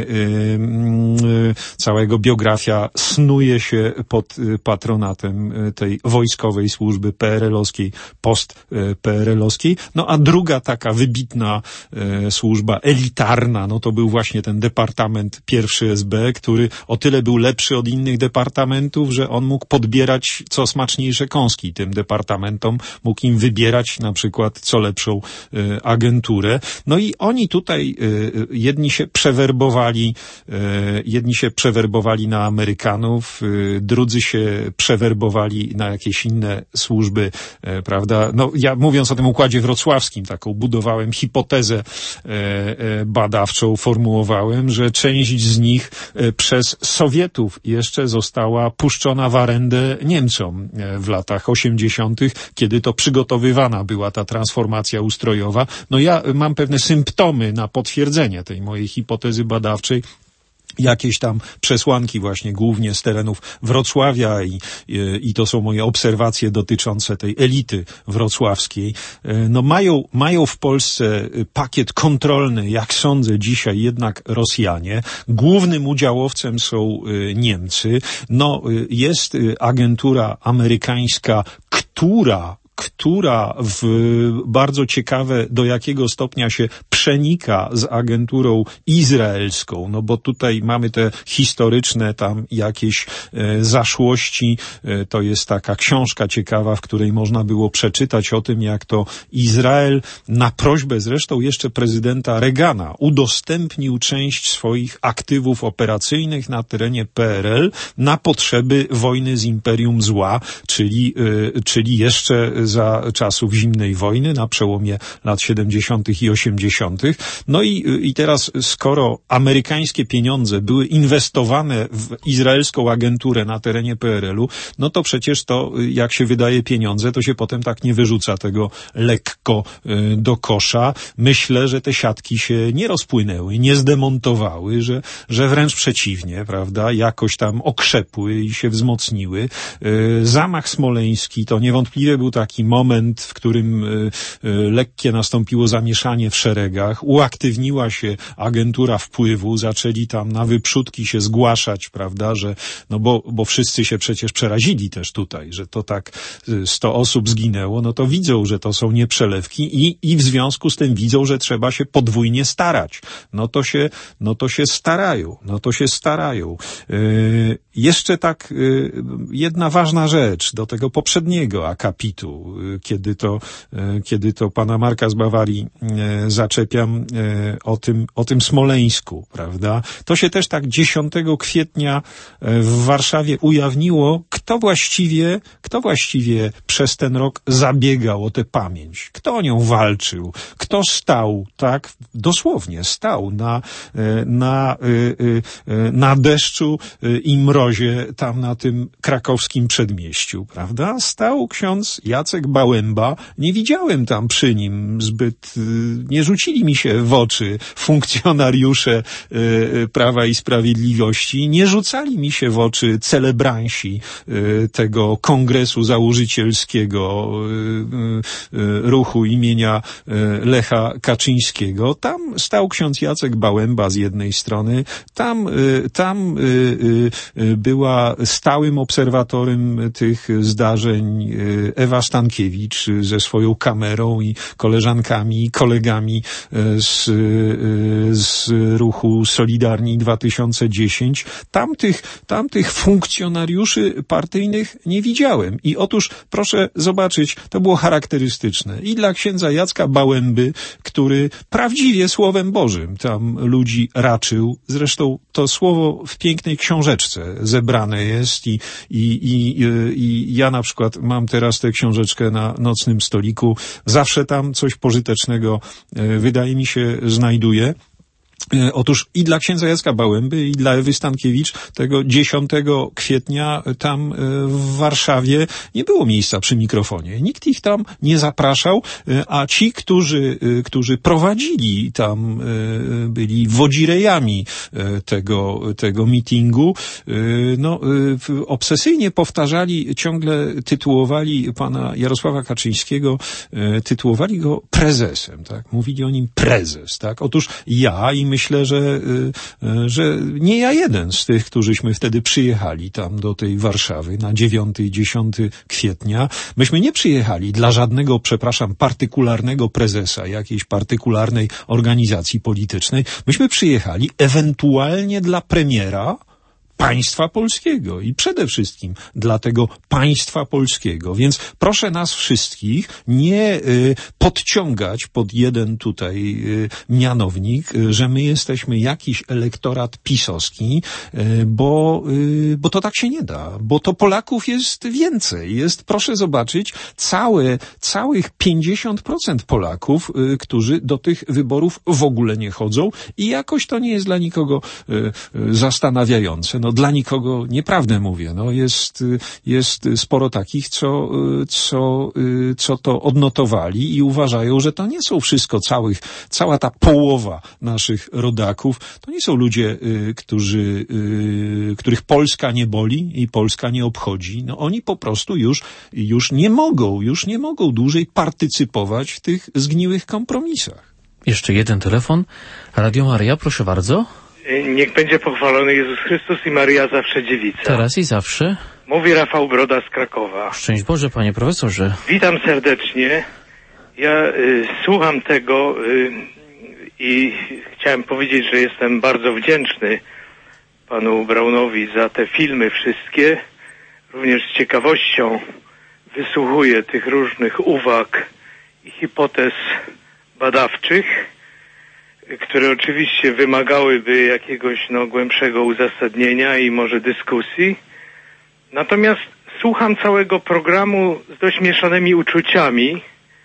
yy, całego biografia snuje się pod patronatem tej wojskowej służby P R L-owskiej, post-P R L-owskiej. No a druga taka wybitna yy, służba elitarna, no to był właśnie ten Departament Pierwszy S B, który o tyle był lepszy od innych departamentów, że on mógł podbierać co smaczniejsze kąski tym departamentom, mógł im wybierać na przykład co lepszą y, agenturę. No i oni tutaj y, jedni się przewerbowali, y, jedni się przewerbowali na Amerykanów, y, drudzy się przewerbowali na jakieś inne służby, y, prawda? No ja mówiąc o tym układzie wrocławskim, taką budowałem hipotezę y, y, badawczą, formułowałem, że część z nich y, przez Sowietów jeszcze została puszczona w arendę Niemcom y, w latach osiemdziesiątych, kiedy to przygotowywana była ta transformacja ustrojowa. No ja mam pewne symptomy na potwierdzenie tej mojej hipotezy badawczej. Jakieś tam przesłanki właśnie głównie z terenów Wrocławia i, i, i to są moje obserwacje dotyczące tej elity wrocławskiej. No mają, mają w Polsce pakiet kontrolny, jak sądzę dzisiaj jednak Rosjanie. Głównym udziałowcem są Niemcy. No jest agentura amerykańska, która która w bardzo ciekawe do jakiego stopnia się przenika z agenturą izraelską, no bo tutaj mamy te historyczne tam jakieś e, zaszłości. E, to jest taka książka ciekawa, w której można było przeczytać o tym, jak to Izrael na prośbę zresztą jeszcze prezydenta Reagana udostępnił część swoich aktywów operacyjnych na terenie P R L na potrzeby wojny z Imperium Zła, czyli, e, czyli jeszcze za czasów zimnej wojny na przełomie lat siedemdziesiątych i osiemdziesiątych. No i, i teraz, skoro amerykańskie pieniądze były inwestowane w izraelską agenturę na terenie P R L u, no to przecież to, jak się wydaje pieniądze, to się potem tak nie wyrzuca tego lekko y, do kosza. Myślę, że te siatki się nie rozpłynęły, nie zdemontowały, że, że wręcz przeciwnie, prawda, jakoś tam okrzepły i się wzmocniły. Y, zamach smoleński to niewątpliwie był taki moment, w którym y, y, lekkie nastąpiło zamieszanie w szeregach, uaktywniła się agentura wpływu, zaczęli tam na wyprzódki się zgłaszać, prawda, że, no bo, bo wszyscy się przecież przerazili też tutaj, że to tak sto osób zginęło, no to widzą, że to są nieprzelewki i, i w związku z tym widzą, że trzeba się podwójnie starać. No to się, no to się starają, no to się starają. Yy, jeszcze tak yy, jedna ważna rzecz do tego poprzedniego akapitu, kiedy to, kiedy to pana Marka z Bawarii e, zaczepiam e, o tym, o tym Smoleńsku, prawda? To się też tak dziesiątego kwietnia w Warszawie ujawniło, kto właściwie, kto właściwie przez ten rok zabiegał o tę pamięć? Kto o nią walczył? Kto stał, tak, dosłownie stał na, na, na deszczu i mrozie tam na tym krakowskim przedmieściu, prawda? Stał ksiądz Jacek Bałęba. Nie widziałem tam przy nim zbyt, nie rzucili mi się w oczy funkcjonariusze Prawa i Sprawiedliwości, nie rzucali mi się w oczy celebransi tego kongresu założycielskiego ruchu imienia Lecha Kaczyńskiego. Tam stał ksiądz Jacek Bałęba z jednej strony, tam, tam była stałym obserwatorem tych zdarzeń Ewa Stankiewicz ze swoją kamerą i koleżankami i kolegami z, z ruchu Solidarni dwa tysiące dziesięć. Tamtych, tamtych funkcjonariuszy partyjnych nie widziałem. I otóż, proszę zobaczyć, to było charakterystyczne i dla księdza Jacka Bałęby, który prawdziwie Słowem Bożym tam ludzi raczył. Zresztą to słowo w pięknej książeczce zebrane jest i, i, i, i ja na przykład mam teraz tę książeczkę na nocnym stoliku. Zawsze tam coś pożytecznego, wydaje mi się, znajduje. Otóż i dla księdza Jacka Bałęby, i dla Ewy Stankiewicz tego dziesiątego kwietnia tam w Warszawie nie było miejsca przy mikrofonie. Nikt ich tam nie zapraszał, a ci, którzy, którzy prowadzili tam, byli wodzirejami tego, tego meetingu, no, obsesyjnie powtarzali, ciągle tytułowali pana Jarosława Kaczyńskiego, tytułowali go prezesem, tak? Mówili o nim prezes, tak? Otóż ja i myślę, że, że nie ja jeden z tych, którzyśmy wtedy przyjechali tam do tej Warszawy na dziewiątego i dziesiątego kwietnia. Myśmy nie przyjechali dla żadnego, przepraszam, partykularnego prezesa jakiejś partykularnej organizacji politycznej. Myśmy przyjechali ewentualnie dla premiera państwa polskiego i przede wszystkim dla tego państwa polskiego. Więc proszę nas wszystkich nie y, podciągać pod jeden tutaj y, mianownik, y, że my jesteśmy jakiś elektorat pisowski, y, bo, y, bo to tak się nie da, bo to Polaków jest więcej. Jest, proszę zobaczyć, całe, całych pięćdziesiąt procent Polaków, y, którzy do tych wyborów w ogóle nie chodzą i jakoś to nie jest dla nikogo y, y, zastanawiające. No, dla nikogo nieprawdę mówię. No jest, jest sporo takich, co, co, co to odnotowali i uważają, że to nie są wszystko całych, cała ta połowa naszych rodaków. To nie są ludzie, którzy, których Polska nie boli i Polska nie obchodzi. No oni po prostu już, już nie mogą, już nie mogą dłużej partycypować w tych zgniłych kompromisach. Jeszcze jeden telefon. Radio Maryja, proszę bardzo. Niech będzie pochwalony Jezus Chrystus i Maryja zawsze dziewica. Teraz i zawsze. Mówi Rafał Broda z Krakowa. Szczęść Boże, panie profesorze. Witam serdecznie. Ja y, słucham tego y, i chciałem powiedzieć, że jestem bardzo wdzięczny panu Braunowi za te filmy wszystkie. Również z ciekawością wysłuchuję tych różnych uwag i hipotez badawczych, które oczywiście wymagałyby jakiegoś no, głębszego uzasadnienia i może dyskusji. Natomiast słucham całego programu z dość mieszanymi uczuciami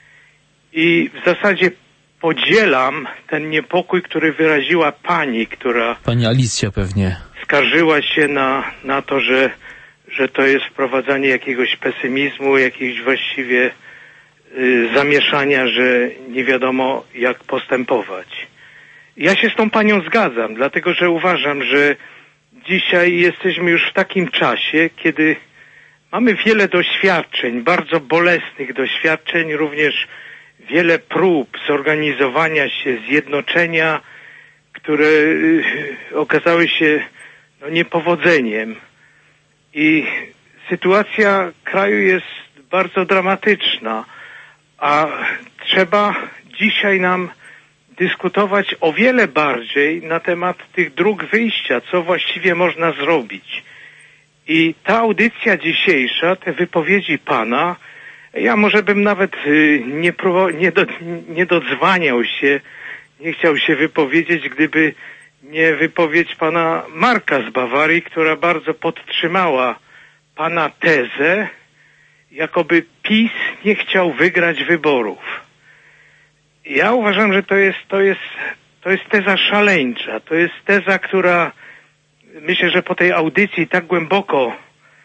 i w zasadzie podzielam ten niepokój, który wyraziła pani, która... Pani Alicja pewnie. Skarżyła się na, na to, że, że to jest wprowadzanie jakiegoś pesymizmu, jakiegoś właściwie y, zamieszania, że nie wiadomo jak postępować. Ja się z tą panią zgadzam, dlatego że uważam, że dzisiaj jesteśmy już w takim czasie, kiedy mamy wiele doświadczeń, bardzo bolesnych doświadczeń, również wiele prób zorganizowania się, zjednoczenia, które y, okazały się no, niepowodzeniem. I sytuacja kraju jest bardzo dramatyczna, a trzeba dzisiaj nam dyskutować o wiele bardziej na temat tych dróg wyjścia, co właściwie można zrobić. I ta audycja dzisiejsza, te wypowiedzi pana, ja może bym nawet y, nie, próbował, nie, do, nie dodzwaniał się, nie chciał się wypowiedzieć, gdyby nie wypowiedź pana Marka z Bawarii, która bardzo podtrzymała pana tezę, jakoby PiS nie chciał wygrać wyborów. Ja uważam, że to jest, to jest, to jest teza szaleńcza. To jest teza, która myślę, że po tej audycji tak głęboko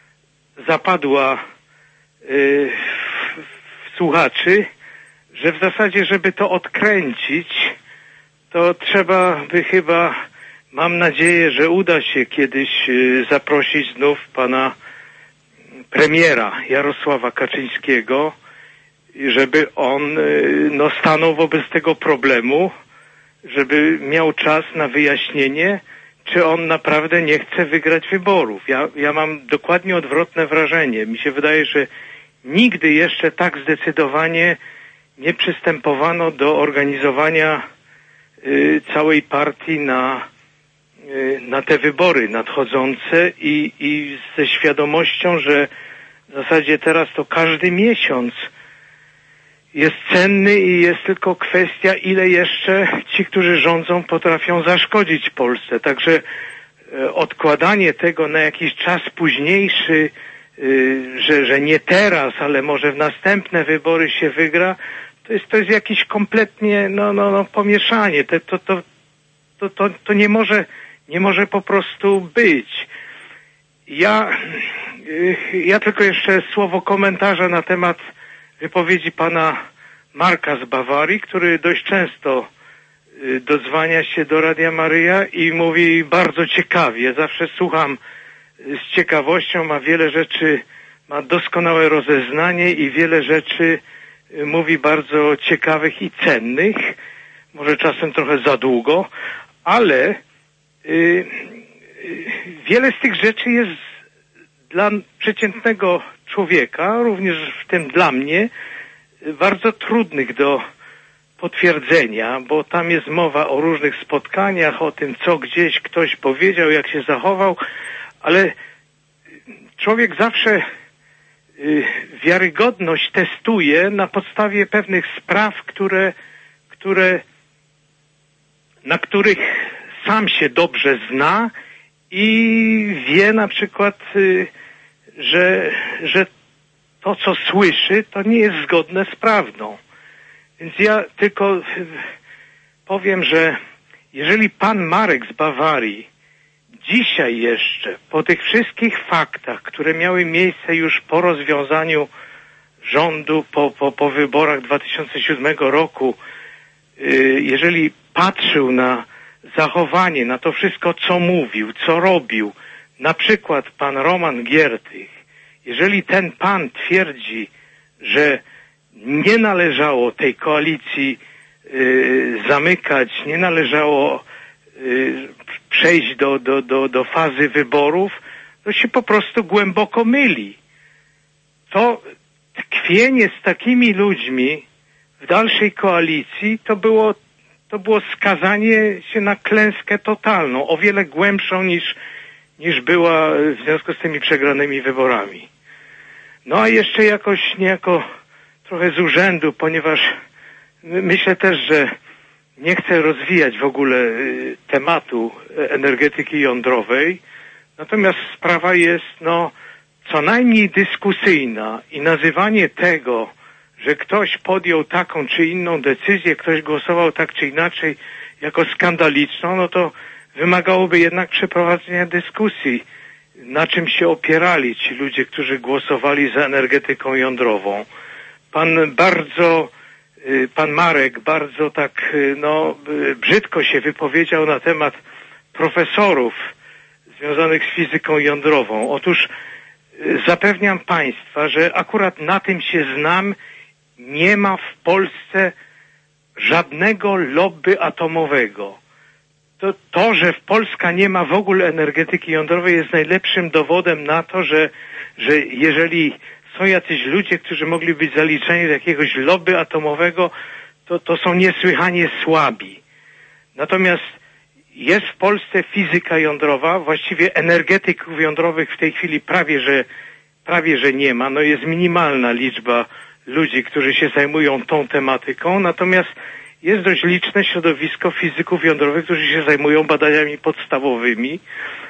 zapadła yy, w, w słuchaczy, że w zasadzie, żeby to odkręcić, to trzeba by chyba, mam nadzieję, że uda się kiedyś yy, zaprosić znów pana premiera Jarosława Kaczyńskiego, żeby on yy, no, stanął wobec tego problemu, żeby miał czas na wyjaśnienie, czy on naprawdę nie chce wygrać wyborów. Ja, ja mam dokładnie odwrotne wrażenie. Mi się wydaje, że nigdy jeszcze tak zdecydowanie nie przystępowano do organizowania y, całej partii na, y, na te wybory nadchodzące i, i ze świadomością, że w zasadzie teraz to każdy miesiąc jest cenny i jest tylko kwestia, ile jeszcze ci, którzy rządzą, potrafią zaszkodzić Polsce. Także e, odkładanie tego na jakiś czas późniejszy, y, że, że nie teraz, ale może w następne wybory się wygra, to jest, to jest jakieś kompletnie no, no, no, pomieszanie. To, to, to, to, to, to nie może, nie może po prostu być. Ja, y, ja tylko jeszcze słowo komentarza na temat wypowiedzi pana Marka z Bawarii, który dość często y, dodzwania się do Radia Maryja i mówi bardzo ciekawie. Zawsze słucham y, z ciekawością, ma wiele rzeczy, ma doskonałe rozeznanie i wiele rzeczy y, mówi bardzo ciekawych i cennych. Może czasem trochę za długo, ale y, y, wiele z tych rzeczy jest dla przeciętnego człowieka, również w tym dla mnie, bardzo trudnych do potwierdzenia, bo tam jest mowa o różnych spotkaniach, o tym, co gdzieś ktoś powiedział, jak się zachował, ale człowiek zawsze wiarygodność testuje na podstawie pewnych spraw, które, które, na których sam się dobrze zna i wie na przykład, że, że to, co słyszy, to nie jest zgodne z prawdą. Więc ja tylko powiem, że jeżeli pan Marek z Bawarii dzisiaj jeszcze, po tych wszystkich faktach, które miały miejsce już po rozwiązaniu rządu, po, po, po wyborach dwa tysiące siódmego roku, jeżeli patrzył na zachowanie, na to wszystko, co mówił, co robił, na przykład pan Roman Giertych, jeżeli ten pan twierdzi, że nie należało tej koalicji y, zamykać, nie należało y, przejść do, do, do, do fazy wyborów, to się po prostu głęboko myli. To tkwienie z takimi ludźmi w dalszej koalicji to było, to było skazanie się na klęskę totalną, o wiele głębszą niż, niż była w związku z tymi przegranymi wyborami. No a jeszcze jakoś niejako trochę z urzędu, ponieważ myślę też, że nie chcę rozwijać w ogóle y, tematu energetyki jądrowej, natomiast sprawa jest no co najmniej dyskusyjna i nazywanie tego, że ktoś podjął taką czy inną decyzję, ktoś głosował tak czy inaczej jako skandaliczną, no to wymagałoby jednak przeprowadzenia dyskusji, na czym się opierali ci ludzie, którzy głosowali za energetyką jądrową. Pan bardzo, pan Marek bardzo tak, no, brzydko się wypowiedział na temat profesorów związanych z fizyką jądrową. Otóż zapewniam państwa, że akurat na tym się znam, nie ma w Polsce żadnego lobby atomowego. To, to, że w Polska nie ma w ogóle energetyki jądrowej, jest najlepszym dowodem na to, że, że jeżeli są jacyś ludzie, którzy mogli być zaliczeni do jakiegoś lobby atomowego, to, to są niesłychanie słabi. Natomiast jest w Polsce fizyka jądrowa, właściwie energetyków jądrowych w tej chwili prawie, że, prawie, że nie ma. No jest minimalna liczba ludzi, którzy się zajmują tą tematyką, natomiast jest dość liczne środowisko fizyków jądrowych, którzy się zajmują badaniami podstawowymi,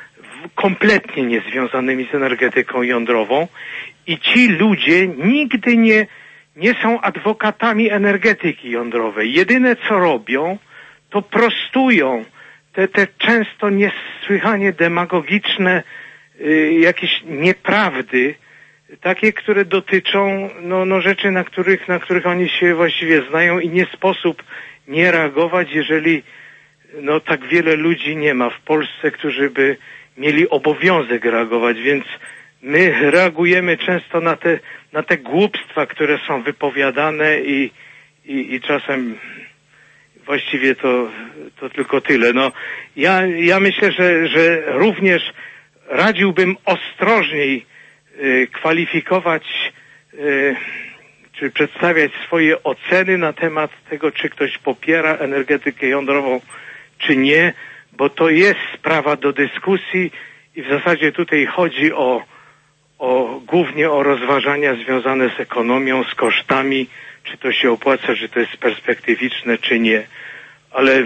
kompletnie niezwiązanymi z energetyką jądrową i ci ludzie nigdy nie, nie są adwokatami energetyki jądrowej. Jedyne co robią, to prostują te, te często niesłychanie demagogiczne y, jakieś nieprawdy, takie, które dotyczą no, no rzeczy, na których, na których oni się właściwie znają i nie sposób nie reagować, jeżeli no tak wiele ludzi nie ma w Polsce, którzy by mieli obowiązek reagować, więc my reagujemy często na te, na te głupstwa, które są wypowiadane i, i, i czasem właściwie to, to tylko tyle. No, ja, ja myślę, że, że również radziłbym ostrożniej y, kwalifikować y, czy przedstawiać swoje oceny na temat tego, czy ktoś popiera energetykę jądrową, czy nie, bo to jest sprawa do dyskusji i w zasadzie tutaj chodzi o, o głównie o rozważania związane z ekonomią, z kosztami, czy to się opłaca, czy to jest perspektywiczne, czy nie. Ale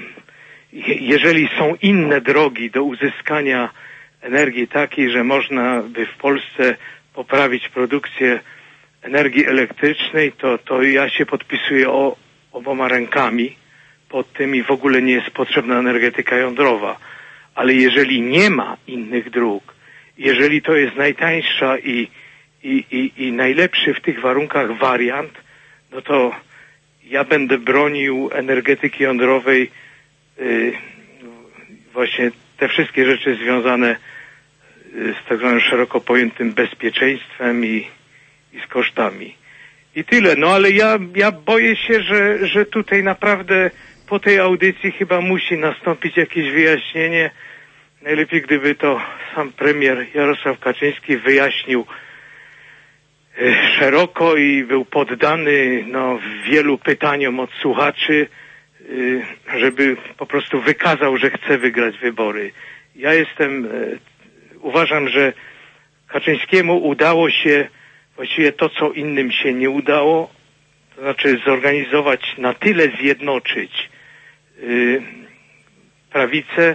jeżeli są inne drogi do uzyskania energii takiej, że można by w Polsce poprawić produkcję energii elektrycznej, to, to ja się podpisuję o, oboma rękami pod tym i w ogóle nie jest potrzebna energetyka jądrowa. Ale jeżeli nie ma innych dróg, jeżeli to jest najtańsza i, i, i, i najlepszy w tych warunkach wariant, no to ja będę bronił energetyki jądrowej, yy, właśnie te wszystkie rzeczy związane z tak zwanym szeroko pojętym bezpieczeństwem i, i z kosztami. I tyle. No ale ja, ja boję się, że, że tutaj naprawdę po tej audycji chyba musi nastąpić jakieś wyjaśnienie. Najlepiej, gdyby to sam premier Jarosław Kaczyński wyjaśnił y, szeroko i był poddany no, wielu pytaniom od słuchaczy, y, żeby po prostu wykazał, że chce wygrać wybory. Ja jestem, y, uważam, że Kaczyńskiemu udało się właściwie to, co innym się nie udało, to znaczy zorganizować, na tyle zjednoczyć y, prawicę,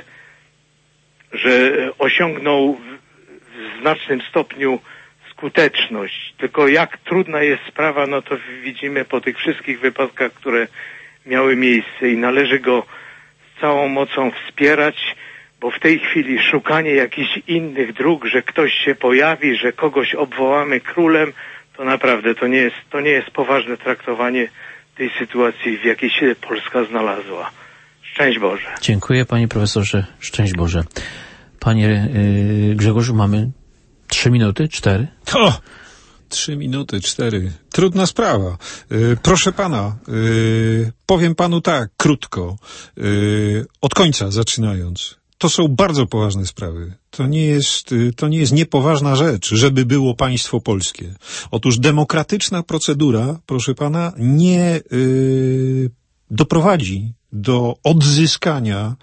że osiągnął w znacznym stopniu skuteczność. Tylko jak trudna jest sprawa, no to widzimy po tych wszystkich wypadkach, które miały miejsce i należy go z całą mocą wspierać, bo w tej chwili szukanie jakichś innych dróg, że ktoś się pojawi, że kogoś obwołamy królem, to naprawdę to nie jest, to nie jest poważne traktowanie tej sytuacji, w jakiej się Polska znalazła. Szczęść Boże. Dziękuję, panie profesorze. Szczęść Boże. Panie yy, Grzegorzu, mamy trzy minuty, cztery? O! Trzy minuty, cztery. Trudna sprawa. Yy, proszę pana, yy, powiem panu tak, krótko, yy, od końca zaczynając. To są bardzo poważne sprawy. To nie jest, to nie jest niepoważna rzecz, żeby było państwo polskie. Otóż demokratyczna procedura, proszę pana, nie yy, doprowadzi do odzyskania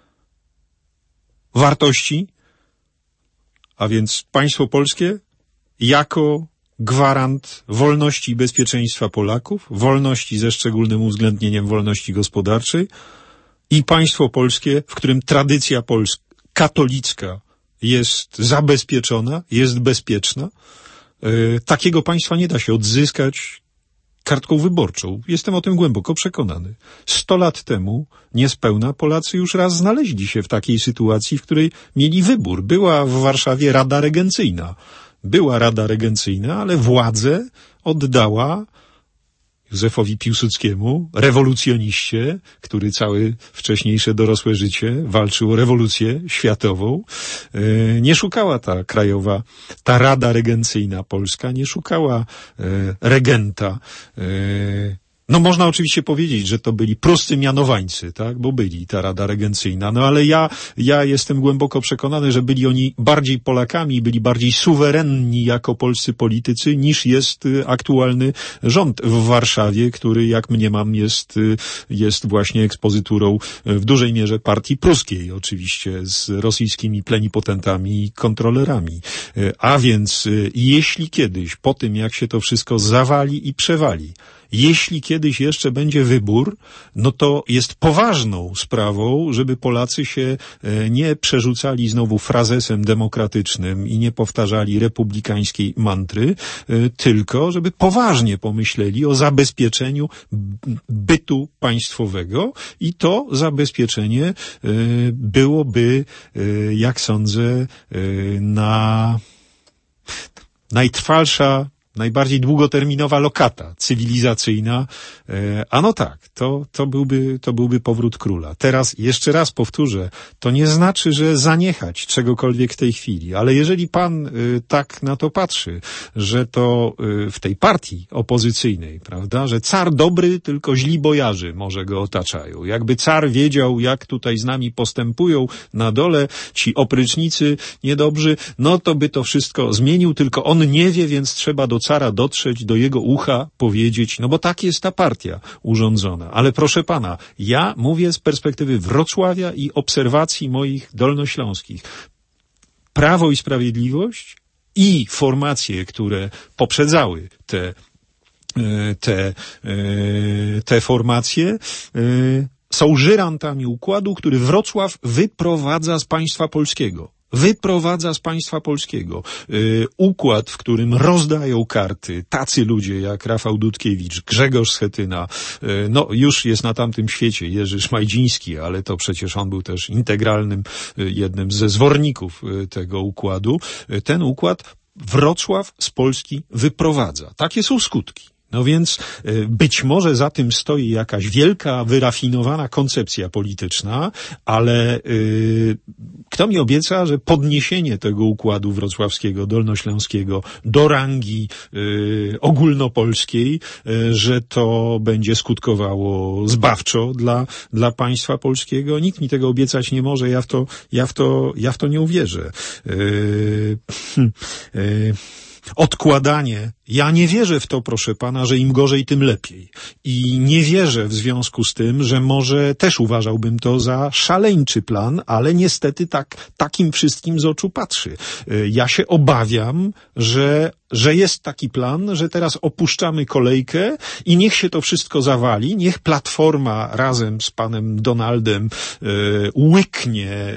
wartości, a więc państwo polskie jako gwarant wolności i bezpieczeństwa Polaków, wolności ze szczególnym uwzględnieniem wolności gospodarczej i państwo polskie, w którym tradycja polska, katolicka jest zabezpieczona, jest bezpieczna. Yy, takiego państwa nie da się odzyskać kartką wyborczą. Jestem o tym głęboko przekonany. Sto lat temu, niespełna, Polacy już raz znaleźli się w takiej sytuacji, w której mieli wybór. Była w Warszawie Rada Regencyjna. Była Rada Regencyjna, ale władzę oddała Józefowi Piłsudskiemu, rewolucjoniście, który całe wcześniejsze dorosłe życie walczył o rewolucję światową. Nie szukała ta krajowa, ta Rada Regencyjna Polska, nie szukała regenta. No można oczywiście powiedzieć, że to byli prosty mianowańcy, tak, bo byli ta Rada Regencyjna, no ale ja, ja jestem głęboko przekonany, że byli oni bardziej Polakami, byli bardziej suwerenni jako polscy politycy niż jest aktualny rząd w Warszawie, który jak mniemam jest, jest właśnie ekspozyturą w dużej mierze partii pruskiej, oczywiście z rosyjskimi plenipotentami i kontrolerami. A więc jeśli kiedyś po tym, jak się to wszystko zawali i przewali, jeśli kiedyś jeszcze będzie wybór, no to jest poważną sprawą, żeby Polacy się nie przerzucali znowu frazesem demokratycznym i nie powtarzali republikańskiej mantry, tylko żeby poważnie pomyśleli o zabezpieczeniu bytu państwowego i to zabezpieczenie byłoby, jak sądzę, na najtrwalsza, najbardziej długoterminowa lokata cywilizacyjna. A no tak, to, to byłby, to byłby powrót króla. Teraz jeszcze raz powtórzę, to nie znaczy, że zaniechać czegokolwiek w tej chwili, ale jeżeli pan y, tak na to patrzy, że to y, w tej partii opozycyjnej, prawda, że car dobry, tylko źli bojarzy może go otaczają. Jakby car wiedział, jak tutaj z nami postępują na dole ci oprycznicy niedobrzy, no to by to wszystko zmienił, tylko on nie wie, więc trzeba do cara dotrzeć, do jego ucha powiedzieć, no bo tak jest ta partia urządzona. Ale proszę pana, ja mówię z perspektywy Wrocławia i obserwacji moich dolnośląskich. Prawo i Sprawiedliwość i formacje, które poprzedzały te, te, te formacje, są żyrantami układu, który Wrocław wyprowadza z państwa polskiego. Wyprowadza z państwa polskiego. Yy, układ, w którym rozdają karty tacy ludzie jak Rafał Dudkiewicz, Grzegorz Schetyna, yy, no już jest na tamtym świecie Jerzy Szmajdziński, ale to przecież on był też integralnym, yy, jednym ze zworników yy, tego układu. Yy, ten układ Wrocław z Polski wyprowadza. Takie są skutki. No więc być może za tym stoi jakaś wielka, wyrafinowana koncepcja polityczna, ale yy, kto mi obieca, że podniesienie tego układu wrocławskiego, dolnośląskiego do rangi yy, ogólnopolskiej, yy, że to będzie skutkowało zbawczo dla, dla państwa polskiego? Nikt mi tego obiecać nie może, ja w to, ja w to, ja w to nie uwierzę. Yy, yy. Odkładanie. Ja nie wierzę w to, proszę pana, że im gorzej, tym lepiej. I nie wierzę w związku z tym, że może też uważałbym to za szaleńczy plan, ale niestety tak, takim wszystkim z oczu patrzy. Ja się obawiam, że że jest taki plan, że teraz opuszczamy kolejkę i niech się to wszystko zawali, niech Platforma razem z panem Donaldem y, łyknie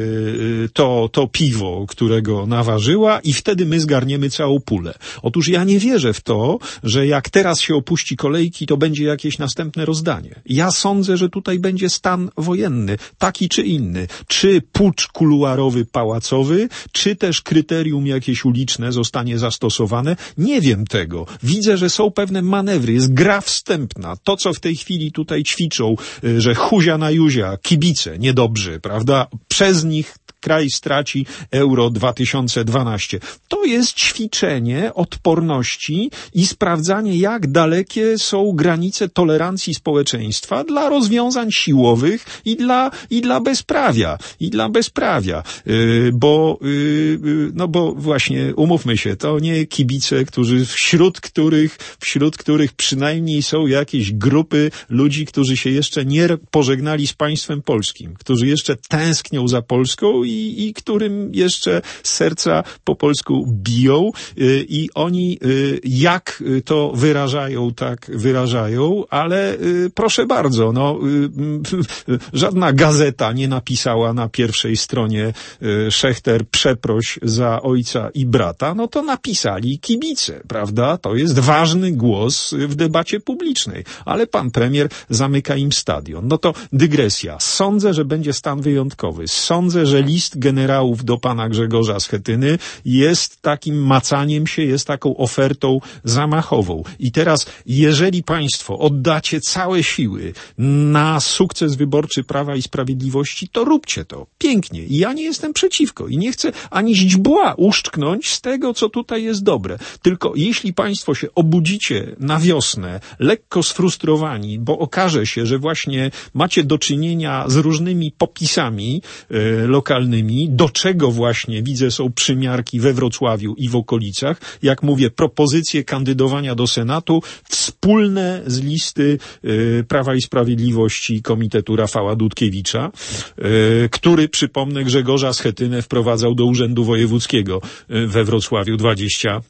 y, to, to piwo, którego naważyła i wtedy my zgarniemy całą pulę. Otóż ja nie wierzę w to, że jak teraz się opuści kolejki, to będzie jakieś następne rozdanie. Ja sądzę, że tutaj będzie stan wojenny, taki czy inny. Czy pucz kuluarowy, pałacowy, czy też kryterium jakieś uliczne zostanie zastosowane. Nie wiem tego. Widzę, że są pewne manewry, jest gra wstępna. To, co w tej chwili tutaj ćwiczą, że huzia na juzia, kibice, niedobrzy, prawda? Przez nich kraj straci Euro dwa tysiące dwanaście. To jest ćwiczenie odporności i sprawdzanie, jak dalekie są granice tolerancji społeczeństwa dla rozwiązań siłowych i dla, i dla bezprawia. I dla bezprawia. Yy, bo, yy, no bo właśnie, umówmy się, to nie kibice, którzy, wśród których, wśród których przynajmniej są jakieś grupy ludzi, którzy się jeszcze nie pożegnali z państwem polskim, którzy jeszcze tęsknią za Polską i, i którym jeszcze serca po polsku biją yy, i oni yy, jak to wyrażają, tak wyrażają, ale yy, proszę bardzo, no yy, żadna gazeta nie napisała na pierwszej stronie yy, Szechter przeproś za ojca i brata, no to napisali kibice, prawda? To jest ważny głos w debacie publicznej, ale pan premier zamyka im stadion. No to dygresja. Sądzę, że będzie stan wyjątkowy. Sądzę, że list generałów do pana Grzegorza Schetyny jest takim macaniem się, jest taką ofertą zamachową. I teraz, jeżeli państwo oddacie całe siły na sukces wyborczy Prawa i Sprawiedliwości, to róbcie to. Pięknie. I ja nie jestem przeciwko i nie chcę ani źdźbła uszczknąć z tego, co tutaj jest dobre. Tylko jeśli państwo się obudzicie na wiosnę, lekko sfrustrowani, bo okaże się, że właśnie macie do czynienia z różnymi popisami e, lokalnymi, do czego właśnie widzę są przymiarki we Wrocławiu i w okolicach, jak mówię, propozycje kandydowania do Senatu wspólne z listy e, Prawa i Sprawiedliwości Komitetu Rafała Dudkiewicza, e, który, przypomnę, Grzegorza Schetynę wprowadzał do Urzędu Wojewódzkiego we Wrocławiu dwadzieścia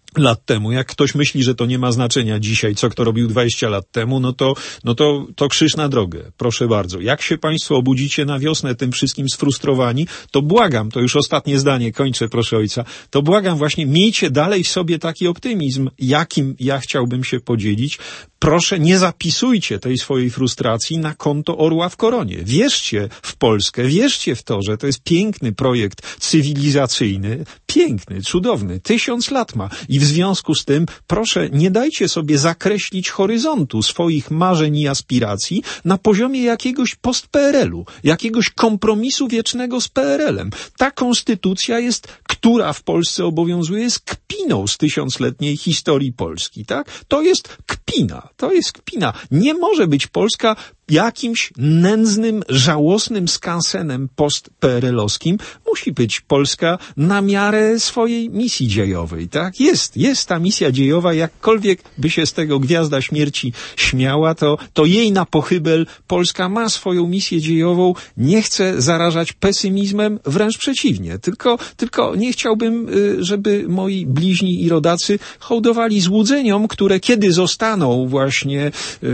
lat temu. Jak ktoś myśli, że to nie ma znaczenia dzisiaj, co kto robił dwadzieścia lat temu, no to, no to, to krzyż na drogę. Proszę bardzo. Jak się państwo obudzicie na wiosnę tym wszystkim sfrustrowani, to błagam, to już ostatnie zdanie, kończę, proszę ojca, to błagam właśnie, miejcie dalej w sobie taki optymizm, jakim ja chciałbym się podzielić. Proszę, nie zapisujcie tej swojej frustracji na konto orła w koronie. Wierzcie w Polskę, wierzcie w to, że to jest piękny projekt cywilizacyjny, piękny, cudowny, tysiąc lat ma. I w związku z tym, proszę, nie dajcie sobie zakreślić horyzontu swoich marzeń i aspiracji na poziomie jakiegoś post-P R L u, jakiegoś kompromisu wiecznego z P R L em. Ta konstytucja jest, która w Polsce obowiązuje, jest kpiną z tysiącletniej historii Polski, tak? To jest kpina. To jest kpina. Nie może być Polska jakimś nędznym, żałosnym skansenem post-P R L owskim. Musi być Polska na miarę swojej misji dziejowej, tak? Jest, jest ta misja dziejowa, jakkolwiek by się z tego Gwiazda Śmierci śmiała, to, to jej na pochybel Polska ma swoją misję dziejową. Nie chcę zarażać pesymizmem, wręcz przeciwnie. Tylko, tylko nie chciałbym, żeby moi bliźni i rodacy hołdowali złudzeniom, które kiedy zostaną właśnie,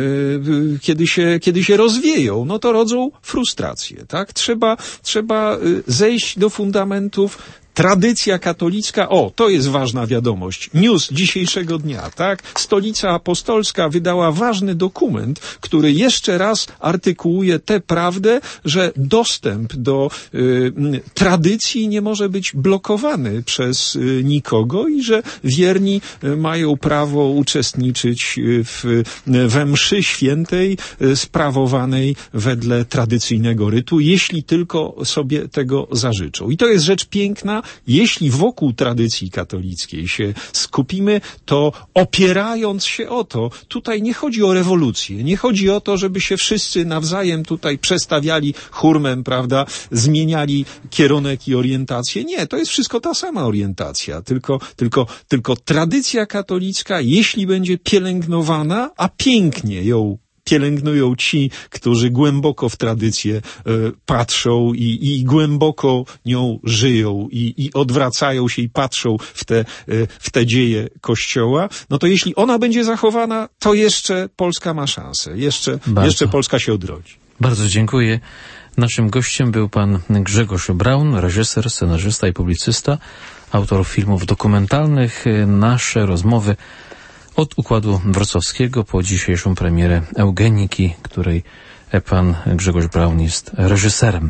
kiedy się, kiedy się rozwieją, no to rodzą frustrację, tak? Trzeba, trzeba zejść do fundamentów. Tradycja katolicka, o, to jest ważna wiadomość, news dzisiejszego dnia, tak? Stolica Apostolska wydała ważny dokument, który jeszcze raz artykułuje tę prawdę, że dostęp do y, tradycji nie może być blokowany przez y, nikogo i że wierni y, mają prawo uczestniczyć w, we mszy świętej y, sprawowanej wedle tradycyjnego rytu, jeśli tylko sobie tego zażyczą. I to jest rzecz piękna. Jeśli wokół tradycji katolickiej się skupimy, to opierając się o to, tutaj nie chodzi o rewolucję, nie chodzi o to, żeby się wszyscy nawzajem tutaj przestawiali hurmem, prawda, zmieniali kierunek i orientację. Nie, to jest wszystko ta sama orientacja, tylko, tylko, tylko tradycja katolicka, jeśli będzie pielęgnowana, a pięknie ją pielęgnują ci, którzy głęboko w tradycję y, patrzą i, i głęboko nią żyją i, i odwracają się i patrzą w te, y, w te dzieje Kościoła, no to jeśli ona będzie zachowana, to jeszcze Polska ma szansę. Jeszcze, jeszcze Polska się odrodzi. Bardzo dziękuję. Naszym gościem był pan Grzegorz Braun, reżyser, scenarzysta i publicysta, autor filmów dokumentalnych. Nasze rozmowy od Układu Wrocławskiego po dzisiejszą premierę Eugeniki, której pan Grzegorz Braun jest reżyserem.